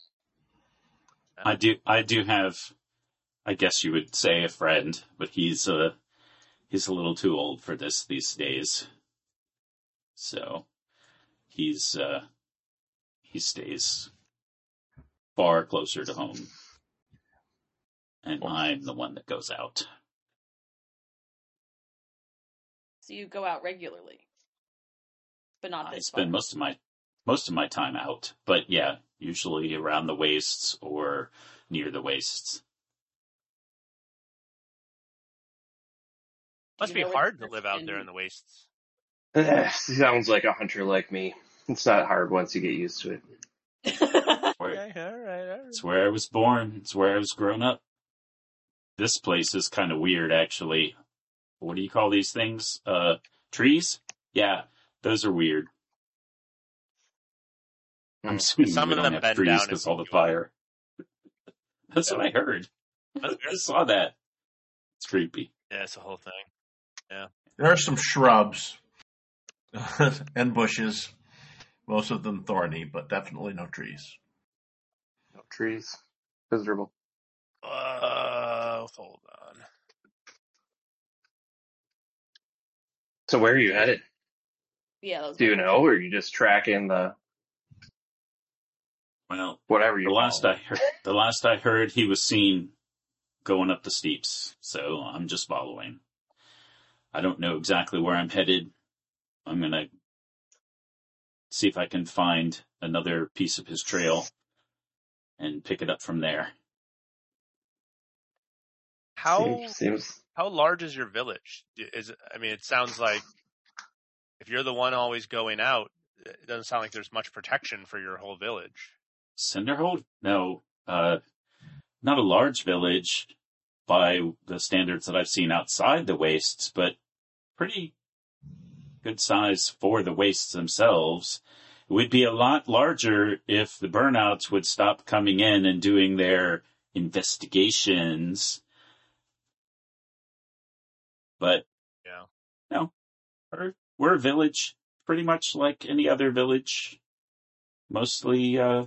Speaker 3: I do, I do have, I guess you would say a friend, but he's uh he's a little too old for this these days. So he's uh he stays far closer to home, and I'm the one that goes out.
Speaker 1: So you go out regularly, but not
Speaker 3: I
Speaker 1: this
Speaker 3: spend
Speaker 1: far.
Speaker 3: most of my most of my time out, but yeah, usually around the wastes or near the wastes.
Speaker 5: Must
Speaker 1: You
Speaker 5: be
Speaker 1: know
Speaker 5: hard
Speaker 1: it's
Speaker 5: to live out
Speaker 1: in-
Speaker 5: there in the wastes.
Speaker 4: Eh, sounds like a hunter like me. It's not hard once you get used to it.
Speaker 3: Where,
Speaker 5: Okay, all right, all right.
Speaker 3: It's where I was born. It's where I was grown up. This place is kind of weird, actually. What do you call these things? Uh, trees? Yeah, those are weird. I'm
Speaker 4: Hmm.
Speaker 3: assuming
Speaker 5: Some
Speaker 3: we
Speaker 5: of
Speaker 3: don't
Speaker 5: them
Speaker 3: have
Speaker 5: bend
Speaker 3: trees
Speaker 5: down
Speaker 3: because
Speaker 5: and
Speaker 3: all the
Speaker 5: pick you up.
Speaker 3: fire. That's what I heard.
Speaker 5: That's
Speaker 3: I
Speaker 5: good.
Speaker 3: saw that. It's creepy.
Speaker 5: Yeah, it's the whole thing.
Speaker 2: There are some shrubs and bushes, most of them thorny, but definitely no trees.
Speaker 4: No trees. Miserable.
Speaker 5: Uh, hold on.
Speaker 4: So where are you headed?
Speaker 1: Yeah, that was
Speaker 4: Do
Speaker 1: my
Speaker 4: you
Speaker 1: question.
Speaker 4: know, or are you just tracking the
Speaker 3: Well,
Speaker 4: whatever you
Speaker 3: the last
Speaker 4: call
Speaker 3: I heard, the last I heard, he was seen going up the steeps. So I'm just following. I don't know exactly where I'm headed. I'm gonna see if I can find another piece of his trail and pick it up from there.
Speaker 5: How
Speaker 4: Seems, seems
Speaker 5: how large is your village? Is it, I mean, it sounds like if you're the one always going out, it doesn't sound like there's much protection for your whole village.
Speaker 3: Cinderhold? No, uh, not a large village by the standards that I've seen outside the wastes, but pretty good size for the wastes themselves. It would be a lot larger if the burnouts would stop coming in and doing their investigations. But
Speaker 5: Yeah.
Speaker 3: no, we're, we're a village, pretty much like any other village. Mostly, uh,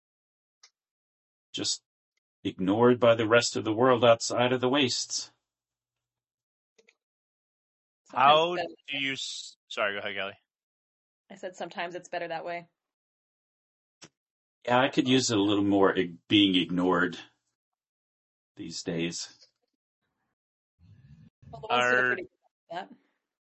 Speaker 3: just ignored by the rest of the world outside of the wastes.
Speaker 1: Sometimes
Speaker 5: How
Speaker 1: it's better-
Speaker 5: do you? s- Sorry, go ahead, Kelly.
Speaker 1: I said sometimes it's better that way.
Speaker 3: Yeah, I could use a little more ig- being ignored these days.
Speaker 1: Well, the ones that are
Speaker 5: Are-
Speaker 1: pretty good at that.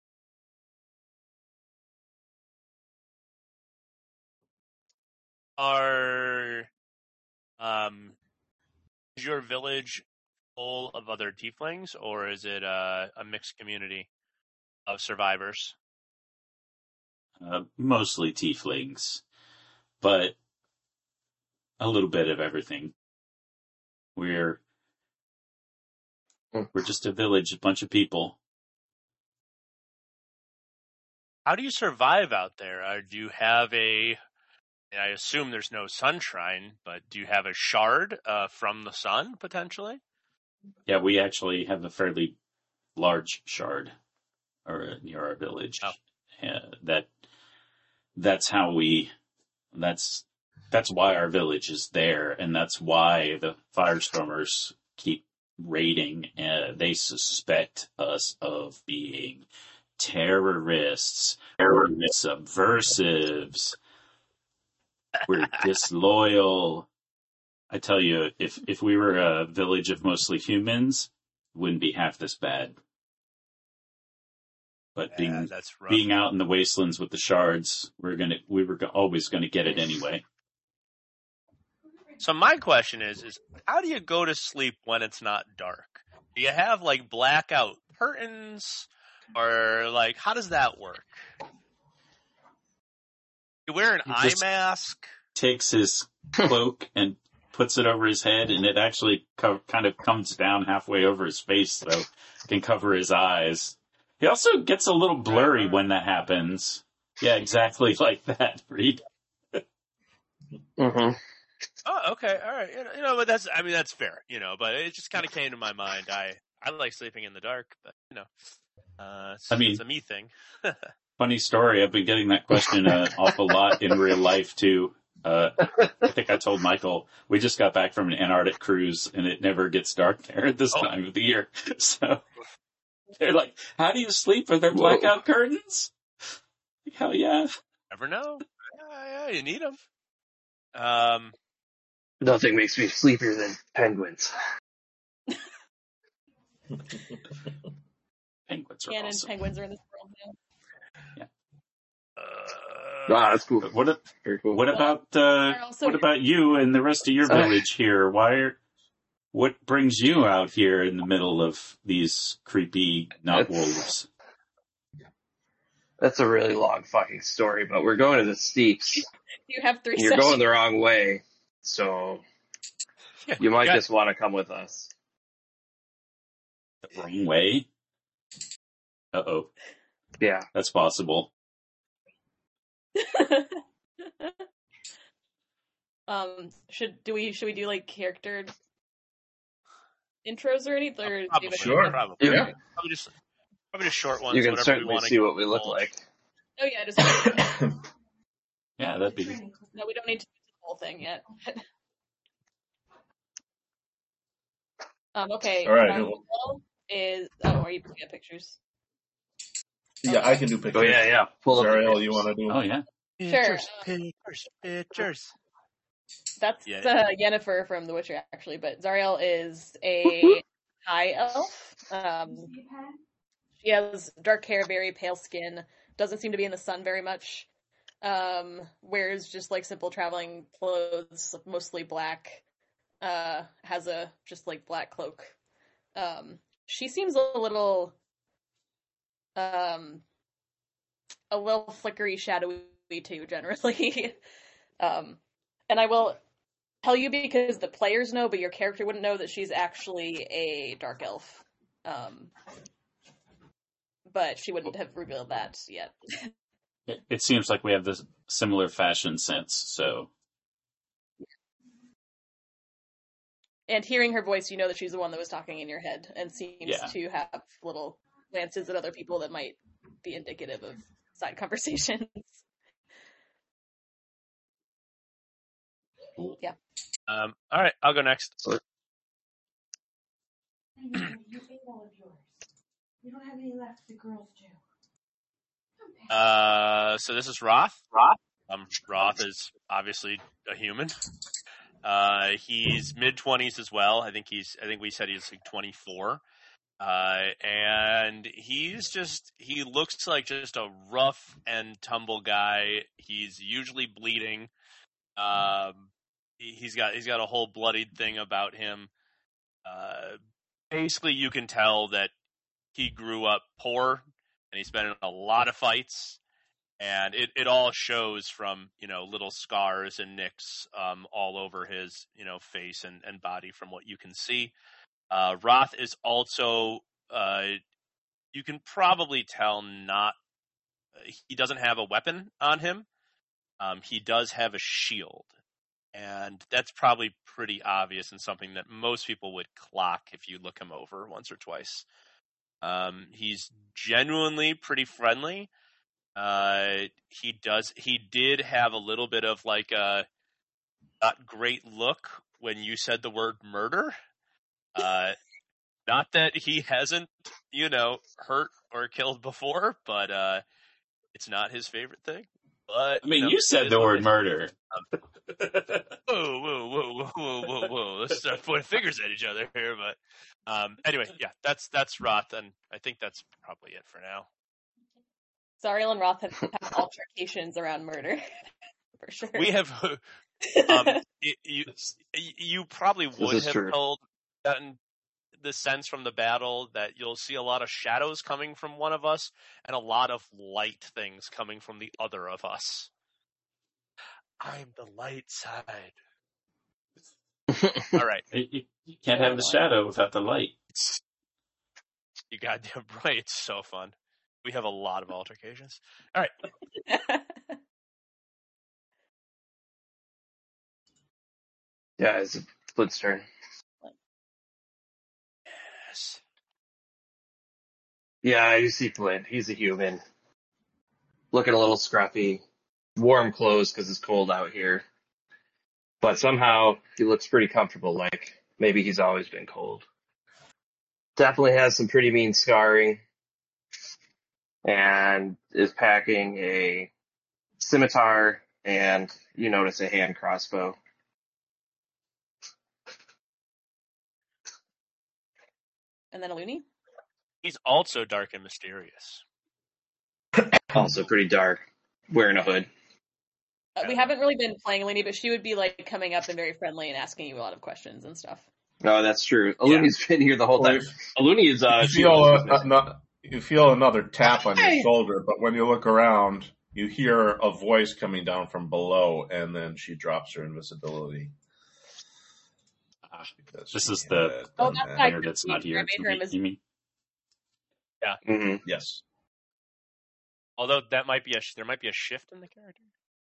Speaker 5: Are um is your village full of other tieflings, or is it uh, a mixed community of survivors?
Speaker 3: Uh, mostly tieflings, but a little bit of everything. We're
Speaker 4: Hmm.
Speaker 3: we're just a village, a bunch of people.
Speaker 5: How do you survive out there? Uh, do you have a? And I assume there's no sunshine, but do you have a shard uh, from the sun potentially?
Speaker 3: Yeah, we actually have a fairly large shard or near our village.
Speaker 5: Oh.
Speaker 3: Uh, that that's how we. That's that's why our village is there, and that's why the Firestormers keep raiding. Uh, they suspect us of being terrorists, or subversives. We're disloyal. I tell you, if if we were a village of mostly humans, it wouldn't be half this bad. But
Speaker 5: Yeah,
Speaker 3: being
Speaker 5: that's rough.
Speaker 3: being out in the wastelands with the shards, we're gonna we were go- always gonna get it anyway.
Speaker 5: So my question is, is how do you go to sleep when it's not dark? Do you have like blackout curtains, or like how does that work? You wear an
Speaker 3: You
Speaker 5: eye
Speaker 3: just-
Speaker 5: mask?
Speaker 3: Takes his cloak and puts it over his head, and it actually co- kind of comes down halfway over his face, so it can cover his eyes. He also gets a little blurry when that happens. Yeah, exactly like that, Reed.
Speaker 4: Mm-hmm.
Speaker 5: Oh, okay, all right. You know, you know, but that's I mean that's fair. You know, but it just kind of came to my mind. I I like sleeping in the dark, but you know, uh, it's,
Speaker 3: I mean,
Speaker 5: it's a me thing.
Speaker 3: Funny story. I've been getting that question an awful lot in real life too. Uh, I think I told Michael we just got back from an Antarctic cruise, and it never gets dark there at this
Speaker 5: Oh.
Speaker 3: time of the year. So they're like, "How do you sleep? Are there blackout curtains?" Hell yeah!
Speaker 5: Never know. Yeah, yeah, you need them. Um,
Speaker 4: Nothing makes me sleepier than penguins.
Speaker 3: Penguins are
Speaker 1: Canon
Speaker 3: awesome.
Speaker 1: penguins are in this world now.
Speaker 5: uh,
Speaker 4: Ah, that's cool.
Speaker 3: But what?
Speaker 4: Very cool.
Speaker 3: What about uh,
Speaker 1: They're also
Speaker 3: what about you and the rest of your village here? Why are what brings you out here in the middle of these creepy not
Speaker 4: That's-
Speaker 3: wolves?
Speaker 4: That's a really long fucking story, but we're going to the steeps.
Speaker 1: You have three
Speaker 4: And you're
Speaker 1: sessions.
Speaker 4: going the wrong way, so
Speaker 5: yeah,
Speaker 4: you might
Speaker 5: got-
Speaker 4: just want to come with us.
Speaker 3: The wrong way? Uh oh,
Speaker 4: Yeah.
Speaker 3: that's possible.
Speaker 1: um, should do we should we do like character intros or anything? Or do
Speaker 5: probably,
Speaker 1: you have
Speaker 2: Sure.
Speaker 5: probably,
Speaker 2: Yeah.
Speaker 5: probably just probably just short ones.
Speaker 4: You can
Speaker 5: whatever we
Speaker 4: certainly
Speaker 5: want to
Speaker 4: see what we look
Speaker 5: indulge.
Speaker 4: like.
Speaker 1: Oh yeah, just
Speaker 3: Yeah, that'd be.
Speaker 1: no. We don't need to do the whole thing yet. um. Okay.
Speaker 2: All right,
Speaker 1: Zariel is. Oh, are you putting up pictures?
Speaker 2: Yeah, I can do pictures.
Speaker 4: Oh yeah, yeah. Pull up the
Speaker 2: Zariel,
Speaker 4: pictures.
Speaker 2: you want to do?
Speaker 3: Oh yeah.
Speaker 5: Pictures,
Speaker 1: Sure.
Speaker 5: pictures, pictures.
Speaker 1: That's
Speaker 5: Yeah.
Speaker 1: uh, Yennefer from The Witcher, actually. But Zariel is a high elf. Um, she has dark hair, very pale skin. Doesn't seem to be in the sun very much. Um, wears just like simple traveling clothes, mostly black. Uh, has a just like black cloak. Um, she seems a little, um, a little flickery, shadowy too, generally. um, and I will tell you because the players know, but your character wouldn't know that she's actually a dark elf. Um, but she wouldn't have revealed that yet.
Speaker 3: It, it seems like we have this similar fashion sense, so
Speaker 1: And hearing her voice, you know that she's the one that was talking in your head and seems
Speaker 3: Yeah.
Speaker 1: to have little glances at other people that might be indicative of side conversations.
Speaker 3: cool.
Speaker 1: Yeah.
Speaker 5: Um, all right, I'll go next.
Speaker 6: I know, you ate all of yours. You don't have any left, the girls do.
Speaker 5: Uh, so this is Roth. Roth. Um, Roth is obviously a human. Uh, he's mid twenties as well. I think he's. I think we said he's like twenty-four. Uh, and he's just. He looks like just a rough and tumble guy. He's usually bleeding. Um, he, he's got. He's got a whole bloodied thing about him. Uh, basically, you can tell that he grew up poor, and he's been in a lot of fights. And it, it all shows from, you know, little scars and nicks um, all over his, you know, face and, and body from what you can see. Uh, Roth is also, uh, you can probably tell not, he doesn't have a weapon on him. Um, he does have a shield. And that's probably pretty obvious and something that most people would clock if you look him over once or twice. Um, he's genuinely pretty friendly. Uh, he does, he did have a little bit of like a not great look when you said the word murder. Uh, not that he hasn't, you know, hurt or killed before, but, uh, it's not his favorite thing. But,
Speaker 3: I mean,
Speaker 5: know,
Speaker 3: you said the word murder.
Speaker 5: Whoa, whoa, whoa, whoa, whoa, whoa, whoa. Let's start pointing fingers at each other here. But, um, anyway, yeah, that's, that's Roth. And I think that's probably it for now.
Speaker 1: Zariel and Roth have, have altercations around murder, for sure.
Speaker 5: We have, um, it, you, you probably would
Speaker 4: is
Speaker 5: have
Speaker 4: true.
Speaker 5: told, gotten the sense from the battle that you'll see a lot of shadows coming from one of us and a lot of light things coming from the other of us. I'm the light side. All right.
Speaker 3: You, you can't have the shadow without the light.
Speaker 5: You goddamn right. It's so fun. We have a lot of altercations. All right.
Speaker 4: Yeah, it's Flint's turn.
Speaker 5: Yes.
Speaker 4: Yeah, you see Flint. He's a human. Looking a little scruffy. Warm clothes because it's cold out here. But somehow he looks pretty comfortable, like maybe he's always been cold. Definitely has some pretty mean scarring. And is packing a scimitar and, you notice, a hand crossbow.
Speaker 1: And then a loony.
Speaker 5: He's also dark and mysterious.
Speaker 4: Also pretty dark. Wearing a hood.
Speaker 1: Uh, we haven't really been playing Looney, but she would be like coming up and very friendly and asking you a lot of questions and stuff.
Speaker 4: No, that's true. Aluni's been here the whole
Speaker 2: Well,
Speaker 4: time.
Speaker 2: if-
Speaker 4: Aluni is, uh,
Speaker 2: You
Speaker 4: she
Speaker 2: feel,
Speaker 4: was
Speaker 2: a,
Speaker 4: business.
Speaker 2: a, not, you feel another tap on your
Speaker 4: Hey!
Speaker 2: shoulder, but when you look around, you hear a voice coming down from below, and then she drops her invisibility.
Speaker 3: Ah,
Speaker 2: Because
Speaker 3: This
Speaker 2: she
Speaker 3: is the
Speaker 2: had
Speaker 1: Oh,
Speaker 2: done
Speaker 1: that's
Speaker 2: that.
Speaker 1: why-
Speaker 3: player that's not
Speaker 1: I
Speaker 3: here.
Speaker 1: made her
Speaker 3: You
Speaker 1: invis-
Speaker 3: you mean?
Speaker 4: Mhm.
Speaker 2: Yes.
Speaker 5: Although that might be a sh- there might be a shift in the character.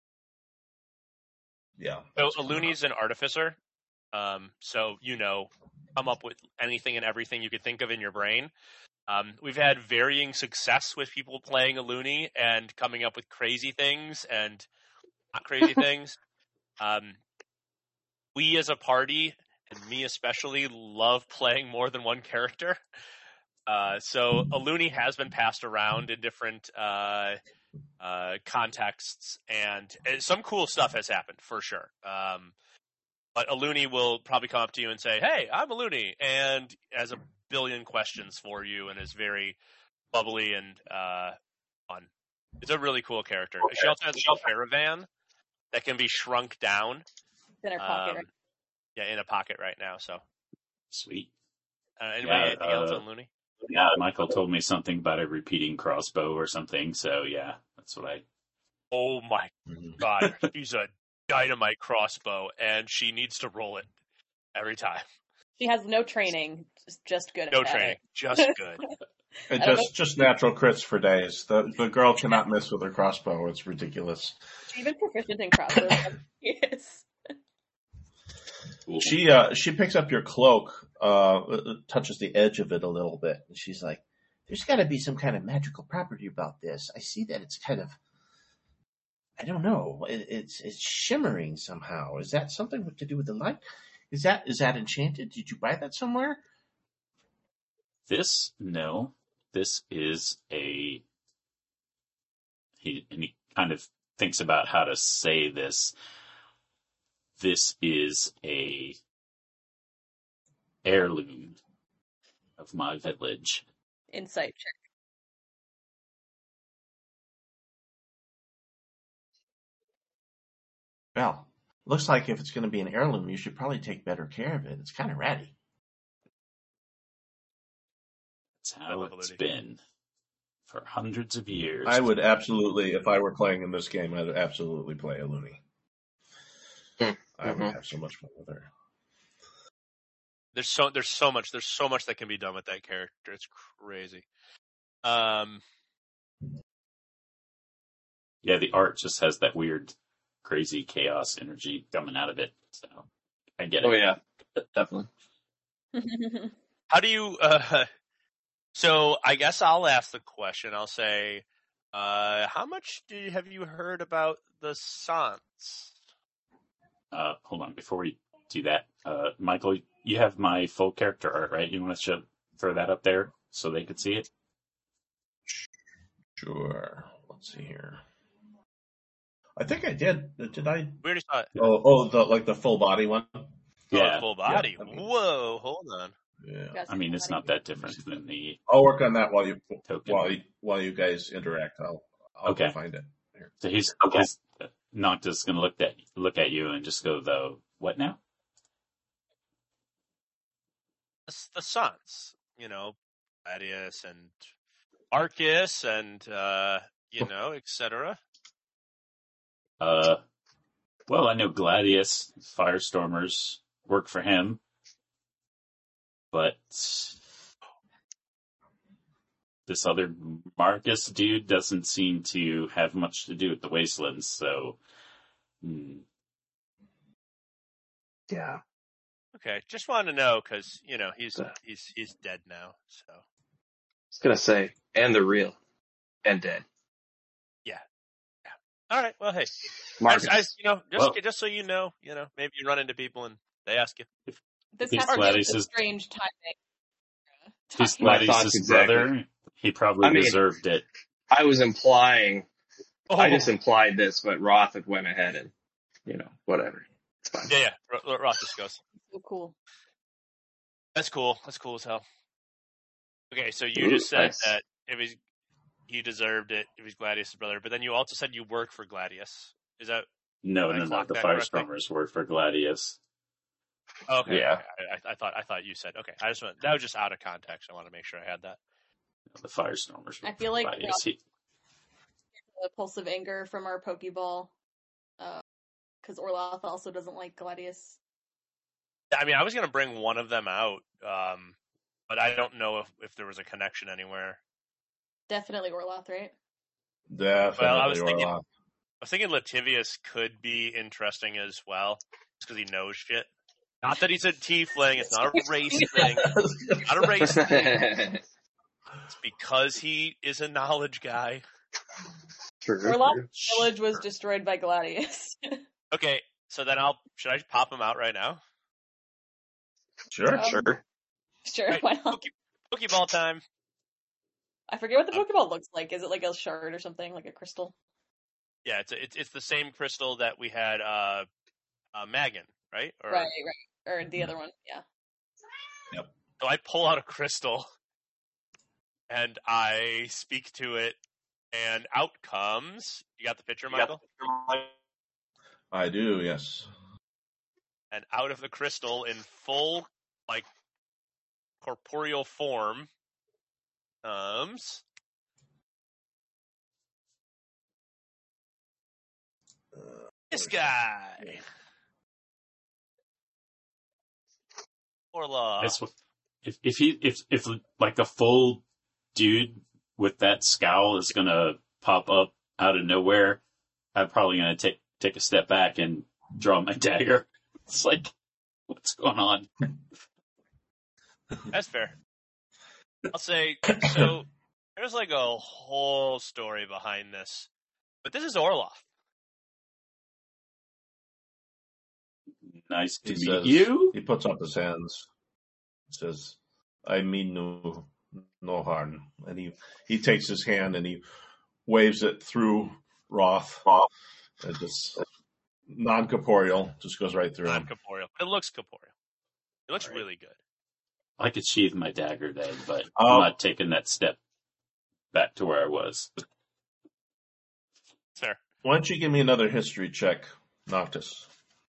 Speaker 2: Yeah.
Speaker 5: So
Speaker 2: that's coming
Speaker 5: Aluni's an artificer. Um, so you know, come up with anything and everything you could think of in your brain. Um, we've had varying success with people playing Aluni and coming up with crazy things and not crazy things. Um, we as a party, and me especially, love playing more than one character. Uh, so Aluni has been passed around in different uh, uh, contexts, and, and some cool stuff has happened for sure. Um, but Aluni will probably come up to you and say, "Hey, I'm Aluni," and has a billion questions for you, and is very bubbly and uh, fun. It's a really cool character. She also has a caravan that can be shrunk down.
Speaker 1: It's in her pocket.
Speaker 5: Um,
Speaker 1: right?
Speaker 5: yeah, in a pocket right now. So,
Speaker 3: Sweet.
Speaker 5: uh, anybody
Speaker 3: Yeah,
Speaker 5: anything else
Speaker 3: uh,
Speaker 5: on Looney?
Speaker 3: Yeah, Michael told me something about a repeating crossbow or something. So yeah, that's what I.
Speaker 5: Oh my
Speaker 2: Mhm.
Speaker 5: god, she's a dynamite crossbow, and she needs to roll it every time.
Speaker 1: She has no training, just, just good
Speaker 5: No
Speaker 1: at
Speaker 5: training,
Speaker 1: it.
Speaker 5: just good.
Speaker 2: And
Speaker 1: I don't
Speaker 2: just, just natural crits for days. The the girl cannot miss with her crossbow. It's ridiculous.
Speaker 1: She's even proficient in crossbows. Yes.
Speaker 3: Cool.
Speaker 2: She uh she picks up your cloak, uh touches the edge of it a little bit, and she's like, "There's got to be some kind of magical property about this. I see that it's kind of, I don't know, it, it's it's shimmering somehow. Is that something to do with the light? Is that is that enchanted? Did you buy that somewhere?"
Speaker 3: This no, this is a. He and he kind of thinks about how to say this. This is a heirloom of my village.
Speaker 1: Insight check.
Speaker 2: Well, looks like if it's going to be an heirloom, you should probably take better care of it. It's kind of ratty.
Speaker 3: That's
Speaker 5: I
Speaker 3: how
Speaker 5: love
Speaker 3: it's
Speaker 5: Elodie.
Speaker 3: been for hundreds of years.
Speaker 2: I would absolutely, if I were playing in this game, I'd absolutely play a Looney.
Speaker 4: Hmm.
Speaker 2: I would
Speaker 4: Mhm.
Speaker 2: have so much fun with her.
Speaker 5: There's so there's so much there's so much that can be done with that character. It's crazy. Um,
Speaker 3: Yeah, the art just has that weird, crazy chaos energy coming out of it. So I get it.
Speaker 4: Oh yeah, definitely.
Speaker 5: how do you? Uh, so I guess I'll ask the question. I'll say, uh, how much do you, have you heard about the Sans?
Speaker 3: Uh, hold on, before we do that, uh, Michael, you have my full character art, right? You want to show, throw that up there so they could see it?
Speaker 2: Sure. Let's see here. I think I did. Did I?
Speaker 5: We already saw it.
Speaker 2: Oh, oh, the like the full body one.
Speaker 5: Oh,
Speaker 3: Yeah.
Speaker 5: full body.
Speaker 2: I mean-
Speaker 5: Whoa, hold on.
Speaker 2: Yeah.
Speaker 1: Yes,
Speaker 3: I mean, it's not that different than the
Speaker 2: I'll work on that while you
Speaker 3: token.
Speaker 2: while you, while you guys interact. I'll I'll go
Speaker 3: Okay.
Speaker 2: find it. Here.
Speaker 3: So he's, he's not just going to look at look at you and just go, though, what now?
Speaker 5: The, the Sans, you know, Gladius and Arcus and, uh, you know, et cetera.
Speaker 3: Uh, well, I know Gladius, Firestormers work for him, but this other Marcus dude doesn't seem to have much to do with the Wastelands, so... Hmm.
Speaker 4: Yeah.
Speaker 5: Okay, just wanted to know because you know he's
Speaker 4: The-
Speaker 5: he's he's dead now. So
Speaker 4: I was gonna say, and the real, and dead.
Speaker 5: yeah, yeah. All right. Well, hey, I
Speaker 4: Marcus.
Speaker 5: just, I, you know, just
Speaker 3: Well-
Speaker 5: just so you know, you know, maybe you run into people and they ask you.
Speaker 1: This
Speaker 3: He's
Speaker 1: has to be
Speaker 3: Gladius'
Speaker 1: a strange timing.
Speaker 3: He's
Speaker 1: Talking
Speaker 4: My
Speaker 1: about-
Speaker 3: Gladius'
Speaker 4: thoughts exactly.
Speaker 3: brother. He probably
Speaker 4: I mean-
Speaker 3: deserved it.
Speaker 4: I was implying,
Speaker 5: Oh,
Speaker 4: I just implied this, but Roth had went ahead and, you know, whatever. It's fine.
Speaker 5: yeah, yeah. R- R- Roth just goes.
Speaker 1: So cool.
Speaker 5: That's cool. That's cool as hell. Okay, so you
Speaker 4: Ooh,
Speaker 5: just said
Speaker 4: nice.
Speaker 5: that if he's he deserved it if he's Gladius' brother, but then you also said you work for Gladius. Is that
Speaker 3: No,
Speaker 5: Did I
Speaker 3: no, no.
Speaker 5: clock
Speaker 3: The
Speaker 5: that correctly?
Speaker 3: Firestormers work for Gladius.
Speaker 5: okay?
Speaker 4: Yeah.
Speaker 5: okay. I, I thought I thought you said okay. I just went, that was just out of context. I want to make sure I had that.
Speaker 3: The Firestormers work
Speaker 1: I feel
Speaker 3: for
Speaker 1: like
Speaker 3: Gladius. He,
Speaker 1: The pulse of anger from our Pokeball, because Orloth also doesn't like Gladius.
Speaker 5: I mean, I was gonna bring one of them out, um, but I don't know if if there was a connection anywhere.
Speaker 1: Definitely Orloth, right?
Speaker 2: Definitely.
Speaker 5: Well, I was thinking-
Speaker 2: Orloth.
Speaker 5: I was thinking Lativius could be interesting as well, just because he knows shit. Not that he's a tiefling. It's not a race thing. Not a race thing. It's because he is a knowledge guy.
Speaker 4: True,
Speaker 1: Orloth
Speaker 4: true.
Speaker 1: village was destroyed by Gladius.
Speaker 5: Okay, so then I'll should I pop him out right now?
Speaker 2: Sure.
Speaker 1: Um,
Speaker 4: Sure.
Speaker 1: Sure,
Speaker 5: Right.
Speaker 1: why not?
Speaker 5: Poke- Pokeball time.
Speaker 1: I forget what the
Speaker 5: Um,
Speaker 1: Pokeball looks like. Is it like a shard or something, like a crystal?
Speaker 5: Yeah, it's a, it's it's the same crystal that we had uh, uh Magan, right? Or,
Speaker 1: Right, right. Or the other one, yeah.
Speaker 5: So I pull out a crystal and I speak to it, and out comes. You got the picture, Michael?
Speaker 2: I do, yes.
Speaker 5: And out of the crystal in full, like, corporeal form comes. This guy. Orla.
Speaker 3: that's what, if if he if if like a full dude with that scowl is gonna pop up out of nowhere, I'm probably gonna take take a step back and draw my dagger. It's like, what's going on?
Speaker 5: That's fair. I'll say, so there's like a whole story behind this. But this is Orloff.
Speaker 3: Nice to
Speaker 2: He
Speaker 3: meet
Speaker 2: says,
Speaker 3: you.
Speaker 2: he puts up his hands. He says, I mean no, no harm. And he, he takes his hand and he waves it through Roth. And just non-corporeal, just goes right through
Speaker 5: Not
Speaker 2: him.
Speaker 5: corporeal. It looks corporeal. It looks
Speaker 2: Right.
Speaker 5: really good.
Speaker 3: I could sheathe my dagger then, but
Speaker 2: Oh.
Speaker 3: I'm not taking that step back to where I was.
Speaker 5: Fair.
Speaker 2: Why don't you give me another history check, Noctis?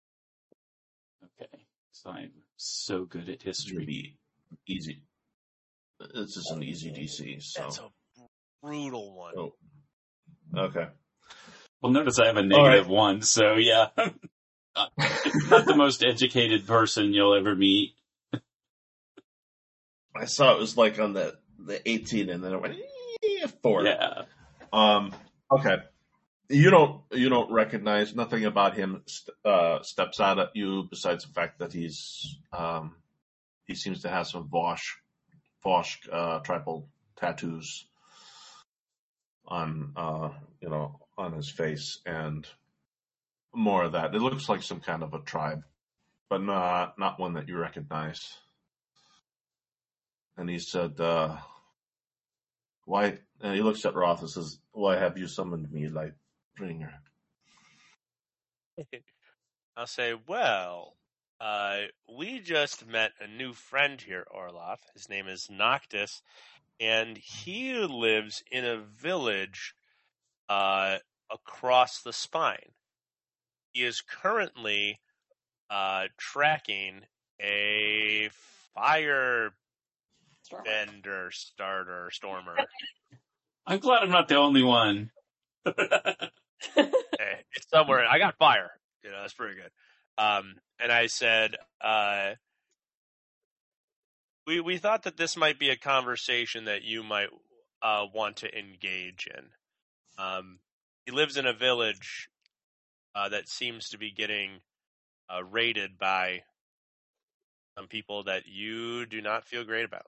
Speaker 3: Okay, so I'm so good at
Speaker 2: This
Speaker 3: history.
Speaker 2: would be easy. This is an easy D C, so.
Speaker 5: That's a brutal one.
Speaker 2: Oh. Okay.
Speaker 3: Well, notice I have a
Speaker 2: All
Speaker 3: negative
Speaker 2: right.
Speaker 3: one, so yeah. not, not the most educated person you'll ever meet.
Speaker 2: I saw it was like on the, the eighteen and then it went eh, four.
Speaker 3: Yeah.
Speaker 2: Um, okay. You don't, you don't recognize nothing about him, st- uh, steps out at you besides the fact that he's, um, he seems to have some Vosh, Vosh, uh, tribal tattoos on, uh, you know, on his face and more of that. It looks like some kind of a tribe, but not, not one that you recognize. And he said, uh, why, and he looks at Roth and says, why have you summoned me, Lightbringer?
Speaker 5: I'll say, well, uh, we just met a new friend here, Orloff. His name is Noctis, and he lives in a village uh, across the spine. He is currently uh, tracking a fire
Speaker 1: Storm.
Speaker 5: bender, starter, stormer.
Speaker 3: I'm glad I'm not the only one.
Speaker 5: Hey, it's somewhere. I got fire. You know, that's pretty good. Um, and I said, uh, we we thought that this might be a conversation that you might uh, want to engage in. Um, he lives in a village uh, that seems to be getting uh, raided by some people that you do not feel great about.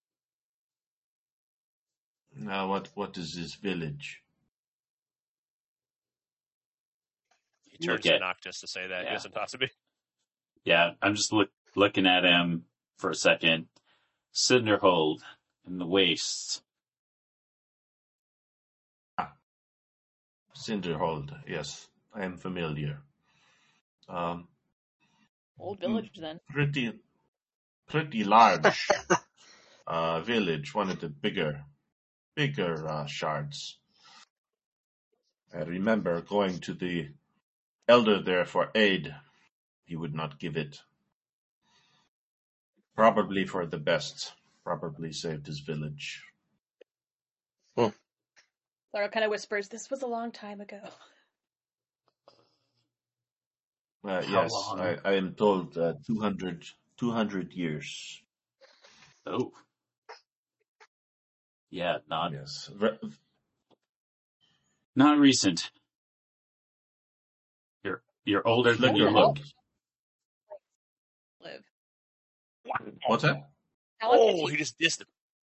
Speaker 2: Now, what what is this village?
Speaker 5: He turns
Speaker 3: Look
Speaker 5: to
Speaker 3: at-
Speaker 5: Noctis to say that.
Speaker 3: yeah.
Speaker 5: He doesn't toss to be.
Speaker 3: Yeah, I'm just look, looking at him for a second. Cinderhold in the wastes.
Speaker 2: Cinderhold. Yes, I am familiar. Um,
Speaker 1: Old village then.
Speaker 2: pretty, pretty large uh, village. One of the bigger, bigger uh, shards. I remember going to the elder there for aid. He would not give it. Probably for the best. Probably saved his village.
Speaker 1: Laura kind of whispers, "This was a long time ago."
Speaker 2: Uh,
Speaker 3: How
Speaker 2: yes,
Speaker 3: long?
Speaker 2: I, I am told uh, two hundred, two hundred years.
Speaker 3: Oh. Yeah, not
Speaker 2: Yes. Re-
Speaker 3: not recent. You're you're older than
Speaker 2: Flicker
Speaker 3: you look.
Speaker 2: hold.
Speaker 1: Live.
Speaker 2: What's that?
Speaker 1: How long
Speaker 5: Oh,
Speaker 1: is
Speaker 5: he just dissed him.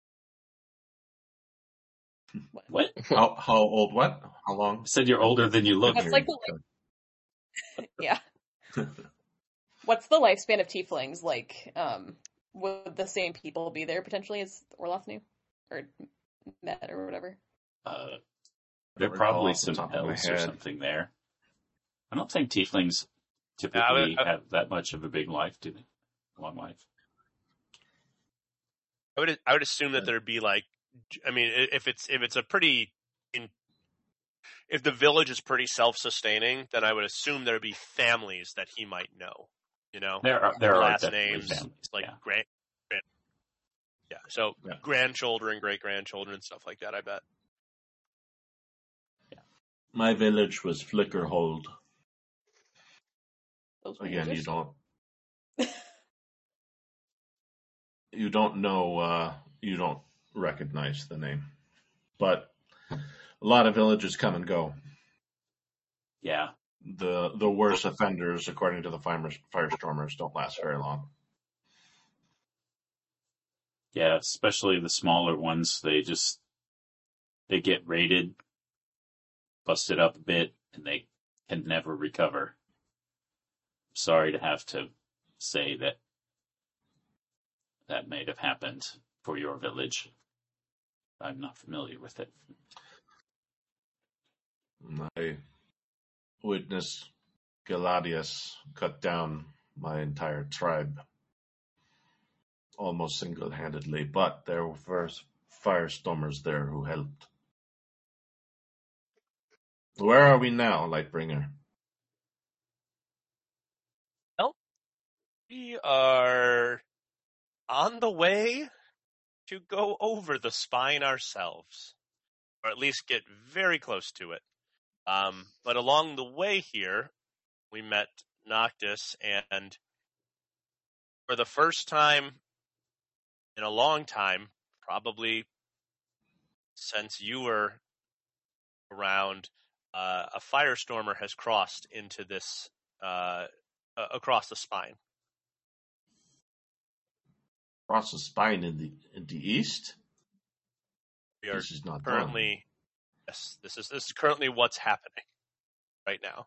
Speaker 3: What?
Speaker 2: How, how old what? How long?
Speaker 3: I said you're older than you look.
Speaker 1: What's like the life- yeah. What's the lifespan of tieflings like? Um, would the same people be there potentially as Orloff knew, or met, or whatever?
Speaker 3: Uh, there are
Speaker 2: Recall
Speaker 3: probably
Speaker 2: off the
Speaker 3: some
Speaker 2: top of my
Speaker 3: elves or
Speaker 2: head.
Speaker 3: something there. I don't think tieflings typically
Speaker 5: Yeah, I would- I-
Speaker 3: have that much of a big life, do they? Long life.
Speaker 5: I would I would assume that there'd be like, I mean, i- if it's if it's a pretty, in, if the village is pretty self-sustaining, then I would assume there'd be families that he might know. You know,
Speaker 3: There are there are
Speaker 5: last
Speaker 3: definitely
Speaker 5: names,
Speaker 3: families.
Speaker 5: like
Speaker 3: yeah.
Speaker 5: grand, grand, yeah. So
Speaker 2: Yeah.
Speaker 5: grandchildren, great grandchildren, stuff like that. I bet.
Speaker 2: My village was Flickerhold.
Speaker 1: Those
Speaker 2: Again, you
Speaker 1: rangers?
Speaker 2: don't you don't know uh, you don't recognize the name, but a lot of villages come and go.
Speaker 3: Yeah.
Speaker 2: The the worst offenders, according to the fire, firestormers, don't last very long.
Speaker 3: Yeah, especially the smaller ones, they just they get raided, busted up a bit, and they can never recover. Sorry to have to say that that may have happened for your village. I'm not familiar with it.
Speaker 2: I witnessed Galadius cut down my entire tribe almost single-handedly, but there were firestormers there who helped. Where are we now, Lightbringer?
Speaker 5: We are on the way to go over the spine ourselves, or at least get very close to it. Um, but along the way here, we met Noctis, and for the first time in a long time, probably since you were around, uh, a firestormer has crossed into this, uh, uh, across the spine.
Speaker 2: Across the spine in the in the east?
Speaker 5: We are
Speaker 2: This is not
Speaker 5: currently, yes, this is this is currently what's happening right now.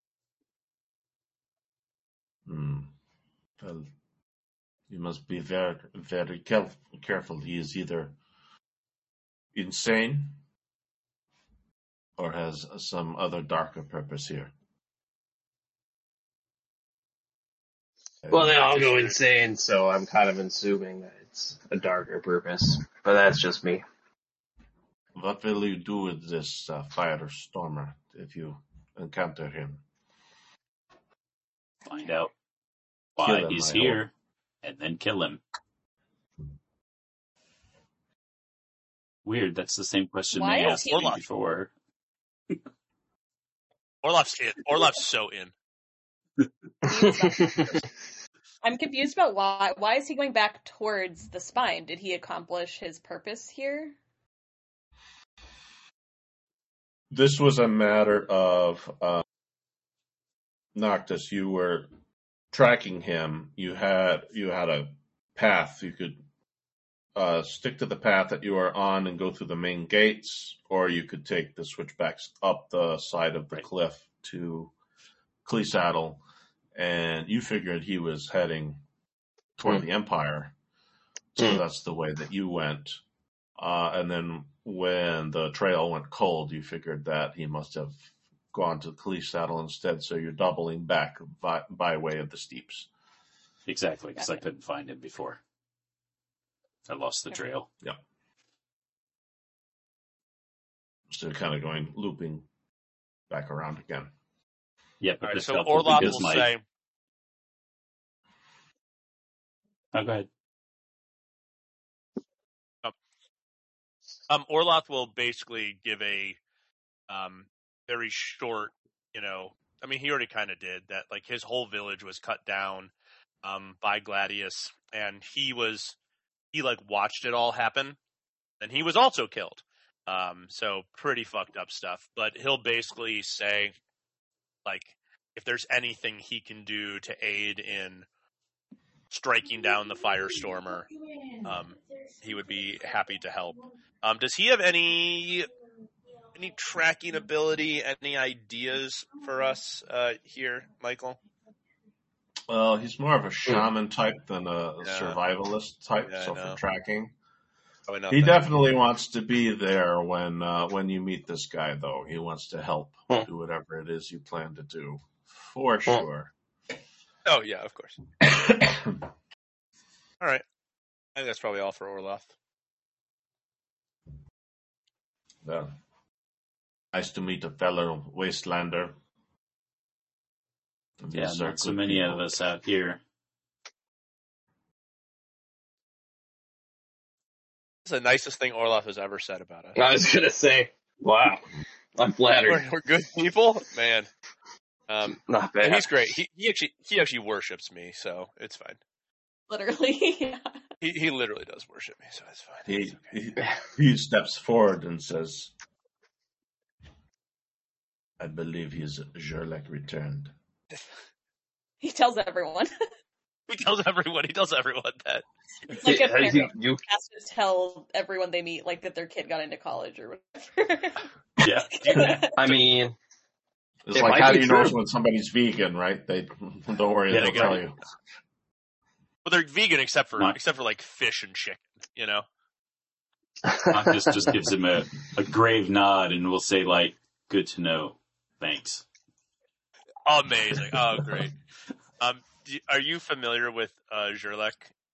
Speaker 2: done. Hmm. Well, you must be very, very caref- careful. He is either insane or has some other darker purpose here.
Speaker 4: Well, they all go insane, so I'm kind of assuming that it's a darker purpose. But that's just me.
Speaker 2: What will you do with this uh, firestormer if you encounter him?
Speaker 3: Find out
Speaker 2: Kill
Speaker 3: why
Speaker 2: him,
Speaker 3: he's
Speaker 2: I
Speaker 3: here, and then kill him. Weird, that's the same question
Speaker 1: Why
Speaker 3: they
Speaker 1: is
Speaker 3: asked
Speaker 1: he-
Speaker 3: me before.
Speaker 5: Orloff's in. Orloff's so in.
Speaker 1: I'm confused about why. Why is he going back towards the spine? Did he accomplish his purpose here?
Speaker 2: this was a matter of uh, Noctis. You were tracking him. You had you had a path. You could uh, stick to the path that you are on and go through the main gates, or you could take the switchbacks up the side of the
Speaker 3: Right.
Speaker 2: cliff to Cleesaddle. And you figured he was heading toward
Speaker 4: Hmm.
Speaker 2: the Empire, so
Speaker 4: Hmm.
Speaker 2: that's the way that you went. Uh, and then when the trail went cold, you figured that he must have gone to Cleesaddle instead, so you're doubling back by, by way of the steeps.
Speaker 3: Exactly, because I
Speaker 1: Okay.
Speaker 3: couldn't find him before. I lost the
Speaker 1: Okay.
Speaker 3: trail.
Speaker 2: So kind of going, looping back around again.
Speaker 3: Yep,
Speaker 5: All
Speaker 3: but
Speaker 5: right,
Speaker 3: it's
Speaker 5: so
Speaker 3: helpful
Speaker 5: Orloff
Speaker 3: because
Speaker 5: will
Speaker 3: my...
Speaker 5: say,
Speaker 3: Oh, go ahead.
Speaker 5: um, Orloff will basically give a um, very short, you know, I mean, he already kind of did that. Like his whole village was cut down um, by Gladius, and he was he like watched it all happen, and he was also killed. Um, so pretty fucked up stuff. But he'll basically say, like, if there's anything he can do to aid in striking down the Firestormer, um, he would be happy to help. Um, does he have any any tracking ability? Any ideas for us uh, here, Michael?
Speaker 2: Well, he's more of a shaman type than a
Speaker 5: Yeah.
Speaker 2: survivalist type,
Speaker 5: Yeah, I
Speaker 2: so
Speaker 5: know.
Speaker 2: for tracking.
Speaker 5: Probably not
Speaker 2: He
Speaker 5: that.
Speaker 2: definitely wants to be there when uh, when you meet this guy, though. He wants to help
Speaker 4: Hmm.
Speaker 2: do whatever it is you plan to do, for
Speaker 4: Hmm.
Speaker 2: sure.
Speaker 5: Oh yeah, of course. All right. I think that's probably all for Orloff.
Speaker 2: Yeah. Nice to meet a fellow wastelander.
Speaker 3: Yeah,
Speaker 2: These are
Speaker 3: not so
Speaker 2: good
Speaker 3: many of
Speaker 2: people.
Speaker 3: us out here.
Speaker 5: It's the nicest thing Orloff has ever said about us.
Speaker 4: I was gonna say, wow, I'm flattered.
Speaker 5: We're, we're good people, man. Um,
Speaker 4: Not
Speaker 5: and
Speaker 4: bad.
Speaker 5: he's great. He he actually he actually worships me, so it's fine.
Speaker 1: Literally. Yeah.
Speaker 5: He he literally does worship me, so it's fine.
Speaker 2: He,
Speaker 5: It's okay.
Speaker 2: he he steps forward and says, "I believe his Jerlek returned."
Speaker 1: He tells everyone.
Speaker 5: He tells everyone. He tells everyone that.
Speaker 1: It's like a
Speaker 4: Yeah,
Speaker 1: parent
Speaker 4: you, you,
Speaker 1: has to tell everyone they meet, like, that their kid got into college or whatever.
Speaker 3: Yeah.
Speaker 4: I mean,
Speaker 2: It's
Speaker 4: It
Speaker 2: like,
Speaker 4: might
Speaker 2: how
Speaker 4: be
Speaker 2: do you know
Speaker 4: true.
Speaker 2: when somebody's vegan, right? They don't worry,
Speaker 3: Yeah,
Speaker 2: they'll
Speaker 3: they
Speaker 2: tell
Speaker 3: got-
Speaker 2: you.
Speaker 5: Well, they're vegan except for
Speaker 3: Not-
Speaker 5: except for like fish and chicken. You know.
Speaker 3: Noctis just gives him a, a grave nod and will say, like, good to know. Thanks.
Speaker 5: Amazing. Oh, great. Um, do, are you familiar with uh, Jerlek?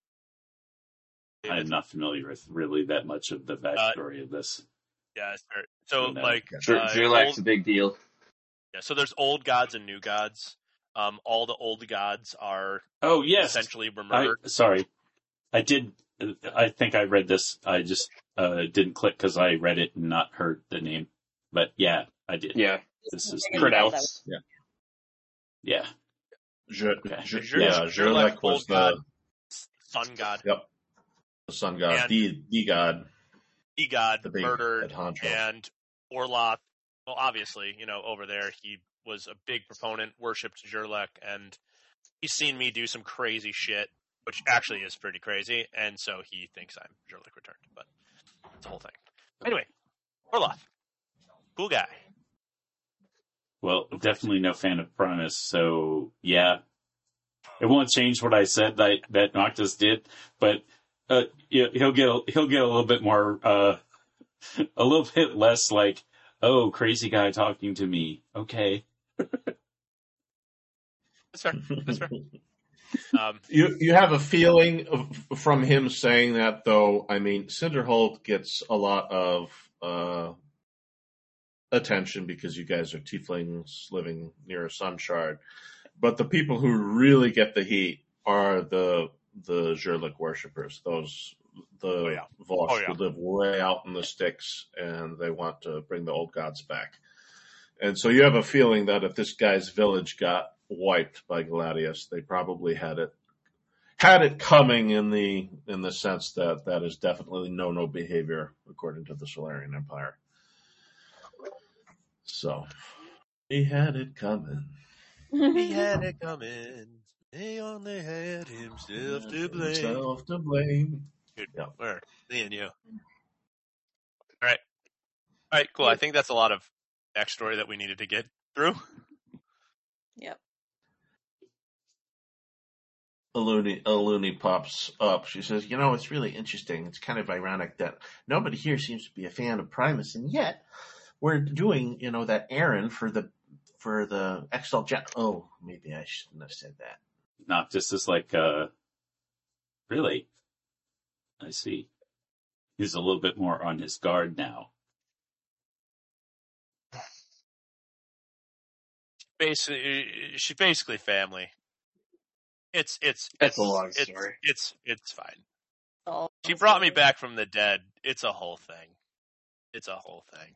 Speaker 3: I am not familiar with really that much of the backstory of this.
Speaker 5: Yeah, sure. So
Speaker 3: No.
Speaker 5: like
Speaker 4: Jer-
Speaker 5: uh,
Speaker 4: Jerlak's a
Speaker 5: old,
Speaker 4: big deal.
Speaker 5: yeah, so there's old gods and new gods. Um, all the old gods are
Speaker 3: Oh, yes.
Speaker 5: essentially were
Speaker 3: I,
Speaker 5: murdered.
Speaker 3: sorry. I did, I think I read this. I just uh, didn't click because I read it and not heard the name. But yeah, I did.
Speaker 4: Yeah,
Speaker 3: This is
Speaker 4: pronounce.
Speaker 3: Yeah.
Speaker 2: Je,
Speaker 5: Okay.
Speaker 2: Je-
Speaker 5: Jer-
Speaker 2: yeah,
Speaker 5: Jerlek,
Speaker 2: Jerlek was
Speaker 5: old
Speaker 2: the,
Speaker 5: god. Sun god,
Speaker 2: yep, the sun god,
Speaker 5: And-
Speaker 2: the, the god,
Speaker 5: the god
Speaker 2: the big
Speaker 5: murdered,
Speaker 2: head honcho.
Speaker 5: and Orloff. Well, obviously, you know, over there he was a big proponent, worshipped Jerlek, and he's seen me do some crazy shit, which actually is pretty crazy, and so he thinks I'm Jerlek returned. But it's the whole thing. Anyway, Orloff, cool guy.
Speaker 3: Well, definitely no fan of Primus, so yeah. It won't change what I said that, that Noctis did, but uh, yeah, he'll get a, he'll get a little bit more, uh, a little bit less like, oh, crazy guy talking to me. Okay.
Speaker 5: That's fair. That's fair. Um,
Speaker 2: You you have a feeling of, from him saying that, though. I mean, Cinderholt gets a lot of uh, attention because you guys are tieflings living near a sun shard, but the people who really get the heat are the the Jerlek worshippers. Those the
Speaker 5: Oh, yeah.
Speaker 2: Vosh
Speaker 5: Oh, yeah.
Speaker 2: who live way out in the sticks, and they want to bring the old gods back. And so you have a feeling that if this guy's village got wiped by Gladius, they probably had it had it coming in the in the sense that that is definitely no no behavior according to the Solarian Empire. So he had it coming.
Speaker 5: He had it coming. He only had himself to blame.
Speaker 2: Himself to blame.
Speaker 5: Dude,
Speaker 2: Yeah.
Speaker 5: where? Me and you. All right. All right, cool. I think that's a lot of backstory that we needed to get through.
Speaker 1: Yep.
Speaker 2: Aluni, Aluni pops up. She says, you know, it's really interesting. It's kind of ironic that nobody here seems to be a fan of Primus, and yet we're doing, you know, that errand for the for the Exalt Gen. Oh, maybe I shouldn't have said that.
Speaker 3: Noctis is like, uh, really? I see. He's a little bit more on his guard now.
Speaker 5: Basically, she's basically family. It's it's
Speaker 4: That's a
Speaker 5: it's-
Speaker 4: long
Speaker 5: it's-
Speaker 4: story.
Speaker 5: It's it's fine.
Speaker 1: All
Speaker 5: She brought me back from the dead. It's a whole thing. It's a whole thing.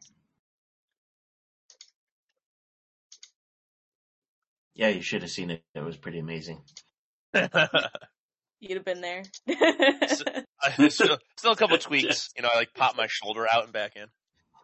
Speaker 2: Yeah, you should have seen it. It was pretty amazing.
Speaker 1: You'd have been there.
Speaker 5: I- still, still a couple tweaks. You know, I like pop my shoulder out and back in.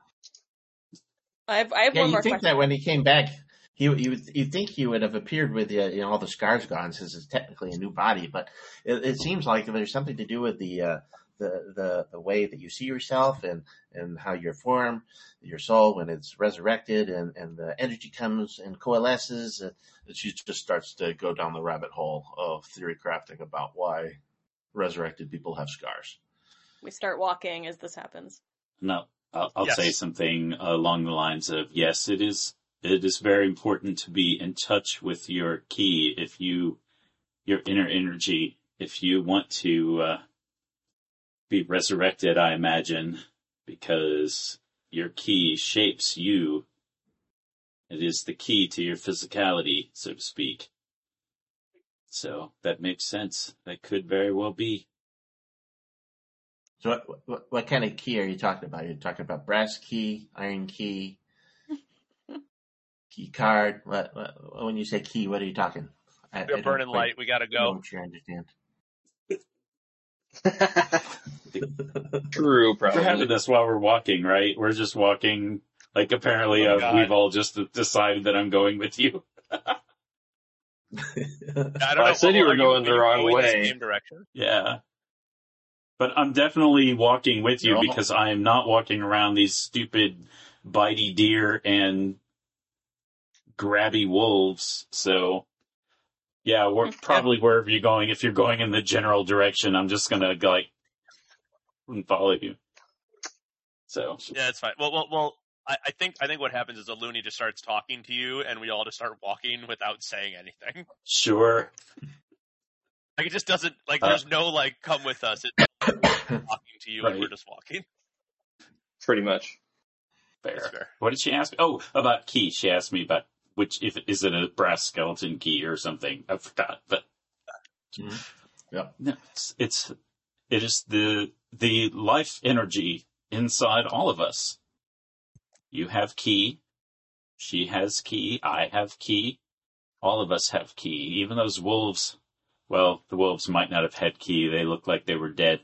Speaker 1: I have, I have
Speaker 2: Yeah,
Speaker 1: one
Speaker 2: you
Speaker 1: more
Speaker 2: think
Speaker 1: question.
Speaker 2: that when he came back, he you you think he would have appeared with uh, you know all the scars gone, since it's technically a new body. But it, it seems like there's something to do with the uh, the the the way that you see yourself and and how you're formed, your soul when it's resurrected, and and the energy comes and coalesces. Uh, she just starts to go down the rabbit hole of theory crafting about why resurrected people have scars.
Speaker 1: We start walking as this happens.
Speaker 3: No, I'll, I'll
Speaker 5: Yes.
Speaker 3: say something along the lines of, yes, it is, it is very important to be in touch with your key if you, your inner energy, if you want to, uh, be resurrected, I imagine, because your key shapes you. It is the key to your physicality, so to speak. So that makes sense. That could very well be.
Speaker 2: So what, what what kind of key are you talking about? Are you talking about brass key, iron key, key card? What, what when you say key, what are you talking? I,
Speaker 5: We're
Speaker 2: I don't
Speaker 5: burning
Speaker 2: quite
Speaker 5: light. We gotta
Speaker 2: know
Speaker 5: go.
Speaker 2: what you understand.
Speaker 4: True,
Speaker 3: We're having
Speaker 4: probably.
Speaker 3: this while we're walking, right? We're just walking. Like apparently,
Speaker 5: Oh,
Speaker 3: uh,
Speaker 5: God.
Speaker 3: we've all just decided that I'm going with you.
Speaker 5: I don't
Speaker 4: Well,
Speaker 5: know.
Speaker 4: I said you
Speaker 5: Are
Speaker 4: were going the
Speaker 5: are you
Speaker 4: wrong
Speaker 5: going
Speaker 4: way.
Speaker 5: The same direction?
Speaker 3: Yeah. But I'm definitely walking with you
Speaker 2: You're all-
Speaker 3: because I am not walking around these stupid bitey deer and grabby wolves. So, yeah, we're probably wherever you're going. If you're going in the general direction, I'm just gonna like follow you. So,
Speaker 5: Yeah, it's fine. Well, well, well. I, I think I think what happens is a loony just starts talking to you, and we all just start walking without saying anything.
Speaker 3: sure.
Speaker 5: Like it just doesn't like.
Speaker 3: Uh,
Speaker 5: There's no like, come with us. It's talking to you, and we're
Speaker 3: Right.
Speaker 5: just walking.
Speaker 4: Pretty much.
Speaker 5: That's
Speaker 3: Fair.
Speaker 5: fair.
Speaker 3: What did she ask? Oh, about key. She asked me about which, if is it a brass skeleton key or something? I forgot, but
Speaker 2: Yep.
Speaker 3: no, it's, it's it is the the life energy inside all of us. You have key. She has key. I have key. All of us have key. Even those wolves. Well, the wolves might not have had key. They looked like they were dead.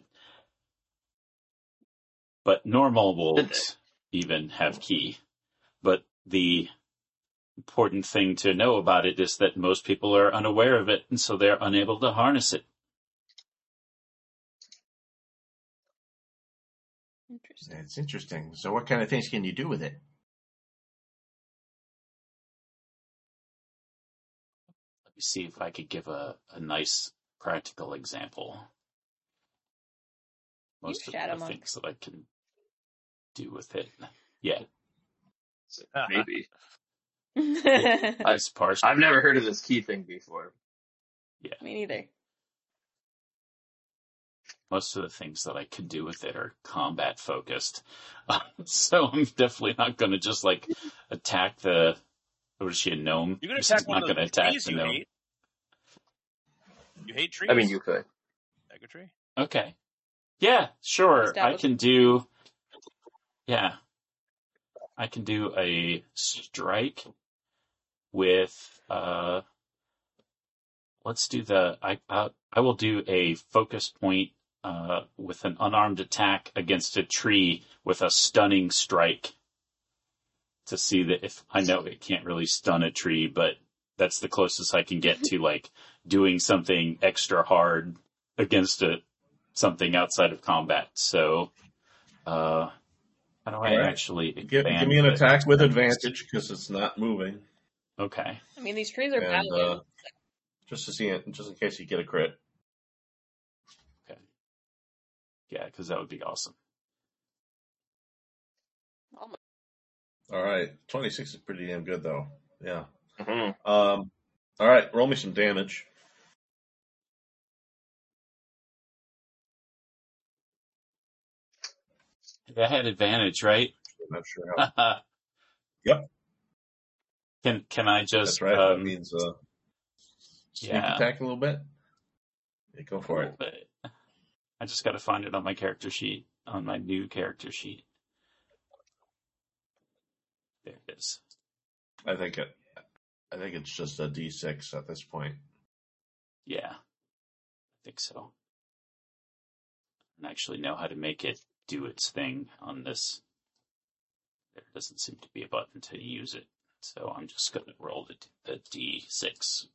Speaker 3: But normal wolves even have key. But the important thing to know about it is that most people are unaware of it, and so they're unable to harness it.
Speaker 1: Interesting.
Speaker 2: It's interesting. So what kind of things can you do with it?
Speaker 3: Let me see if I could give a, a nice practical example. Most of
Speaker 1: shadow
Speaker 3: the
Speaker 1: monk.
Speaker 3: things that I can do with it. Yeah,
Speaker 4: Maybe.
Speaker 3: it's partial.
Speaker 4: I've never heard of this key thing before.
Speaker 1: Me neither.
Speaker 3: Most of the things that I could do with it are combat focused. Uh, so I'm definitely not going to just like attack the, what is she, a gnome?
Speaker 5: You can
Speaker 3: This
Speaker 5: attack
Speaker 3: is
Speaker 5: one
Speaker 3: not
Speaker 5: of
Speaker 3: going
Speaker 5: those
Speaker 3: to attack
Speaker 5: trees
Speaker 3: the
Speaker 5: you
Speaker 3: gnome.
Speaker 5: hate. You hate trees.
Speaker 4: I mean, you could.
Speaker 5: Like a tree.
Speaker 3: Okay. Yeah, sure. I
Speaker 1: Establish-
Speaker 3: can do, yeah. I can do a strike with, uh, let's do the, I, I, I will do a focus point, uh, with an unarmed attack against a tree with a stunning strike. to see that if I know it can't really stun a tree, but that's the closest I can get to like doing something extra hard against a something outside of combat. So, uh, how do I
Speaker 2: All right.
Speaker 3: actually
Speaker 2: Give, give
Speaker 3: expand
Speaker 2: me an
Speaker 3: the-
Speaker 2: attack with advantage because it's not moving.
Speaker 3: Okay.
Speaker 1: I mean, these trees are
Speaker 2: And
Speaker 1: battling.
Speaker 2: uh, just to see it, just in case you get a crit.
Speaker 3: Okay. Yeah, because that would be awesome.
Speaker 1: Oh my-
Speaker 2: All right, twenty-six is pretty damn good though. Yeah.
Speaker 4: Mhm.
Speaker 2: Um. All right, roll me some damage.
Speaker 3: I had advantage, right?
Speaker 2: I'm not sure how. Yep,
Speaker 3: can can I just
Speaker 2: that's right. that
Speaker 3: um,
Speaker 2: means uh, sneak
Speaker 3: yeah.
Speaker 2: attack a little bit. Yeah, go for it.
Speaker 3: But I just got to find it on my character sheet, on my new character sheet. There it is.
Speaker 2: I think it. I think it's just a D six at this point.
Speaker 3: Yeah, I think so. I actually know how to make it do its thing on this. There doesn't seem to be a button to use it, so I'm just going to roll the, the D six.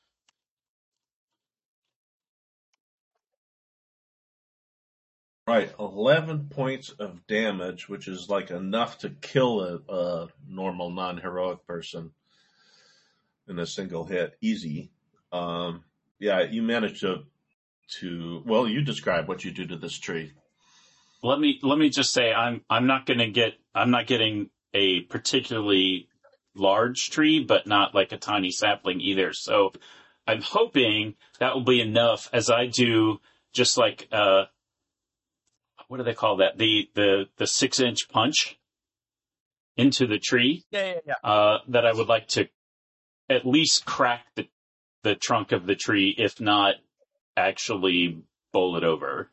Speaker 2: Right, eleven points of damage, which is like enough to kill a, a normal non-heroic person in a single hit, easy. Um, yeah, you managed to to well, you describe what you do to this tree.
Speaker 3: Let me let me just say I'm I'm not going to get I'm not getting a particularly large tree, but not like a tiny sapling either. So I'm hoping that will be enough as I do just like uh what do they call that? The the the six inch punch into the tree.
Speaker 5: Yeah, yeah, yeah.
Speaker 3: Uh, that I would like to at least crack the the trunk of the tree, if not actually bowl it over.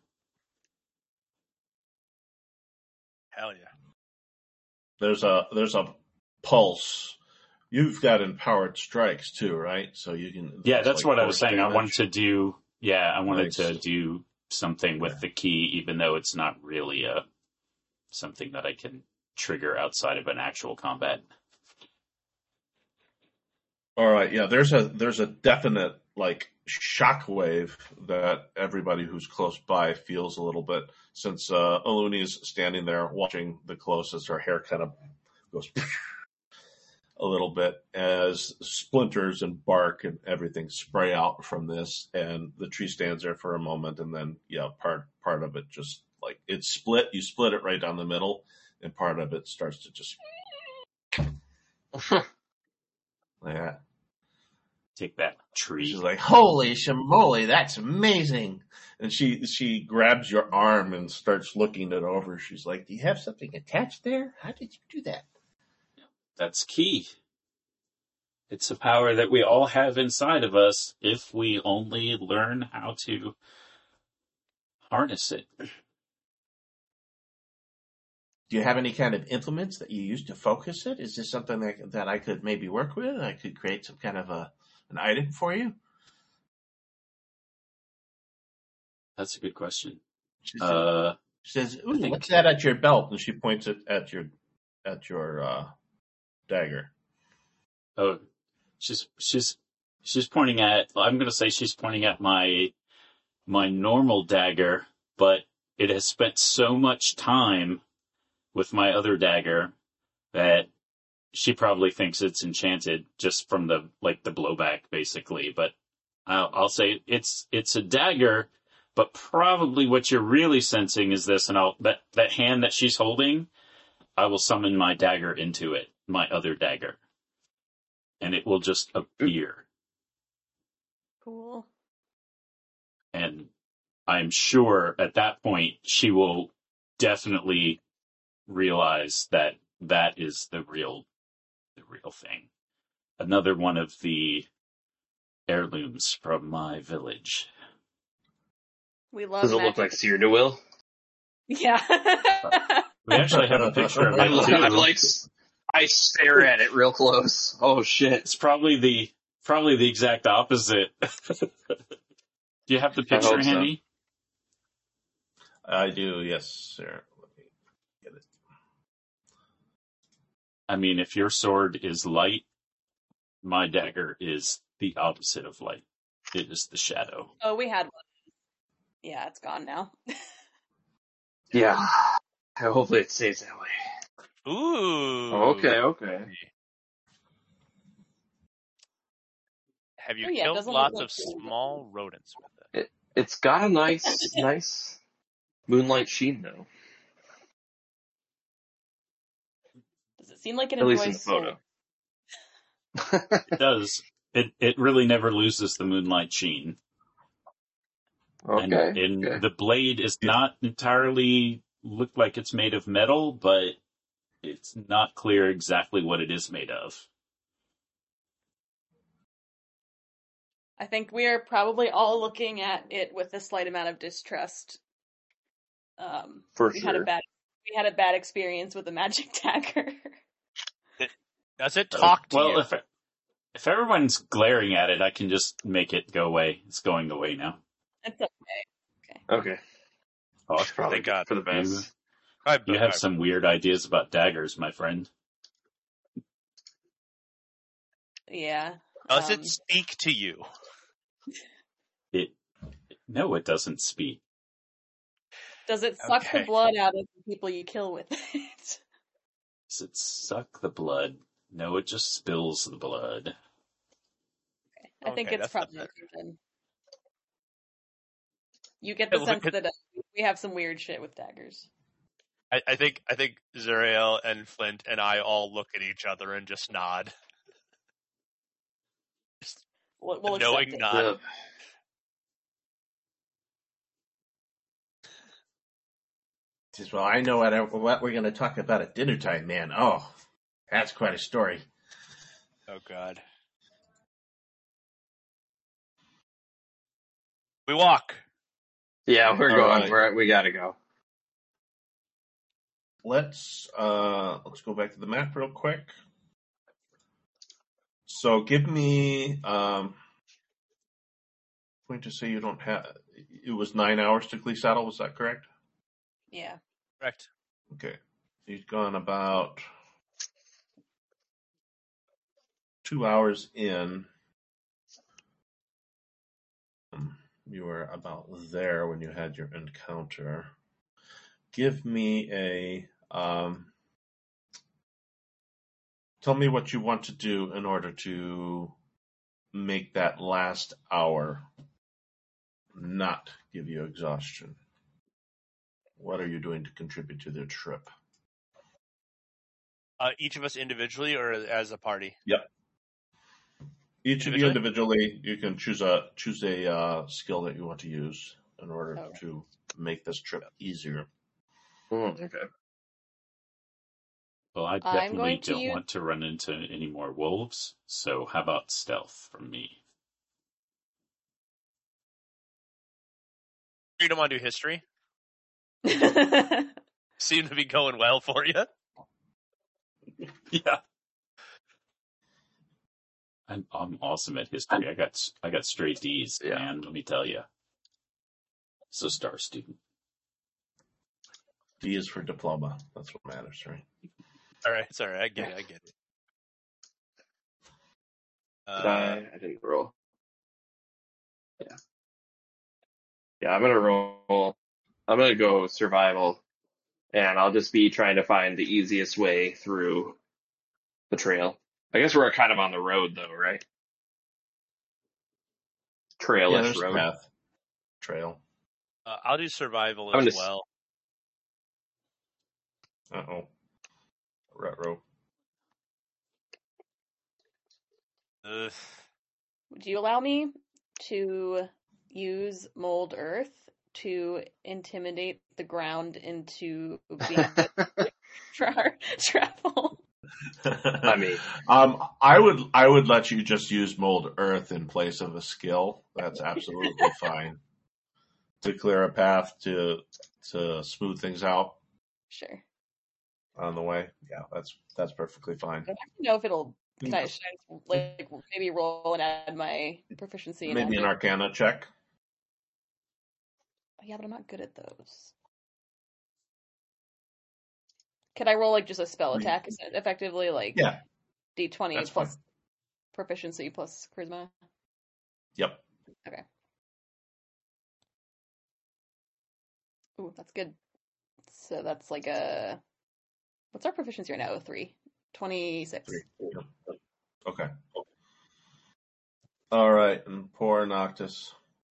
Speaker 5: Hell yeah.
Speaker 2: There's a there's a pulse. You've got empowered strikes too, right? So you can.
Speaker 3: Yeah,
Speaker 2: it's
Speaker 3: that's
Speaker 2: like
Speaker 3: what I was
Speaker 2: force
Speaker 3: saying. I
Speaker 2: damage.
Speaker 3: wanted to do. Yeah, I wanted
Speaker 2: Nice.
Speaker 3: to do something with
Speaker 2: Yeah.
Speaker 3: the key, even though it's not really a something that I can trigger outside of an actual combat.
Speaker 2: All right, yeah. There's a there's a definite like shockwave that everybody who's close by feels a little bit since uh, Aluni is standing there watching the closest. Her hair kind of goes a little bit as splinters and bark and everything spray out from this, and the tree stands there for a moment, and then yeah, part part of it just like it's split. You split it right down the middle, and part of it starts to just like that.
Speaker 3: Take that tree.
Speaker 2: She's like, "Holy shamoly, that's amazing!" And she she grabs your arm and starts looking it over. She's like, "Do you have something attached there? How did you do that?"
Speaker 3: That's key. It's a power that we all have inside of us if we only learn how to harness it.
Speaker 2: Do you have any kind of implements that you use to focus it? Is this something that that I could maybe work with? I could create some kind of a an item for you.
Speaker 3: That's a good question.
Speaker 2: She says,
Speaker 3: Uh,
Speaker 2: she says
Speaker 3: I
Speaker 2: "Ooh,
Speaker 3: think-
Speaker 2: what's that at your belt?" And she points it at your at your uh, dagger.
Speaker 3: oh, she's she's she's pointing at. I'm going to say she's pointing at my my normal dagger, but it has spent so much time with my other dagger that she probably thinks it's enchanted just from the like the blowback, basically. But I'll, I'll say it's it's a dagger, but probably what you're really sensing is this, and I'll that that hand that she's holding, I will summon my dagger into it, my other dagger, and it will just appear.
Speaker 1: Cool.
Speaker 3: And I'm sure at that point she will definitely realize that that is the real, the real thing. Another one of the heirlooms from my village.
Speaker 1: We love
Speaker 4: Does it
Speaker 1: magic.
Speaker 4: look like Cyrdawill?
Speaker 1: Yeah.
Speaker 3: We actually have a picture of
Speaker 4: I,
Speaker 3: it too.
Speaker 4: I'm like, I stare at it real close. Oh shit!
Speaker 3: It's probably the probably the exact opposite. Do you have the
Speaker 4: I
Speaker 3: picture
Speaker 4: hope so.
Speaker 3: handy?
Speaker 2: I do, yes, sir. Let me get it.
Speaker 3: I mean, if your sword is light, my dagger is the opposite of light. It is the shadow.
Speaker 1: Oh, we had one. Yeah, it's gone now.
Speaker 4: Yeah. Hopefully it stays that way.
Speaker 5: Ooh.
Speaker 4: Okay, okay.
Speaker 5: Have you
Speaker 1: Oh, yeah, it
Speaker 5: killed
Speaker 1: doesn't look
Speaker 5: lots
Speaker 1: like
Speaker 5: of
Speaker 1: it's-
Speaker 5: small rodents with it?
Speaker 4: It, it's got a nice, nice moonlight sheen, though.
Speaker 1: Does it seem like it
Speaker 4: At least in the
Speaker 1: enjoys
Speaker 4: photo.
Speaker 3: It does. It it really never loses the moonlight sheen. And,
Speaker 4: Okay.
Speaker 3: and
Speaker 4: okay.
Speaker 3: the blade is not entirely look like it's made of metal, but it's not clear exactly what it is made of.
Speaker 1: I think we are probably all looking at it with a slight amount of distrust. Um,
Speaker 4: For
Speaker 1: we
Speaker 4: sure.
Speaker 1: had a bad we had a bad experience with the magic dagger.
Speaker 5: Does it talk to
Speaker 3: well,
Speaker 5: you?
Speaker 3: if if everyone's glaring at it, I can just make it go away. It's going away now.
Speaker 1: It's okay.
Speaker 4: Okay.
Speaker 3: Oh,
Speaker 4: Should probably
Speaker 5: Thank God.
Speaker 4: for the best.
Speaker 5: I,
Speaker 3: you have some weird ideas about daggers, my friend.
Speaker 1: Yeah.
Speaker 5: Does
Speaker 1: um,
Speaker 5: it speak to you?
Speaker 3: It no, it doesn't speak.
Speaker 1: Does it suck
Speaker 5: Okay.
Speaker 1: the blood out of the people you kill with it?
Speaker 3: Does it suck the blood? No, it just spills the blood.
Speaker 1: I think
Speaker 5: Okay,
Speaker 1: it's
Speaker 5: that's not
Speaker 1: probably
Speaker 5: better.
Speaker 1: something. You get the
Speaker 5: Look
Speaker 1: sense
Speaker 5: at-
Speaker 1: that uh, we have some weird shit with daggers.
Speaker 5: I, I think I think Zuriel and Flint and I all look at each other and just nod. Just
Speaker 1: We'll, we'll
Speaker 5: a knowing
Speaker 1: accept it.
Speaker 5: nod.
Speaker 4: Ugh.
Speaker 2: Says, well, I know what, what we're going to talk about at dinner time, man. Oh, that's quite a story.
Speaker 5: Oh God. We walk.
Speaker 4: Yeah, we're
Speaker 2: All
Speaker 4: going.
Speaker 2: right.
Speaker 4: We're, we gotta go.
Speaker 2: Let's uh, let's go back to the map real quick. So give me. Um, going to say you don't have. It was nine hours to Glee Saddle. Was that correct?
Speaker 1: Yeah.
Speaker 5: Correct.
Speaker 2: Okay. He's gone about two hours in. Um, you were about there when you had your encounter. Give me a. Um, tell me what you want to do in order to make that last hour not give you exhaustion. What are you doing to contribute to the trip?
Speaker 5: Uh, each of us individually or as a party?
Speaker 2: Each of you
Speaker 5: Individually?
Speaker 2: individually, you can choose a choose a uh, skill that you want to use in order
Speaker 1: Okay.
Speaker 2: to make this trip easier.
Speaker 4: Mm, okay.
Speaker 3: Well, I
Speaker 1: I'm
Speaker 3: definitely
Speaker 1: going to
Speaker 3: don't
Speaker 1: use-
Speaker 3: want to run into any more wolves, so how about stealth from me?
Speaker 5: You don't want to do history?
Speaker 1: yeah.
Speaker 5: Seem to be going well for you.
Speaker 3: Yeah. I'm I'm awesome at history. I got I got straight D's,
Speaker 4: Yeah.
Speaker 3: man. Let me tell you. So star student.
Speaker 2: D is for diploma. That's what matters, right?
Speaker 5: All right, it's all right. I get it. I get it.
Speaker 4: Did
Speaker 5: Uh,
Speaker 4: I? I didn't roll. Yeah. Yeah, I'm gonna roll. I'm gonna go survival, and I'll just be trying to find the easiest way through the trail. I guess we're kind of on the road, though, right?
Speaker 2: Yeah,
Speaker 4: Trailish
Speaker 2: there's a
Speaker 4: road.
Speaker 2: path. Trail.
Speaker 5: uh, I'll do survival
Speaker 4: I'm
Speaker 5: as
Speaker 4: gonna s-
Speaker 5: well.
Speaker 2: Uh-oh. Retro.
Speaker 5: Ugh.
Speaker 1: Would you allow me to use mold earth to intimidate the ground into being good for our travel?
Speaker 4: I mean,
Speaker 2: um, I would I would let you just use mold earth in place of a skill. That's absolutely fine. To clear a path to to smooth things out
Speaker 1: Sure.
Speaker 2: on the way. Yeah, that's that's perfectly fine.
Speaker 1: I don't actually know if it'll should I, should I, like maybe roll and add my proficiency. in
Speaker 2: Maybe an
Speaker 1: epic?
Speaker 2: Arcana check.
Speaker 1: Yeah, but I'm not good at those. Could I roll like just a spell attack effectively, like
Speaker 2: Yeah,
Speaker 1: D twenty
Speaker 2: that's
Speaker 1: plus
Speaker 2: fine.
Speaker 1: proficiency plus charisma?
Speaker 2: Yep.
Speaker 1: Okay. Ooh, that's good. So that's like a... What's our proficiency right now? Oh, three. twenty-six.
Speaker 2: Three. Yep. Okay. All right, and poor Noctis.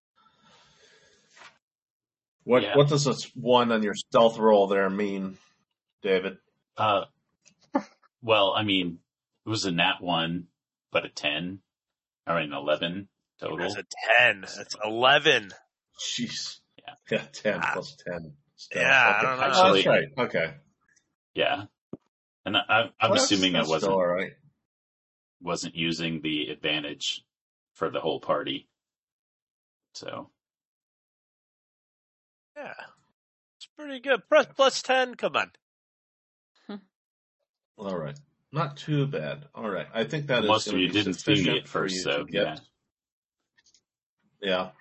Speaker 2: What
Speaker 3: Yeah.
Speaker 2: what does this one on your stealth roll there mean, David?
Speaker 3: Uh, well, I mean, it was a nat one, but a ten. I mean, eleven total.
Speaker 5: That's a ten. That's eleven.
Speaker 2: Jeez.
Speaker 3: Yeah.
Speaker 2: Yeah, ten
Speaker 5: Ah.
Speaker 2: plus ten. Stealth.
Speaker 5: Yeah, I
Speaker 2: Okay.
Speaker 5: don't know.
Speaker 2: Oh,
Speaker 3: Actually-
Speaker 2: that's right. Okay.
Speaker 3: Yeah. And I, I, I'm
Speaker 2: Well, that's-
Speaker 3: assuming
Speaker 2: that's
Speaker 3: I wasn't
Speaker 2: still all right.
Speaker 3: wasn't using the advantage for the whole party. So,
Speaker 5: Yeah. It's pretty good. Plus, plus ten, come on.
Speaker 2: All right. Not too bad. All right. I think that is
Speaker 3: most of
Speaker 2: gonna
Speaker 3: you
Speaker 2: be
Speaker 3: didn't see me
Speaker 2: sufficient
Speaker 3: at
Speaker 2: for
Speaker 3: first,
Speaker 2: you
Speaker 3: so
Speaker 2: to get.
Speaker 3: yeah.
Speaker 2: Yeah.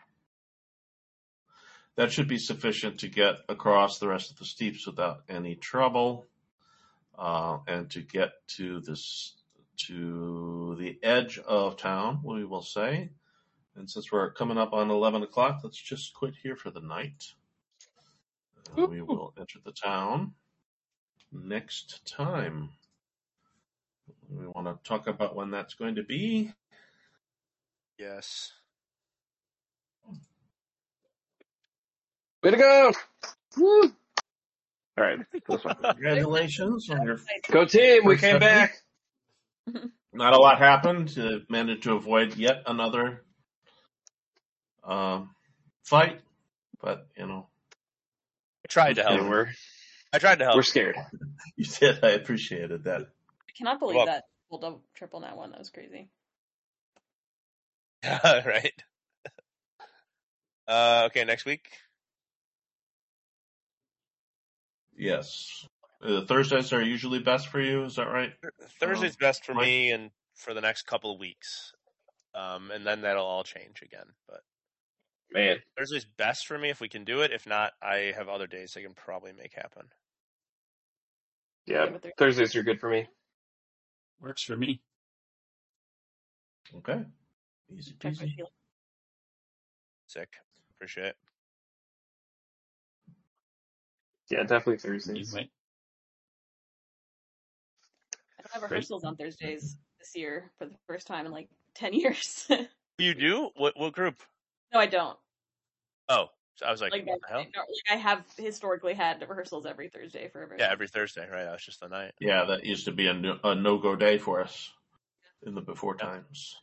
Speaker 2: That should be sufficient to get across the rest of the steeps without any trouble, uh, and to get to this to the edge of town, we will say. And since we're coming up on eleven o'clock, let's just quit here for the night. Uh, we will enter the town next time. We want to talk about when that's going to be.
Speaker 5: Yes.
Speaker 4: Way to go! Woo! All right, this one.
Speaker 2: Congratulations on your.
Speaker 4: Go team! We
Speaker 2: First
Speaker 4: came
Speaker 2: session.
Speaker 4: back.
Speaker 2: Not a lot happened. Uh, managed to avoid yet another um, fight, but you know,
Speaker 5: I tried to
Speaker 4: And
Speaker 5: help.
Speaker 4: we're
Speaker 5: I tried to help.
Speaker 4: we're scared.
Speaker 2: you did. I appreciated that.
Speaker 1: I cannot believe
Speaker 5: Well-
Speaker 1: that triple, double, triple nat one. That was crazy.
Speaker 5: Right. Uh, okay, next week.
Speaker 2: Yes, uh, Thursdays are usually best for you. Is that right?
Speaker 5: Thursday's best for
Speaker 2: right.
Speaker 5: me and for the next couple of weeks. Um, and then that'll all change again. But
Speaker 4: Man,
Speaker 5: Thursday's best for me if we can do it. If not, I have other days I can probably make happen.
Speaker 4: yeah,
Speaker 1: Yeah, but they're-
Speaker 4: Thursdays are good for me.
Speaker 3: Works for me.
Speaker 2: Okay. Easy
Speaker 1: Check my
Speaker 2: peasy.
Speaker 1: feelings.
Speaker 5: Sick. Appreciate it.
Speaker 4: Yeah, definitely Thursdays.
Speaker 3: Anyway,
Speaker 1: I don't have
Speaker 3: Great.
Speaker 1: rehearsals on Thursdays this year for the first time in like ten years.
Speaker 5: You do? What what group?
Speaker 1: No, I don't.
Speaker 5: Oh, so I was like,
Speaker 1: Like,
Speaker 5: what the hell?
Speaker 1: no, like I have historically had rehearsals every Thursday for every.
Speaker 5: Yeah, every Thursday, right? That was just the night.
Speaker 2: Yeah, that used to be a no, a no-go day for us in the before times.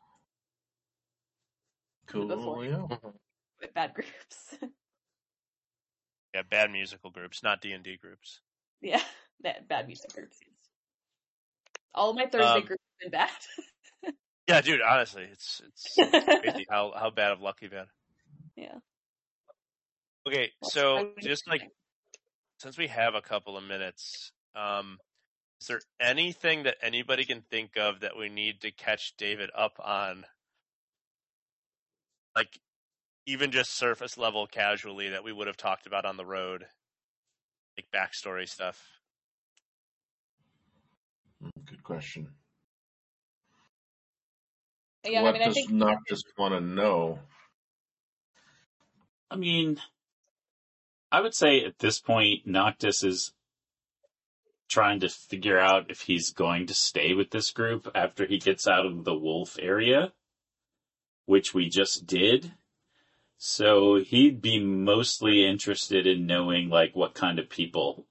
Speaker 2: Cool.
Speaker 1: Before.
Speaker 2: Yeah.
Speaker 1: with bad groups.
Speaker 5: Yeah, bad musical groups, not D and D groups.
Speaker 1: Yeah, that bad music groups. Yes. All of my Thursday
Speaker 5: Um,
Speaker 1: groups have been bad.
Speaker 5: Yeah, dude. Honestly, it's it's crazy how how bad of luck you've had.
Speaker 1: Yeah.
Speaker 5: Okay,
Speaker 1: Well,
Speaker 5: so
Speaker 1: I would-
Speaker 5: just like since we have a couple of minutes, um, is there anything that anybody can think of that we need to catch David up on? Like even just surface level casually that we would have talked about on the road, like backstory stuff.
Speaker 2: Good question.
Speaker 1: Yeah,
Speaker 2: what
Speaker 1: I mean, I
Speaker 2: does
Speaker 1: think
Speaker 2: Noctis want to know?
Speaker 3: I mean, I would say at this point, Noctis is trying to figure out if he's going to stay with this group after he gets out of the wolf area, which we just did. So he'd be mostly interested in knowing, like, what kind of people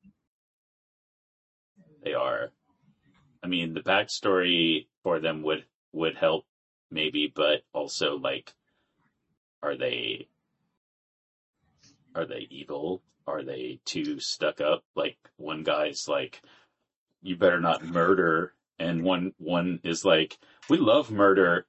Speaker 3: they are. I mean, the backstory for them would, would help, maybe, but also, like, are they, are they evil? Are they too stuck up? Like, one guy's like, you better not murder, and one, one is like, we love murder.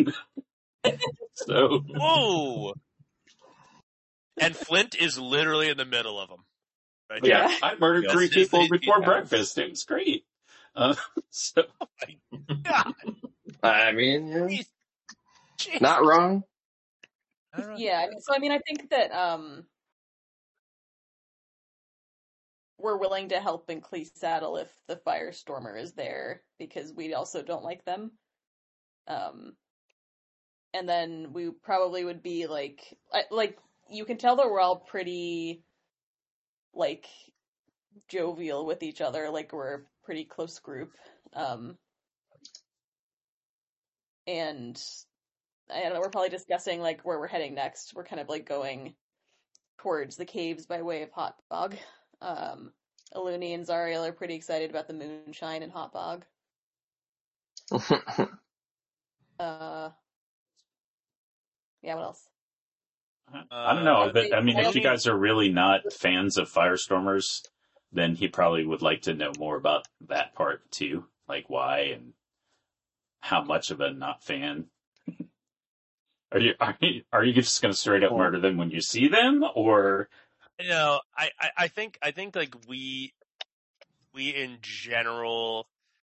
Speaker 3: So,
Speaker 5: Whoa! And Flint is literally in the middle of them. Right?
Speaker 3: yeah,
Speaker 1: Yeah.
Speaker 3: I murdered
Speaker 5: Yes,
Speaker 3: three
Speaker 5: it's-
Speaker 3: people
Speaker 5: it's-
Speaker 3: before
Speaker 5: yeah.
Speaker 3: breakfast. It was great. Uh, so,
Speaker 5: God,
Speaker 4: I mean, yeah,
Speaker 5: jeez. Jeez.
Speaker 4: not wrong.
Speaker 5: I don't know.
Speaker 1: yeah, I mean, so I mean, I think that um, we're willing to help in Clee Saddle if the Firestormer is there, because we also don't like them. Um, and then we probably would be like, like, you can tell that we're all pretty, like, jovial with each other, like we're a pretty close group. Um, and I don't know, we're probably discussing, like, where we're heading next. We're kind of, like, going towards the caves by way of Hot Bog. Um, Aluni and Zariel are pretty excited about the moonshine in Hot Bog. uh, yeah, what else?
Speaker 3: Uh, I don't know, but I mean, if you
Speaker 1: Aluni...
Speaker 3: guys are really not fans of Firestormers, then he probably would like to know more about that part too, like why and how much of a not fan. Are you are you, are you just going to straight up murder them when you see them, or?
Speaker 5: You know, I, I, I think I think like we we in general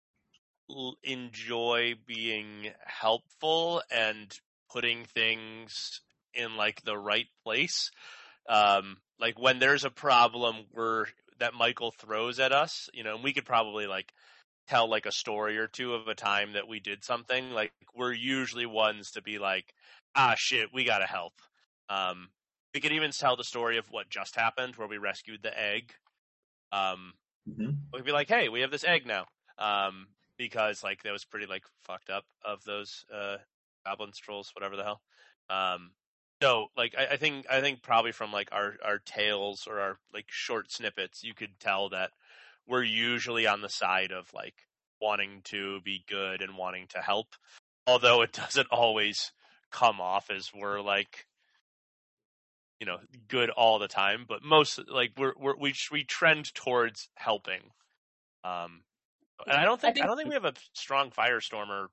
Speaker 5: enjoy being helpful and putting things in like the right place. Um, like when there's a problem we're that Michael throws at us, you know, and we could probably like tell like a story or two of a time that we did something. Like we're usually ones to be like, ah, shit, we gotta help. Um, we could even tell the story of what just happened, where we rescued the egg. Um,
Speaker 2: mm-hmm.
Speaker 5: We'd be like, hey, we have this egg now, um, because like that was pretty like fucked up of those uh, goblins, trolls, whatever the hell. Um, so like I, I think I think probably from like our our tales or our like short snippets, you could tell that we're usually on the side of like wanting to be good and wanting to help, although it doesn't always come off as we're like, you know, good all the time, but most like we're, we're we we trend towards helping. Um, and I don't think I, think I don't think we have a strong Firestormer.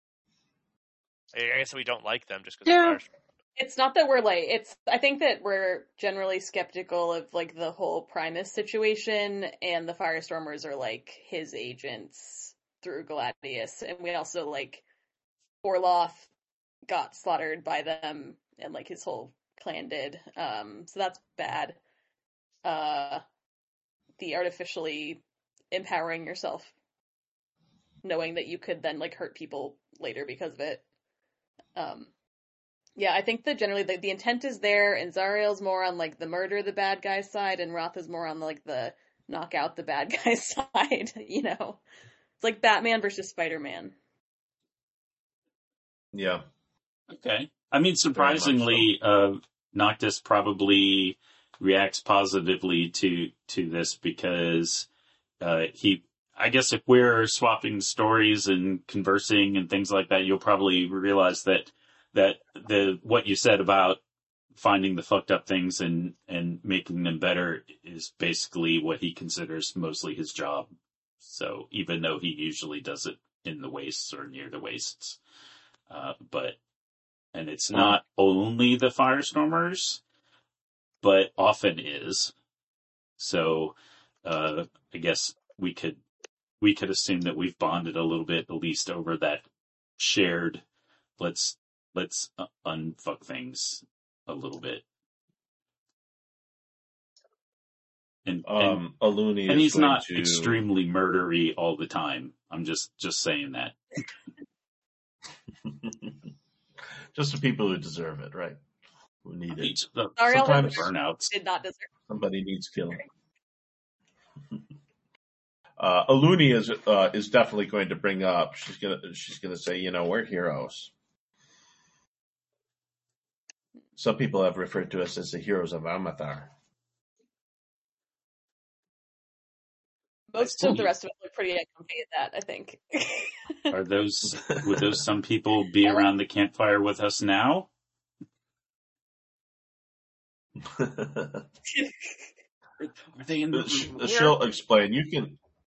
Speaker 5: I guess we don't like them just because
Speaker 1: yeah.
Speaker 5: of Firestormer.
Speaker 1: It's not that we're like, it's, I think that we're generally skeptical of like the whole Primus situation, and the Firestormers are like his agents through Gladius, and we also like Orloff got slaughtered by them, and like his whole clan did. Um, so that's bad. Uh, the artificially empowering yourself, knowing that you could then like hurt people later because of it. Um, yeah, I think that generally the, the intent is there, and Zariel's more on like the murder the bad guy side, and Roth is more on like the knock out the bad guy side. You know, it's like Batman versus Spider-Man.
Speaker 2: Yeah.
Speaker 3: Okay. I mean, surprisingly, so. uh, Noctis probably reacts positively to to this because uh, he. I guess if we're swapping stories and conversing and things like that, you'll probably realize that that the what you said about finding the fucked up things and and making them better is basically what he considers mostly his job. So even though he usually does it in the wastes or near the wastes, uh, but. And it's not only the Firestormers, but often is. So, uh, I guess we could, we could assume that we've bonded a little bit, at least over that shared, let's, let's uh, unfuck things a little bit. And,
Speaker 2: um,
Speaker 3: and,
Speaker 2: Aluni
Speaker 3: and
Speaker 2: is
Speaker 3: he's not
Speaker 2: to...
Speaker 3: extremely murdery all the time. I'm just, just saying that.
Speaker 2: Just the people who deserve it, right? Who need it.
Speaker 3: The,
Speaker 2: sometimes
Speaker 3: burnouts.
Speaker 1: Did not deserve it.
Speaker 2: Somebody needs killing. uh, Aluni is uh, is definitely going to bring up. She's gonna she's gonna say, you know, we're heroes. Some people have referred to us as the heroes of Amathar.
Speaker 1: Most of the rest of us are pretty uncomfy at that, I think.
Speaker 3: Are those, would those some people be around the campfire with us now? Are they in the room?
Speaker 2: She'll explain. You can.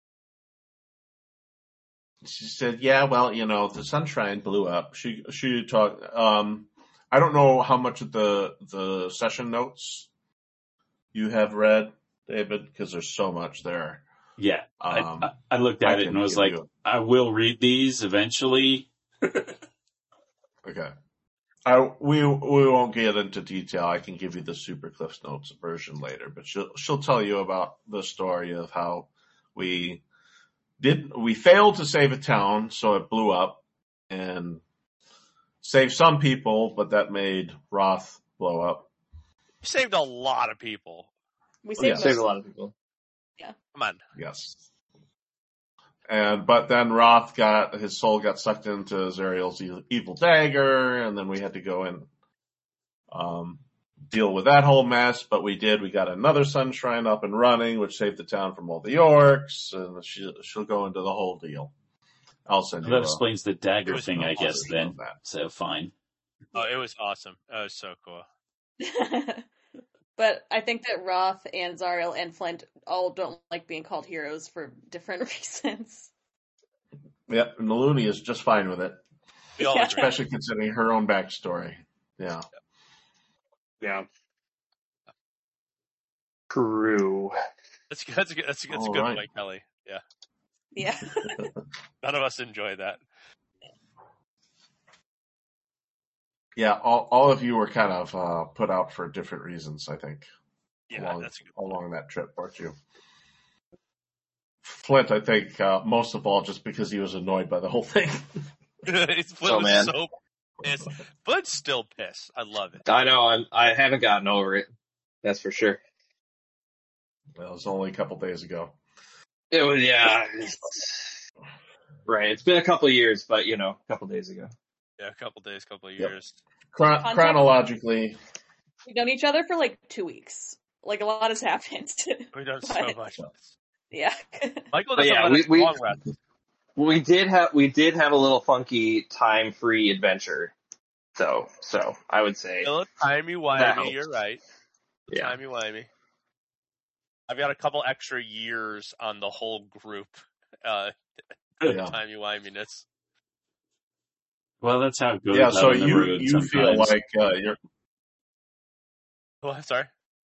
Speaker 2: She said, yeah, well, you know, the sunshine blew up. She, she talked, um, I don't know how much of the, the session notes you have read, David, because there's so much there.
Speaker 3: Yeah,
Speaker 2: um,
Speaker 3: I, I looked at I it and was like, you... I will read these eventually.
Speaker 2: Okay. I we we won't get into detail. I can give you the Super Cliffs Notes version later, but she'll she'll tell you about the story of how we did we failed to save a town, so it blew up and saved some people, but that made Roth blow up.
Speaker 5: We saved a lot of people.
Speaker 1: We
Speaker 2: Well, yeah.
Speaker 1: saved
Speaker 4: Saved a
Speaker 1: most-
Speaker 4: lot of people.
Speaker 5: Come on.
Speaker 2: Yes. And but then Roth got his soul got sucked into Zariel's e- evil dagger, and then we had to go and um, deal with that whole mess. But we did. We got another sun shrine up and running, which saved the town from all the orcs, and she, she'll go into the whole deal. I'll send you.
Speaker 3: That
Speaker 2: a-
Speaker 3: explains the dagger
Speaker 5: was
Speaker 3: thing, I guess,
Speaker 2: version
Speaker 3: then.
Speaker 2: of that.
Speaker 3: So fine.
Speaker 5: Oh, it was awesome. That was so cool.
Speaker 1: But I think that Roth and Zariel and Flint all don't like being called heroes for different reasons.
Speaker 2: Yep, and Maloney is just fine with it,
Speaker 5: We all
Speaker 1: Yeah.
Speaker 5: agree.
Speaker 2: especially considering her own backstory. Yeah.
Speaker 4: Yeah. True.
Speaker 5: That's good. That's a good. That's a, that's a
Speaker 2: All
Speaker 5: good
Speaker 2: right.
Speaker 5: point, Kelly. Yeah.
Speaker 1: Yeah.
Speaker 5: None of us enjoy that.
Speaker 2: Yeah, all, all of you were kind of uh, put out for different reasons, I think,
Speaker 5: Yeah,
Speaker 2: along,
Speaker 5: that's a good.
Speaker 2: along that trip, weren't you? Flint, I think, uh, most of all, just because he was annoyed by the whole thing.
Speaker 5: Flint
Speaker 4: Oh,
Speaker 5: was
Speaker 4: man.
Speaker 5: so pissed. Flint's still pissed. I love it.
Speaker 4: I know. I'm. I haven't gotten over it. That's for sure.
Speaker 2: Well, it was only a couple days ago.
Speaker 4: It was. Yeah. It's, right. It's been a couple of years, but you know, a couple days ago.
Speaker 5: Yeah, a couple days, couple of
Speaker 2: Yep.
Speaker 5: years.
Speaker 2: Chron-
Speaker 1: Context?
Speaker 2: chronologically,
Speaker 1: We've known each other for like two weeks. Like a lot has happened.
Speaker 5: We've done so
Speaker 1: But-
Speaker 5: much.
Speaker 1: Yeah.
Speaker 5: Michael
Speaker 4: But
Speaker 5: doesn't
Speaker 4: yeah,
Speaker 5: let
Speaker 4: we-
Speaker 5: us
Speaker 4: we-
Speaker 5: long rest.
Speaker 4: We did have. We did have a little funky time-free adventure. So. So I would say.
Speaker 5: Still timey
Speaker 4: That
Speaker 5: wimey.
Speaker 4: helps.
Speaker 5: You're right.
Speaker 4: Yeah.
Speaker 5: Timey wimey. I've got a couple extra years on the whole group. Uh,
Speaker 2: yeah.
Speaker 5: timey wiminess.
Speaker 3: Well, that's how it goes
Speaker 2: Yeah,
Speaker 3: out
Speaker 2: so
Speaker 3: on the
Speaker 2: you,
Speaker 3: road
Speaker 2: you feel
Speaker 3: sometimes.
Speaker 2: like uh, you're,
Speaker 5: Oh, sorry.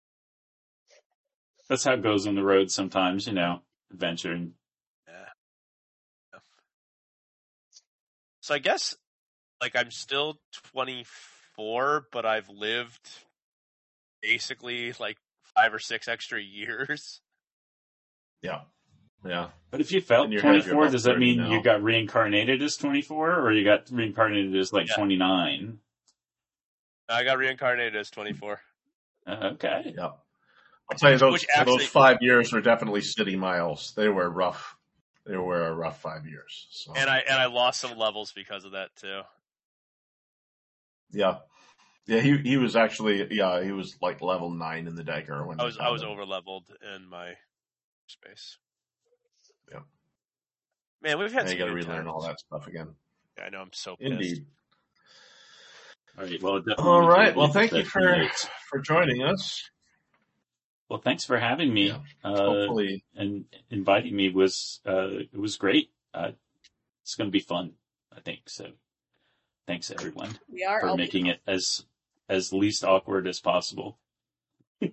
Speaker 3: That's how it goes on the road sometimes, you know, adventuring.
Speaker 5: Yeah. So I guess, like, I'm still twenty-four, but I've lived basically like five or six extra years.
Speaker 2: yeah, yeah.
Speaker 3: But if you felt
Speaker 2: In your head, you're
Speaker 3: twenty-four,
Speaker 2: about
Speaker 3: does that
Speaker 2: thirty
Speaker 3: mean
Speaker 2: now.
Speaker 3: you got reincarnated as twenty-four, or you got reincarnated as like
Speaker 5: Yeah.
Speaker 3: twenty-nine?
Speaker 5: I got reincarnated as twenty-four.
Speaker 3: Uh, okay.
Speaker 2: Yeah. I'll tell you, those,
Speaker 5: Which actually-
Speaker 2: those five years were definitely city miles. They were rough. They were a rough five years. So.
Speaker 5: And I and I lost some levels because of that too.
Speaker 2: Yeah. Yeah, he he was actually, yeah, he was like level nine in the dagger. When
Speaker 5: I
Speaker 2: they
Speaker 5: was I
Speaker 2: found
Speaker 5: was
Speaker 2: him.
Speaker 5: over leveled in my space.
Speaker 2: Yep.
Speaker 5: Man, we've had
Speaker 2: And
Speaker 5: some
Speaker 2: you gotta
Speaker 5: good
Speaker 2: relearn
Speaker 5: times.
Speaker 2: all that stuff again.
Speaker 5: Yeah, I know. I'm so pissed.
Speaker 2: Indeed.
Speaker 3: All right. Well, definitely
Speaker 2: All right.
Speaker 3: good
Speaker 2: Well,
Speaker 3: to
Speaker 2: thank you
Speaker 3: set
Speaker 2: for,
Speaker 3: the notes.
Speaker 2: for joining us.
Speaker 3: Well, thanks for having me.
Speaker 2: Yeah.
Speaker 3: Uh,
Speaker 2: Hopefully,
Speaker 3: and inviting me was uh, it was great. Uh, it's going to be fun, I think. So, thanks everyone
Speaker 1: We are
Speaker 3: for
Speaker 1: all
Speaker 3: making it as as least awkward as possible.
Speaker 4: Yeah,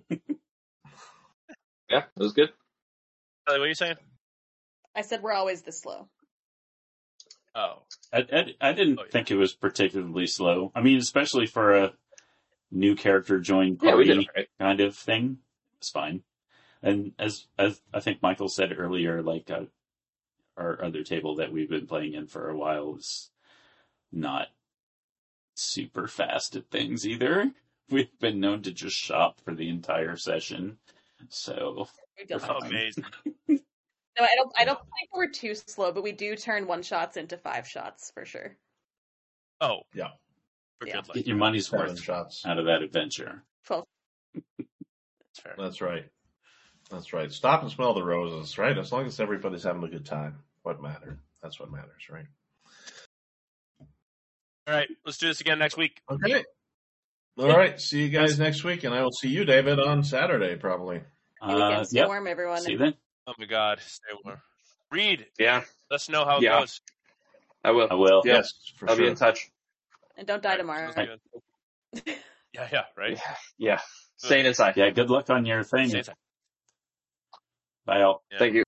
Speaker 4: it was good.
Speaker 5: Kelly, what are you saying?
Speaker 1: I said we're always this slow.
Speaker 5: Oh,
Speaker 3: I, I, I didn't
Speaker 5: Oh, yeah.
Speaker 3: think it was particularly slow. I mean, especially for a new character joined
Speaker 4: Yeah, we
Speaker 3: party
Speaker 4: did all right.
Speaker 3: kind of thing. It's fine. And as as I think Michael said earlier, like uh, our other table that we've been playing in for a while is not super fast at things either. We've been known to just shop for the entire session. So
Speaker 1: We've done
Speaker 3: We're
Speaker 1: that.
Speaker 3: fine.
Speaker 5: amazing.
Speaker 1: No, I don't. I don't think we're too slow, but we do turn one shots into five shots for sure.
Speaker 5: Oh,
Speaker 2: Yeah.
Speaker 5: For
Speaker 1: Yeah.
Speaker 5: good luck.
Speaker 3: get your money's
Speaker 2: seven
Speaker 3: worth
Speaker 2: shots.
Speaker 3: out of that adventure.
Speaker 1: Twelve.
Speaker 5: That's fair.
Speaker 2: That's right. That's right. Stop and smell the roses, right? As long as everybody's having a good time. What matters? That's what matters, right?
Speaker 5: All right, let's do this again next week.
Speaker 2: Okay. All right. See you guys next week, and I will see you, David, on Saturday, probably.
Speaker 1: Hey, weekend.
Speaker 3: Uh,
Speaker 1: Stay
Speaker 3: yep.
Speaker 1: warm, everyone.
Speaker 3: See you then.
Speaker 5: Oh my God, stay warm. Reed,
Speaker 4: Yeah,
Speaker 5: let us know how it
Speaker 4: Yeah.
Speaker 5: goes.
Speaker 4: I will.
Speaker 3: I will.
Speaker 4: Yeah.
Speaker 2: Yes, for
Speaker 4: I'll
Speaker 2: sure.
Speaker 4: be in touch.
Speaker 1: And don't die
Speaker 5: All right,
Speaker 1: tomorrow.
Speaker 5: sounds good. Yeah, yeah, right.
Speaker 4: Yeah, yeah. Staying inside.
Speaker 3: Yeah, good luck on your thing.
Speaker 5: Stay safe.
Speaker 3: Bye all.
Speaker 5: Yeah.
Speaker 4: Thank you.